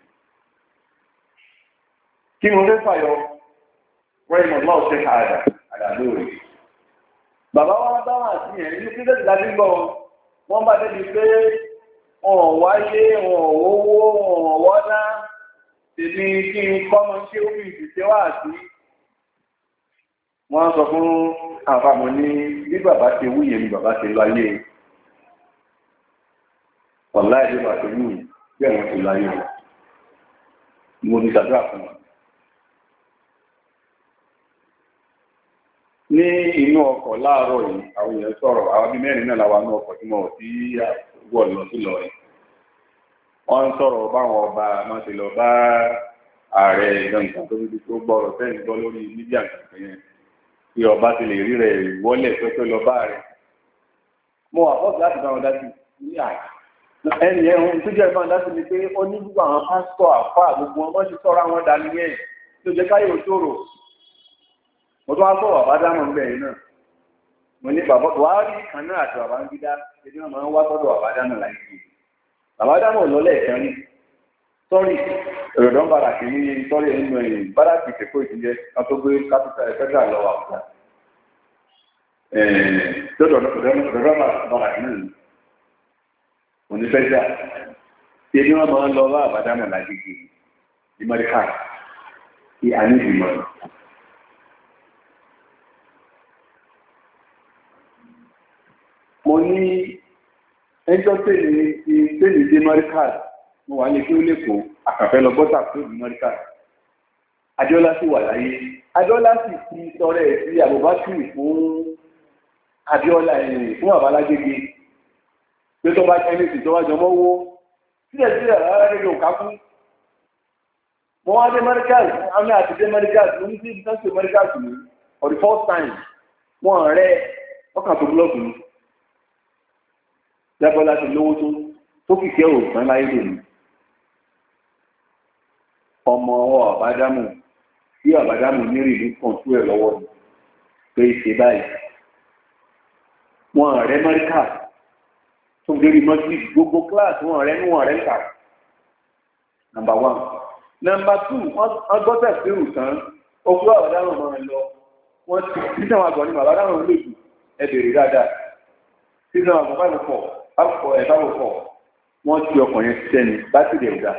kí mo fẹ́ fàyọ wọ́n ìmọ̀ náà ṣe àdà àdà lóore. bàbá wa bá wà sí yẹn ní kíkẹ́ láti gbọ́ wọn bá débi pé wọn wáyé wọn owó wọn wọ́ná tèmi kí n kọ́mọ ṣé ó fi ìdíṣẹ́ wà sí. wọ́n sọ fún àfàmọ́ ní bí bàbá ṣe wúyè ni bàbá ṣe lọ ayé ọ̀la ìlú bàbá ṣe wúyè bí ẹ̀wọ̀n ṣe lọ ayé wọn. mo ní ṣàdúrà fún wọn. ní inú ọkọ̀ láàárọ̀ yìí àwọn èèyàn sọ̀rọ̀ àwọn bíi mẹ́rin náà làwọn inú ọkọ̀ tí wọ́n ti wọ̀ lọ sí lọ yìí. wọ́n ń sọ̀rọ̀ báwọn ọba máa ṣe lọ bá ààrẹ ìjọba tó fi tó gbọ́rọ̀ sẹ́yìn gbọ́ lórí mídíà kankan yẹn bí ọba ti lè rí rẹ̀ wọlé pẹ́pẹ́ lọ bá rẹ̀. mo wà fọ́ọ̀sì láti bá wọn dá sí ní àyà. ẹnì yẹn ohun tó jẹ́ ìbáwọn dá sí ni pé ó ní gbogbo àwọn pásítọ̀ àfáà gbogbo wọn bọ́ sí sọ́ra wọn dání yẹn tó jẹ́ káyọ̀ òṣòro. mo tún wá sọ bàbá dáná ń bẹ̀ yìí náà mo ní bàbá buhari kan náà àti bàbá ń dídá ẹbí wọn máa ń wá sọ́dọ̀ bàbá dáná láì sí bàbá dáná ò lọ́lẹ̀ ẹ̀kan rí sọ́rí èròdọ́ ń bára kì í sọ́rí ẹnu ẹ̀yìn bára kì í ṣe kó ìdílé ká tó gbé kápítà ẹ̀fẹ́dà lọ àbúrà ẹ̀ẹ́dọ́dọ̀ bára kì í onífẹ́jà ẹbí wọn máa ń lọ bá bàbá dáná láì sí ìmọ̀ríkà kí a ní ìmọ̀ mo ní ẹjọ́ tèmi ti tèmi dé mọ́ríkàs mo wà ní kí ó lè kó àkàfẹ́ lọ bọ́tà tó di mọ́ríkàs adéọlá sì wà láyé adéọlá sì ti sọ̀rọ̀ ẹ̀ sí àbúbákìrì fún adéọlá ẹ̀yìn fún àbálágége pé tó bá jẹ́ ní ìsìn wájọ mọ́wó sílẹ̀sílẹ̀ rárá nílò òkà fún mo wá dé mọ́ríkàs àmì àti dé mọ́ríkàs mo ní sí ibi tó ń ṣe mọ́ríkàs mi for the first time wọ́n rẹ̀ ọkàn tó búlọ́ọ̀kì mi. Jábọ́lá ti lówó tó tó kìkẹ́ òògùn láyé lòní. Ọmọ ọwọ́ àbádámù tí àbádámù nírì ní kọ̀ǹtú ẹ̀ lọ́wọ́ ni pé ṣe báyìí. Wọ́n rẹ̀ Amẹ́ríkà tó lérí mọ́tì gbogbo kíláàsì wọ́n rẹ̀ ní wọ́n rẹ̀ kà. Nàmbà wán. Nàmbà tù wọ́n gbọ́dọ̀ fẹ́rù tán okú àbádámù máa ń lọ. Wọ́n ti títí àwọn àgbọ̀n ní àbádámù lè jù ẹ bèrè dáadáa. Títí àwọn àgbọ̀n bá mi pọ̀. Akọ ẹ̀ka òkọ̀ wọ́n ti ọkọ̀ yẹn ṣiṣẹ́ ni bátìrì ẹ̀dá.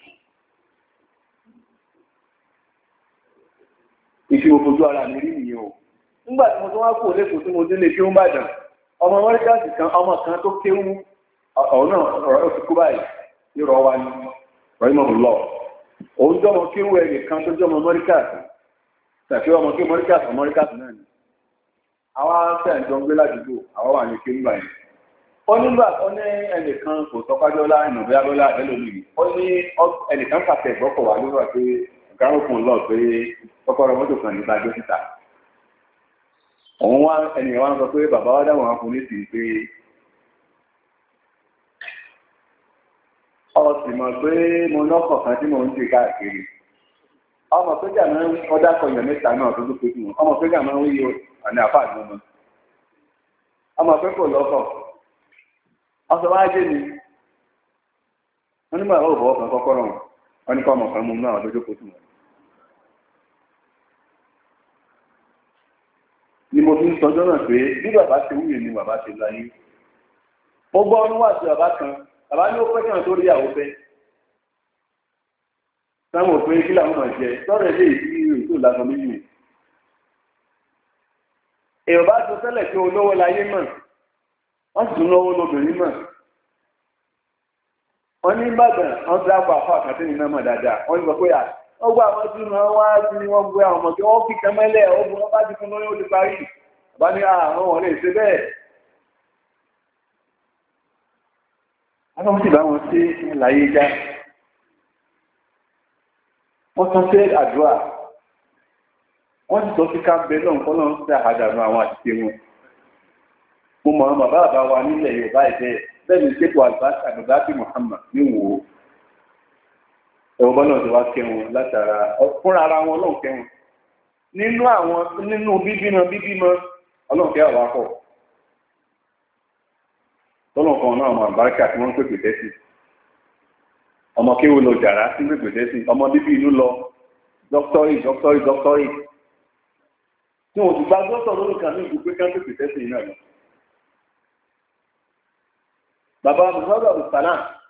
Ìfi òfojú ara mi rí nìyẹn o. Nígbà tí mo tún wá kó lẹ́kọ̀ọ́ tí mo délé kí ó ń bàdàn, ọmọ mọ́ríkàsì kan ọmọ kan tó kéwú ọ̀hún náà ọ̀rọ̀ ti kú báyìí nírọ̀ wa ní ọ̀rẹ́mọ̀ lọ. Òun jọmọ kéwú ẹ̀rì kan tó jọmọ mọ́ríkàsì tàbí ọmọ kéwú mọ́ríkàsì mọ́ríkàsì náà ni. Àwa sẹ́yìn jọ ń gbé ládùúgbò, àwa wà ní kéwú báyìí. Ó nígbà tó ní ẹnìkan kò tọ́kájọ́lá ìnàbí abọ́lá àbẹ́lòmí ó ní ẹnìkan pàṣẹ ìgbọ́kọ̀ wà lórí àti ọ̀gárókùn lọ pé kọ́kọ́rọ́ mọ́tò kan nígbà jó síta. Òun wá ẹnìyàn wá ń sọ pé bàbá wá dáwọn akun ní sí pé ọ sì mọ̀ pé mo lọ́kọ̀ kan tí mò ń ṣe káàkiri. Ọmọ sójà máa ń kọ́dá kọyàn mẹ́ta náà tó dúpẹ́ fún wọn. Ọmọ sójà máa ń wí ọ̀nà àfáàdùn ọmọ. Ọmọ pé kò lọ́kọ̀. Ọsọ wá jẹ́ ni, wọ́n nígbà wọ́n bọ̀ ọkàn kọ́kọ́rọ̀ wọn ní kọ́ ọmọ kan mú náà lójó kó tún wọn. Ni mo fi ń sọjọ́ náà pé bí bàbá ṣe wúyè ni bàbá ṣe láyé. Mo gbọ́ ọ́nú wà sí bàbá kan, bàbá ní ó pẹ́ kàn tó rí ìyàwó fẹ́. Sáwọn òpin kí làwọn máa jẹ, sọ́rọ̀ ilé ìdí ètò ìlànà méjì. Èèyàn bá sọ tẹ́lẹ̀ pé olówó láyé mọ̀. Wọ́n sì tún lọ́wọ́ lóbìnrin mọ̀. Wọ́n ní Ìbàdàn, wọ́n ti dápọ̀ àfọ́ àkàtì ní mẹ́mọ̀ dáadáa. Wọ́n ní sọ pé ó gbọ́ àwọn tí wọ́n wá sí ni wọ́n gbé àwọn ọmọ tí wọ́n fi kẹ́mẹ́lẹ̀ ọgbọ̀n wọn bá ti fún lórí ó ti parí. Bàbá ní àwọn wọn lè ṣe bẹ́ẹ̀. Wọ́n sì bá wọn sí láyé já. Wọ́n tán sí àdúrà. Wọ́n sì sọ sí kábẹ́ náà kọ́ náà ń ṣe àdànù àwọn àṣìṣe wọn. Mo mọ̀ ọ́n bàbá àbá wa nílẹ̀ Yorùbá ìbẹ́ bẹ́ẹ̀ ni ṣépò àlùbáàbí Muhammad ní wò ó. Ẹ̀wọ̀n bọ́lá ti wá kẹwọn látara fúnra ara wọn ọlọ́run kẹwọn. Nínú àwọn nínú bíbímọ bíbímọ ọlọ́run kẹ́ àwọn akọ̀. Tọ́lọ̀ kan náà ọmọ àbáríkà tí wọ́n ń pèpè tẹ́sí. Ọmọ kéwòn lọ jàrá sí pèpè tẹ́sí. Ọmọ bíbí inú lọ dọ́kítọ́rì dọ́kítọ́rì dọ́kítọ́rì. Tí wọ́n ti gba dọ́kítọ̀ lórí kan ní ìlú pé ká pèpè tẹ́sí náà lọ. Bàbá Muhammadu Abdulsalam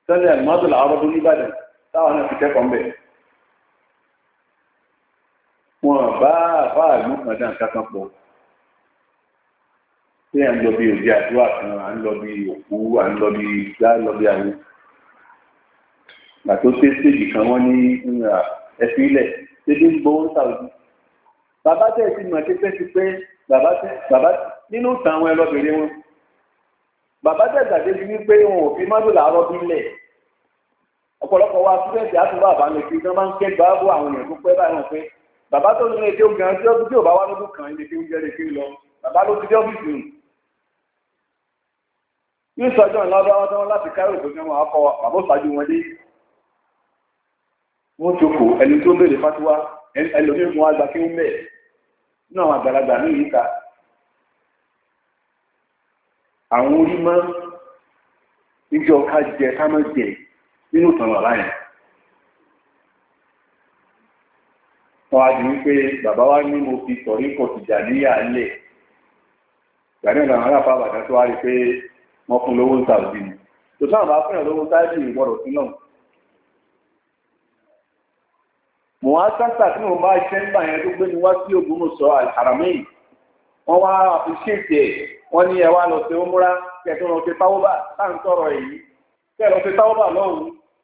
sẹ́lẹ̀ àlùmọ́tò làwọn ọdún nìbàdàn táwọn náà ti kẹ́kọ̀ọ́ mbẹ̀. wọn bá àbá àlù kan dá nǹkan kan pọ̀ tí à ń lọ bí òde àdúrà kan à ń lọ bí òkú à ń lọ bí ìgbà lọ bí àwọn gbàtó tẹ stéèjì kan wọ́n ní ẹ̀sìn ilẹ̀ ṣébí ń gbowó sàwùjú. bàbá tẹ̀ sí mọ̀ tẹ́tẹ́ ti pé bàbá tẹ̀ bàbá nínú ìtàn àwọn ẹlọ́bìnrin wọn bàbá tẹ̀ gbàdé bí wípé wọn ò fi mọ́tò làárọ̀ bí lẹ̀ ọ̀pọ̀lọpọ̀ wa túbẹ̀tì àtúbọ̀ àbámi kí wọ́n máa ń kẹ́gbà bó àwọn èèyàn tó pẹ́ báyìí wọn pé bàbá tó ní èdè ogun tí ó tí ò bá wá lọ́dún kan ilé tí ó jẹ́ lè kiri lọ bàbá ló ti dé ọ́fíìsì nù. ní ìsọjọ́ ńlọ́dọ́ wọn tán láti káyọ̀ òṣèlú wọn akọ bàbá òṣàjú wọn dé. wọ́n jókòó ẹni tó béèrè fatiwa ẹlòmíràn wọn àgbà kí wọ́n mẹ́ nínú àwọn àgbàlagbà ní ìyíká. àwọn orí máa níjọ ká jẹ ká má jẹ nínú ìtàn wà láyìn. wọ́n á di wípé bàbá wa ní mo fi sọ̀rí kò tìjà níyà lẹ̀. ìgbàdí ọ̀nà àwọn aláfáà bàtà tó wá rí pé wọ́n fún lówó ń ta òbí ni. tó sáà bá fún ìyàn lówó sáájì ìgbọ́dọ̀ sí náà. mo wá sáńtà tí mo bá iṣẹ́ nígbà yẹn tó gbé mi wá sí Ògbómọ̀ṣọ́ Al-Haramain. wọ́n wá àfiṣètì ẹ̀ wọ́n ní ẹ wá lọ sí Umra kẹ̀tọ́ lọ sí táwọ́bà táà ń sọ̀rọ̀ èyí kẹ́ lọ sí táwọ́bà lọ́hùn.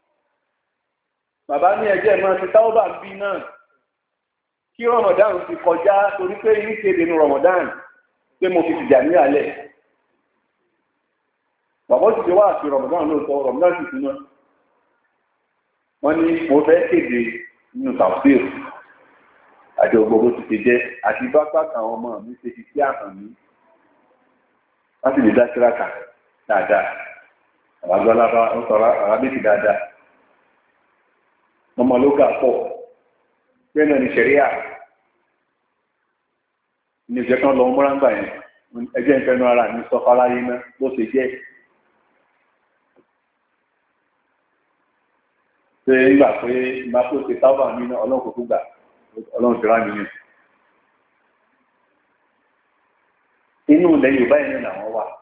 bàbá ní ẹjẹ́ máa ti táwọ́bà bí náà kí Ramadan ti kọjá torí pé yìí kéde ní Ramadan pé mo fi tìjà ní alẹ́. bàbá ti ṣe wá àti Ramadan lóòótọ́ Ramadan sì tún náà. wọ́n ní mo fẹ́ kéde nínú tafsir àjọ gbogbo ti ṣe jẹ́ àti bápá àwọn ọmọ mi ṣe fi sí àhàn mi. wọ́n sì lè dá síráàkà dáadáa. àbájọ́ alábá ń sọ̀rọ̀ arábìkì dáadáa. ọmọ ló gà pọ̀. bẹ́ẹ̀ náà ni ṣẹ̀ríà ní ìjẹ́ kan lọ mọ́ráńgbà yẹn ẹjẹ́ ìfẹ́nu ara ní sọ fáráyé náà bó ṣe jẹ́ pé nígbà pé ìgbà tó ṣe tábà mí náà ọlọ́run kò tó gbà ọlọ́run ti rá mi yẹn. inú ilẹ̀ Yorùbá yẹn náà làwọn wà.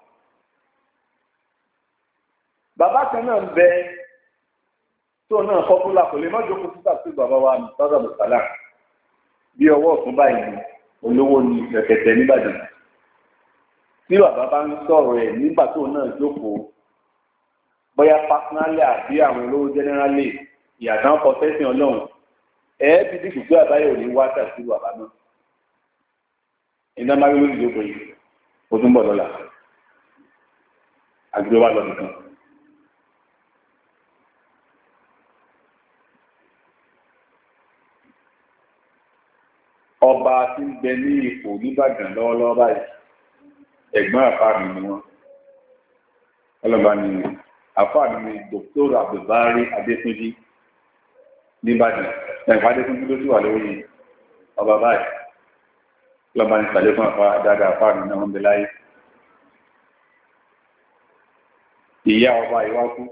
bàbá kan náà ń bẹ tó náà fọ́pùlà kò lè má jókòó títà sí bàbá wa ní sọ́dọ̀ bùsàlà bí ọwọ́ ọ̀tún báyìí olówó ní rẹ̀kẹ̀tẹ̀ nìbàdàn tí bàbá bá ń sọ̀rọ̀ ẹ̀ nígbà tó náà jókòó bóyá pásínálì àbí àwọn olówó jẹ́nẹ́rálì ìyàtọ̀ ọkọ̀ tẹ́sán ọlọ́run ẹ̀ bí dìbò pé àbáyọ̀ ò ní wá tà sí bàbá náà iná máa ń lórí ìjókòó yìí ó tún bọ̀ lọ́la àgbẹ̀ wa lọ nìkan. ọba tí ń bẹ ní ipò nìbàdàn lọ́wọ́lọ́wọ́ báyìí ẹ̀gbọ́n àfáàmì ni wọ́n ọlọ́ba ni àfáàmì ni Dr. Abdulbari Adétúnjì nìbàdàn ẹ̀gbọ́n Adétúnjì ló sì wà lórí ọba báyìí ọlọ́ba ní sàlékún àfá dáadáa àfáàmì náà wọ́n bẹ láyé. ìyá ọba ìwákú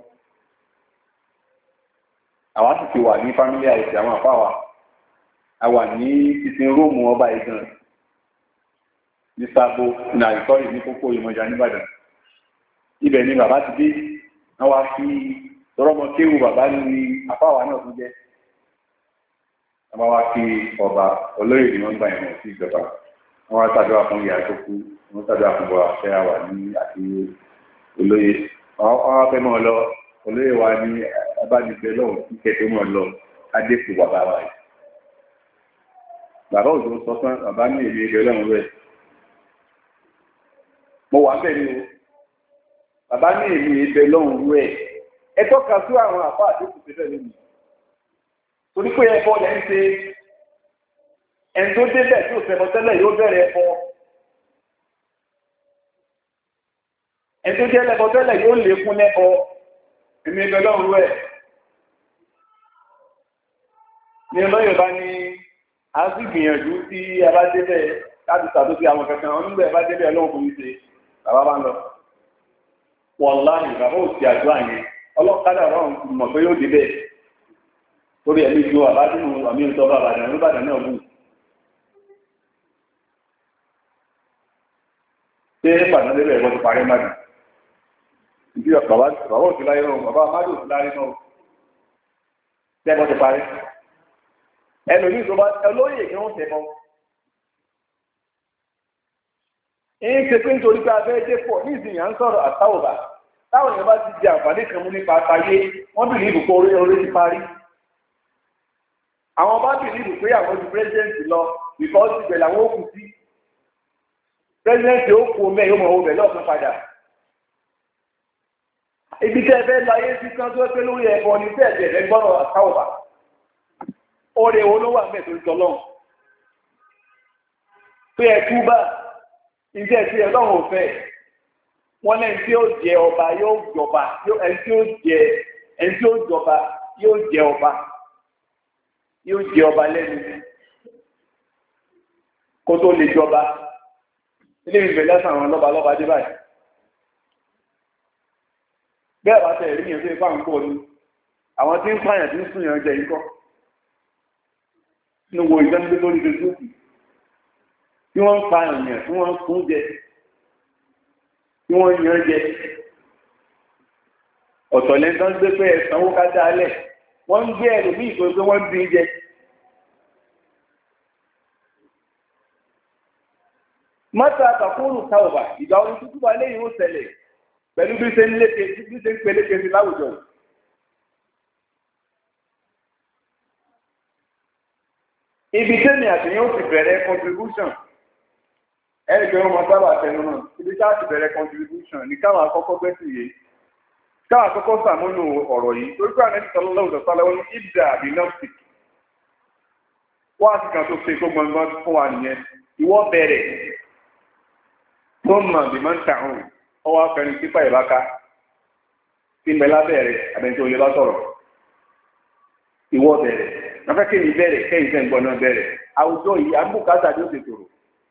àwa sì ti wà ní fámílì àìsí àwọn àfáà wa a wà ní ìsìn róòmù ọba ìgàn ní sábó ní àìsọ́rì ní kókó ìmọ̀já nìbàdàn ibẹ̀ ni bàbá ti dé wọ́n wá fi tọrọmọ kéwù bàbá ní àfáwà náà tún jẹ́ wọ́n wá fi ọba olóyè ni wọ́n gbà ẹ̀wọ̀n sí ìjọba wọ́n wá ṣàdúrà fún ìyá tó kú wọ́n ṣàdúrà fún bọ́ àṣẹ àwà ní àti olóyè wọ́n wá fẹ́ mọ́ lọ olóyè wa ní abánigbẹ́ lọ́wọ́ sí kẹ́tẹ́ mọ́ lọ adékù bàbá wa yìí. Bàbá òjò sọ fún bàbá ní èmi ìgbẹ́ lọ́rùn rẹ̀. Mo wà bẹ́ẹ̀ ni o. Bàbá ní èmi ìgbẹ́ lọ́rùn rẹ̀. Ẹ tọ́ka sí àwọn àpá àdékù tẹ́lẹ̀ nínú. Torí pé ẹbọ lẹ́ ń ṣe ẹni tó débẹ̀ tí ò ṣẹbọ tẹ́lẹ̀ yóò bẹ̀rẹ̀ ẹbọ. Ẹni tó jẹ́ lẹ́bọ tẹ́lẹ̀ yóò lékún lẹ́bọ. Èmi ìgbẹ́ lọ́rùn rẹ̀. Ní ọlọ́yọ̀ bá ní a sì gbìyànjú tí a bá débẹ̀ láti ṣàtúnṣe àwọn kankan wọn nígbà bá débẹ̀ ọlọ́run fún mi ṣe bàbá bá ń lọ. wọ̀láhì bàbá ò sí àjọ àyẹn ọlọ́kadà rọrùn mọ̀ pé yóò débẹ̀ torí ẹ̀mí ju àbádínú àmì ìtọ́ba àbàdàn olúbàdàn náà wù. ṣé pàdán débẹ̀ ẹ̀kọ́ ti parí mádùn ìdí bàbá bàbá òsì láyé náà bàbá amádò òsì láyé náà tẹ́bọ̀ ti parí ẹlòmíì tó bá olóyè kí wọ́n tẹ́bọ̀ ń ṣe pé nítorí pé abẹ́ dé pọ̀ ní ìsìn yà ń sọ̀rọ̀ àtàwọ̀bà táwọn èèyàn bá ti di àǹfààní kan mú nípa àtàyé wọ́n bì ní ìbùkún orí orí ti parí àwọn bá bì ní ìbùkún pé àwọn ju pírẹsidẹ́ǹtì lọ because ibẹ̀ làwọn ó kù sí pírẹsidẹ́ǹtì ó kú omi ẹ̀ yóò mọ̀ owó bẹ̀ lọ́ọ̀kan padà ibi tẹ́ ẹ fẹ́ láyé sí kan tó pé lórí ẹ̀bọ ní tẹ́ ẹ̀jẹ̀ rẹ̀ gbọ́rọ̀ àtàwọ̀bà oore wo ló wà mẹ́ tó ń tọ́ lọ́hùn pé ẹ tú bá ǹjẹ́ tí ẹ lọ́hùn ò fẹ́ wọ́n lẹ́yìn tí ó jẹ ọba yóò jọba ẹni tí ó jẹ ẹni tí ó jọba yóò jẹ ọba yóò jẹ ọba lẹ́nu kó tó lè jọba ilé ìgbẹ́ lẹ́sàn àwọn lọ́ba lọ́ba dé báyìí bẹ́ẹ̀ bá tẹ̀ rí yẹn tó ipá ń pọ̀ ní àwọn tí ń pààyàn tí ń sùn yàn jẹ ikọ́ nínú wo ìdánilé lórí Facebook tí wọ́n ń pààyàn yẹn tí wọ́n ń fún jẹ tí wọ́n yàn jẹ ọ̀tọ̀ lẹ́ńtọ́ gbé pé ẹ̀sánwó ká dálẹ̀ wọ́n ń gbé ẹlòmíì tó pé wọ́n ń dín jẹ. mọ́tò àtàkùnrin táwọ̀bà ìgbà orí tútù wà lẹ́yìn ó ṣẹlẹ̀ pẹ̀lú bí ṣe ń léke bí ṣe ń peléke sí láwùjọ. ibi tẹ́mi àtìyàn ó ti bẹ̀rẹ̀ contribution ẹ̀rì pé wọ́n máa sábà tẹnu náà ibi tá a ti bẹ̀rẹ̀ contribution ní káwọn akọ́kọ́ gbẹ́sì yìí káwọn akọ́kọ́ sàmúlò ọ̀rọ̀ yìí torí pé ànẹ́tì sọlọ́lọ́ òdò sálẹ́wọ́n ní ibda àbí nọ́ọ̀sìk wọ́n á sì kàn tó ṣe tó gbọ̀ngbọ̀n fún wa nìyẹn ìwọ bẹ̀rẹ̀ tó mọ̀ bí máa ń tàrùn ọwọ́ afẹ́rin sípà ìbáka tí mẹ́lá bẹ̀rẹ̀ àbẹ̀ntí oyè bá sọ̀rọ̀ ìwọ bẹ̀rẹ̀ afẹ́kẹ́ mi bẹ̀rẹ̀ kẹ́yìn fẹ́ ń gbọ́ náà bẹ̀rẹ̀ àwùjọ yìí àbúkátà ló ti tòrò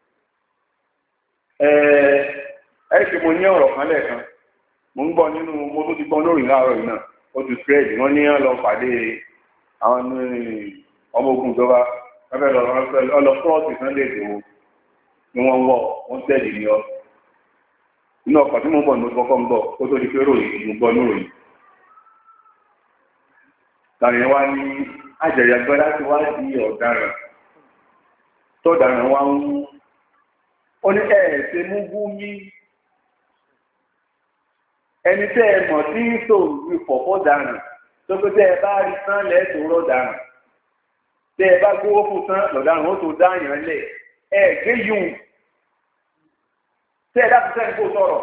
ẹ ṣe mo ní ọ̀rọ̀ kan lẹ́ẹ̀kan mo ń gbọ́ nínú mo tó ti gbọ́ lórí láàárọ̀ yìí náà ó ti spread wọ́n ní lọ pàdé àwọn ọmọ ogun ìjọba wọ́n fẹ́ lọ lọ fọ́ọ̀tì sunday ìdòwò ni wọ́n wọ̀ wọ́n tẹ̀lé ní ọ inú ọkọ̀ tí mo bọ̀ ní kọ́kọ́ ń bọ̀ ó tó di pé ròyìn mo gbọ́ lórí tàbí wá ní àjẹyàgbẹ́ láti wá sí ọ̀daràn tó daràn wá ń ó ní ẹ̀ẹ̀ṣẹ̀ mú bú mí ẹni tẹ́ ẹ mọ̀ tí ń sò ní fọ̀fọ́ dànù tó pé tẹ́ ẹ bá rí tán lẹ́ẹ̀tọ́ rọ̀ dànù tẹ́ ẹ bá gbówó fún tán lọ̀daràn ó tó dáyàn lẹ̀ ẹ gé yùn tẹ́ ẹ dákun sẹ́ni kó sọ̀rọ̀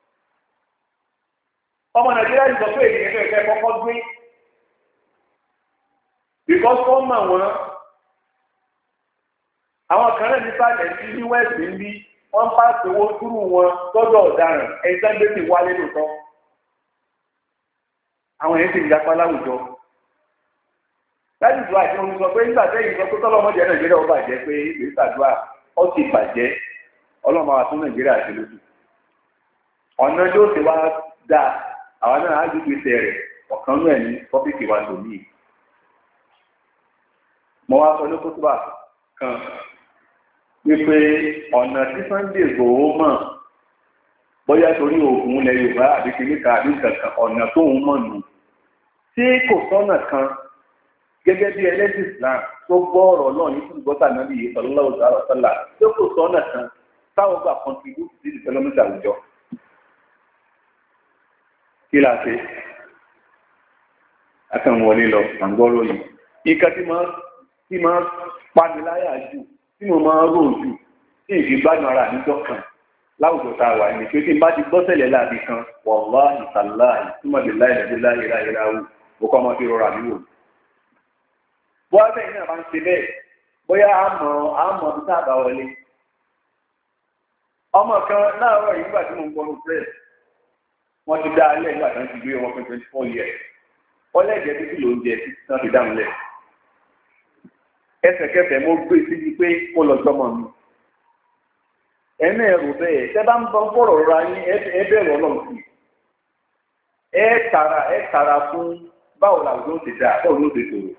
ọmọ nàìjíríà yìí sọ pé ènìyàn fẹ́ fẹ́ kọ́kọ́ gbé because wọ́n mọ̀ wọ́n àwọn kan náà nípàdé sí ní wẹ́ẹ̀sì ń bí wọ́n bá ṣòwò túrú wọn lọ́dọ̀ ọ̀daràn ẹ̀sán gbé ti wálé lóòótọ́ àwọn èèyàn ti ń yapa láwùjọ láti ìdúrà tí wọ́n sọ pé nígbà tẹ́yìn sọ pé tọ́lọ́mọdé nàìjíríà ó bàjẹ́ pé ìgbésàdúrà ó ti bàjẹ́ ọlọ́mọ wa fún nàìjíríà ṣe lójú ọ̀nà yóò ti wá dá àwọn náà á gbégbé tẹ rẹ̀ ọ̀kan náà ní tọ́pìkì wa lòmíì mo wá sọ ní kótóbà kan wípé ọ̀nà tí Sunday Igboho mọ̀ bóyá torí oògùn ilẹ̀ Yorùbá àbí kìnnìkan àbí kankan ọ̀nà tó ń mọ̀ nù tí kò sọ́nà kan gẹ́gẹ́ bí ẹlẹ́sìn Islam tó gbọ́ ọ̀rọ̀ náà ní fún ìgbọ́ta náà bíi sallallahu alaihi wasallam tó kò sọ́nà kan táwọn gbà contribute sí development àwùjọ. kí la ṣe àtàwọn lọ àǹgọ́rọ̀ yìí ìka tí máa tí máa pani láyà jù tí mo máa rò jù tí ìfi gbádùn ara níjọ́ kan láwùjọ tá a wà ní pé tí n bá ti gbọ́ tẹ̀lé láàbí kan wallahi tallahi túmọ̀lẹ̀ láìláìlá láìláìláwù ó kọ́ ọmọ tí rọra mi wò. bó wá sẹ́yìn náà máa ń ṣe bẹ́ẹ̀ bóyá àmọ́ àmọ́ tó sábà wọlé. ọmọ kan láàárọ̀ yìí nígbà tí mo ń gbọ́ ní press wọ́n ti dá alẹ́ nígbà tí wọ́n ti gbé ọmọ pé twenty four years ọlẹ́jẹ̀ títí ló ń jẹ títí náà ti dáhùn lẹ̀. ẹsẹ̀kẹsẹ̀ mo gbé síbi pé kó lọ sọmọ mi. ẹ̀mí ẹ̀rù bẹ́ẹ̀ tẹ́ bá ń bọ́ fọ̀rọ̀ ra yín ẹ bẹ̀rù ọlọ́run sí i. ẹ tara ẹ tara fún báwo làwùjọ ti dà báwo ló ti tòrò.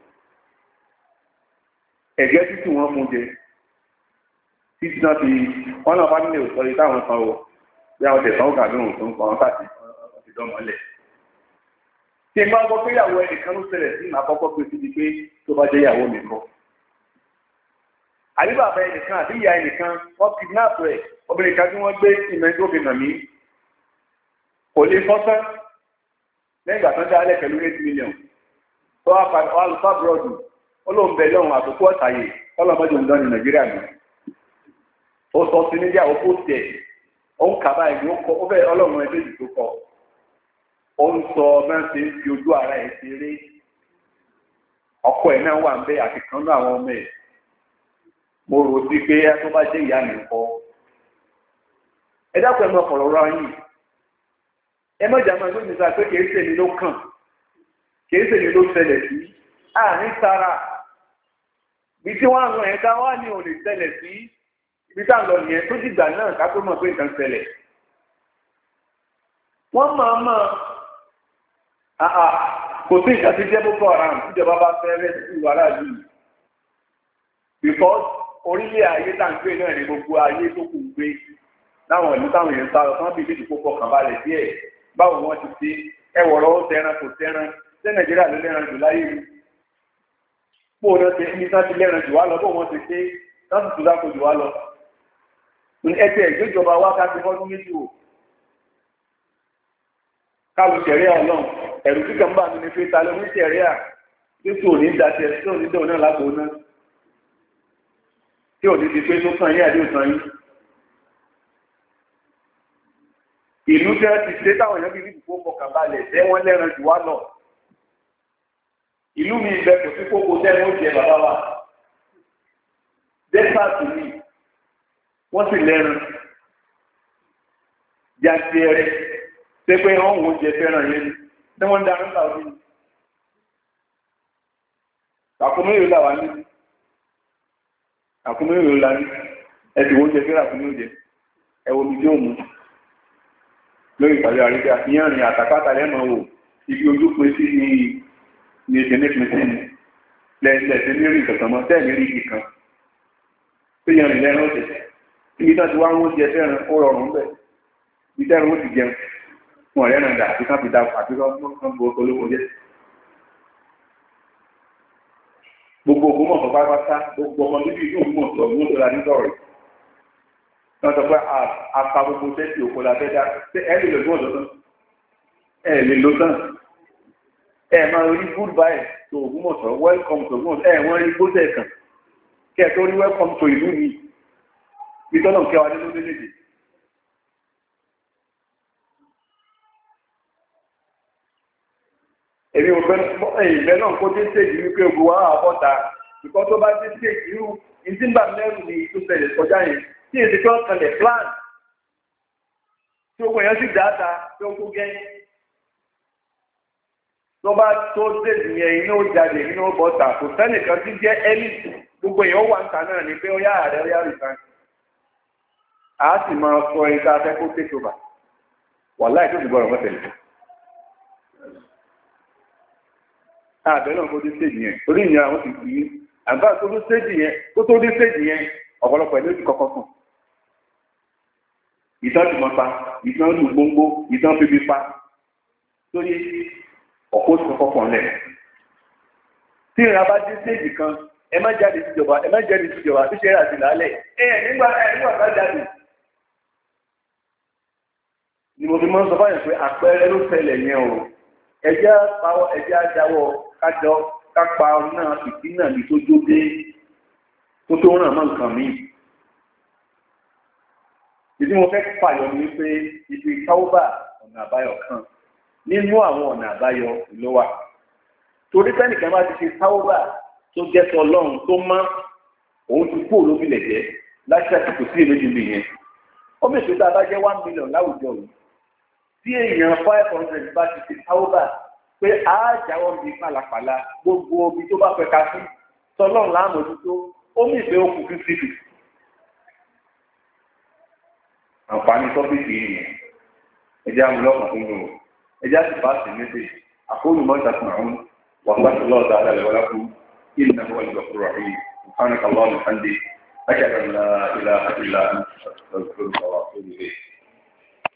ẹ̀gẹ́ títí wọ́n mú jẹ títí náà ti wọ́n náà bá nílé òsọ yìí táwọn kan wọ bí àwọn tẹ̀sán ó kà lóhùn tó ń kọ́ wọn káàkiri lọ́mọlẹ̀. Tí n bá gbọ́ pé ìyàwó ẹnìkan ló ṣẹlẹ̀ sí ìmọ̀ àkọ́kọ́ pé síbi pé tó bá jẹ́ ìyàwó mi kọ́. Àbí bàbá ẹnìkan àbí ìyá ẹnìkan wọ́n kidnap rẹ̀ obìnrin kan tí wọ́n gbé ìmẹ́jọ́ fi hàn mí. Kò lè fọ́sán lẹ́yìn ìgbà tó ń dá alẹ́ pẹ̀lú eight million. Tó wá pa alùpàá búrọ́dù olóhùn bẹ̀ lọ́hùn àtòkú ọ̀tàyè ọlọ́mọdé ń dán ní Nàìjíríà mi. Ó sọ sí níjà ó kó tẹ̀ ó ń kà báyìí ó kọ ó bẹ̀ ọlọ́run ẹgbẹ́ ìdìbò kọ. Ó ń sọ bẹ́ẹ̀ ṣe ń fi ojú ara ẹ̀ ṣeré. Ọkọ ẹ̀ náà wà ń bẹ àti kan náà àwọn ọmọ ẹ̀. Mo rò sí pé tó bá jẹ́ ìyá mi kọ́. Ẹ dákun ẹ mọ ọ̀pọ̀lọ́ ra yín. Ẹ mọ̀jà máa gbé mi sá pé kìí ṣèmi ló kàn. Kìí ṣèmi ló ṣẹlẹ̀ sí. Àárín sára. Ibi tí wọ́n á lọ ẹ̀ka wá ní òní ṣẹlẹ̀ sí. Ibi tá à ń lọ nìyẹn tó dìgbà náà ká tó mọ̀ pé nǹkan ṣẹlẹ̀. Wọ́n máa mọ̀ àà kò sí ìjà tí jẹ́ Boko Haram tíjọba bá fẹ́ rẹ́ sí wàhálà yìí. Because orílẹ̀ ayé tá à ń gbé náà ní gbogbo ayé tó kù gbé láwọn ìlú táwọn èèyàn sá lọ tán bí ìdíje kókó kan balẹ̀ díẹ̀ báwo wọ́n ti ṣe ẹwọ̀rọ̀ ó tẹran kò tẹran ṣé Nàìjíríà ló lẹ́ran jù láyé mi. Bó o lọ ṣe ní sáà ti lẹ́ran jù wá lọ bó wọ́n ti ṣe sáà ti tún dáko jù wá lọ. Ẹgbẹ́ ìgbéjọba wa ká ti fọ́dún méjì wò. Kálu ṣẹ̀ríà ọlọ́run ẹ̀rù kíkà ń bà mí ní pé ta ló ní ṣẹ̀ríà tí kò ní dàtí ẹ̀ tí ò ní dẹ̀ náà lágbo náà. Tí ò ní di pé tó kàn yín àdé òsàn yín. Ìlú tẹ́ ti ṣe táwọn èèyàn bí ní ìdìbò fọkàn balẹ̀ tẹ́ wọ́n lẹ́ran jù wá lọ. Ìlú mi ìbẹ̀ kò sí kókó tẹ́ wọ́n jẹ bàbá wa. Dẹ́sàtì mi wọ́n sì lẹ́ran. Jàǹtì ẹ̀rẹ́ ṣé pé wọ́n wò ó jẹ fẹ́ràn yẹn ni tí wọ́n ń darí ńlá òbí ni. Àkúnmí ìlú làwà ní. Àkúnmí ìlú la ní. Ẹ sì wò ó jẹ fẹ́ràn àkúnmí òjẹ. Ẹ wo mi tí ó mú. Lórí ìpàdé àríkà ìyẹn rìn àtàkátà lẹ́mọ̀ wò ibi ojú pé sí ní ní ètò nípìnlẹ̀ ní lẹ́ẹ̀lẹ́sẹ̀ ní rí ìkọ̀tàn mọ́ tẹ́ẹ̀ ní rí igi kan. Tó yẹn rìn lẹ́rìn òjẹ. Ibi tí wọ́n ti wá ń jẹ fẹ́ràn ó rọrùn bẹ́ẹ̀. Ibi tẹ́rìn ó ti jẹun. Fún ọ̀rẹ́ náà dà àti ká fi dá àti ká gbọ́ olówó jẹ́. Gbogbo ògùn mọ̀ pátápátá gbogbo ọmọ níbi ìlú ògùn mọ̀ sọ owó tó la ní sọ̀rọ̀. Wọ́n sọ pé apá gbogbo tẹ́sí òkú la fẹ́ dá. Ṣé ẹ lè lò ní ọ̀dọ́ tán? Ẹ lè lò tán. Ẹ máa rí goodbye to ògùn mọ̀ sọ welcome to ògùn mọ̀ sọ ẹ wọ́n rí gbóṣẹ̀ kan. Kí ẹ tó rí welcome to ìlú mi. Ìtọ́nà kẹwàá nínú méjèèjì. Èmi ò fẹ́ ìfẹ́ náà kó dé stage wípé ogun wa àbọ̀ta ìkọ́ tó bá dé stage irú ìdínbà mẹ́rù ni tó ṣẹlẹ̀ kọjá yẹn tí èsì tó ń kalẹ̀ plan tí ogun yẹn sì dáadáa tí ó kó gẹ́yìn. Tó bá tó stage yẹn iná ó jáde iná ó bọ̀ta kò sẹ́nìkan tí jẹ́ elite gbogbo èèyàn wà níta náà ni pé ó yá ààrẹ ó yá rìkan. A sì máa sọ ẹ̀ka afẹ́kọ́ take over wàláì tó ti gbọ́dọ̀ mọ́tẹ̀lẹ̀. Àbẹ̀ náà kó dé stéèjì yẹn orí ìyẹn àwọn ti fi àbá tó dé stéèjì yẹn kó tó dé stéèjì yẹn ọ̀pọ̀lọpọ̀ ẹ̀ ló ti kọ́kọ́ kàn. Ìtàn ti mọ̀ pa ìtàn lù gbóngbó ìtàn bíbí pa lórí ọ̀pọ̀ tó kọ́kọ́ kàn lẹ̀. Tí ìrìn abá dé stéèjì kan ẹ má jáde síjọba ẹ má jáde síjọba bí ṣe rà sí lálẹ́ ẹ nígbà ẹ nígbà bá jáde. Ni mo fi máa ń sọ báyìí pé àpẹẹrẹ ló ṣẹlẹ̀ yẹn o ẹjẹ́ àpawọ́ ẹjẹ́ àjáwọ́ kájọ kápá náà ìdí náà ní tó jóde tó tó ràn mọ́ nǹkan míì. Ìdí mo fẹ́ fàyọ ní pé ibi táwọ́bà ọ̀nà àbáyọ kan nínú àwọn ọ̀nà àbáyọ ló wà. Torí pẹ́nìkan bá ti ṣe táwọ́bà tó jẹ́ sọ ọlọ́run tó mọ́ òun ti kú olóbìlẹ̀ jẹ́ láti àsìkò sí èméjì mi yẹn. Ó mèsì tá a bá jẹ́ one million láwùjọ yìí. Tí èèyàn five hundred bá ti ṣe táwọ́bà pé a jáwọ́ bí pàlàpàlà gbogbo omi tó bá fẹ́ ká sí tọ́lọ́run láàmójútó ó mì pé ó kù fifty fifty. Àǹfààní tọ́pìkì yìí ẹjẹ́ amúlọ́kàn fún mi o ẹjẹ́ àti pàṣẹ méjì àkóónù mọ́ta fún àwọn wàhálà lọ́ọ̀dà àdàlẹ́wọ́lá fún kí ní àwọn ìgbàkúrò àyè سبحانك اللهم وبحمدك أشهد أن لا إله إلا أنت أستغفرك وأتوب إليك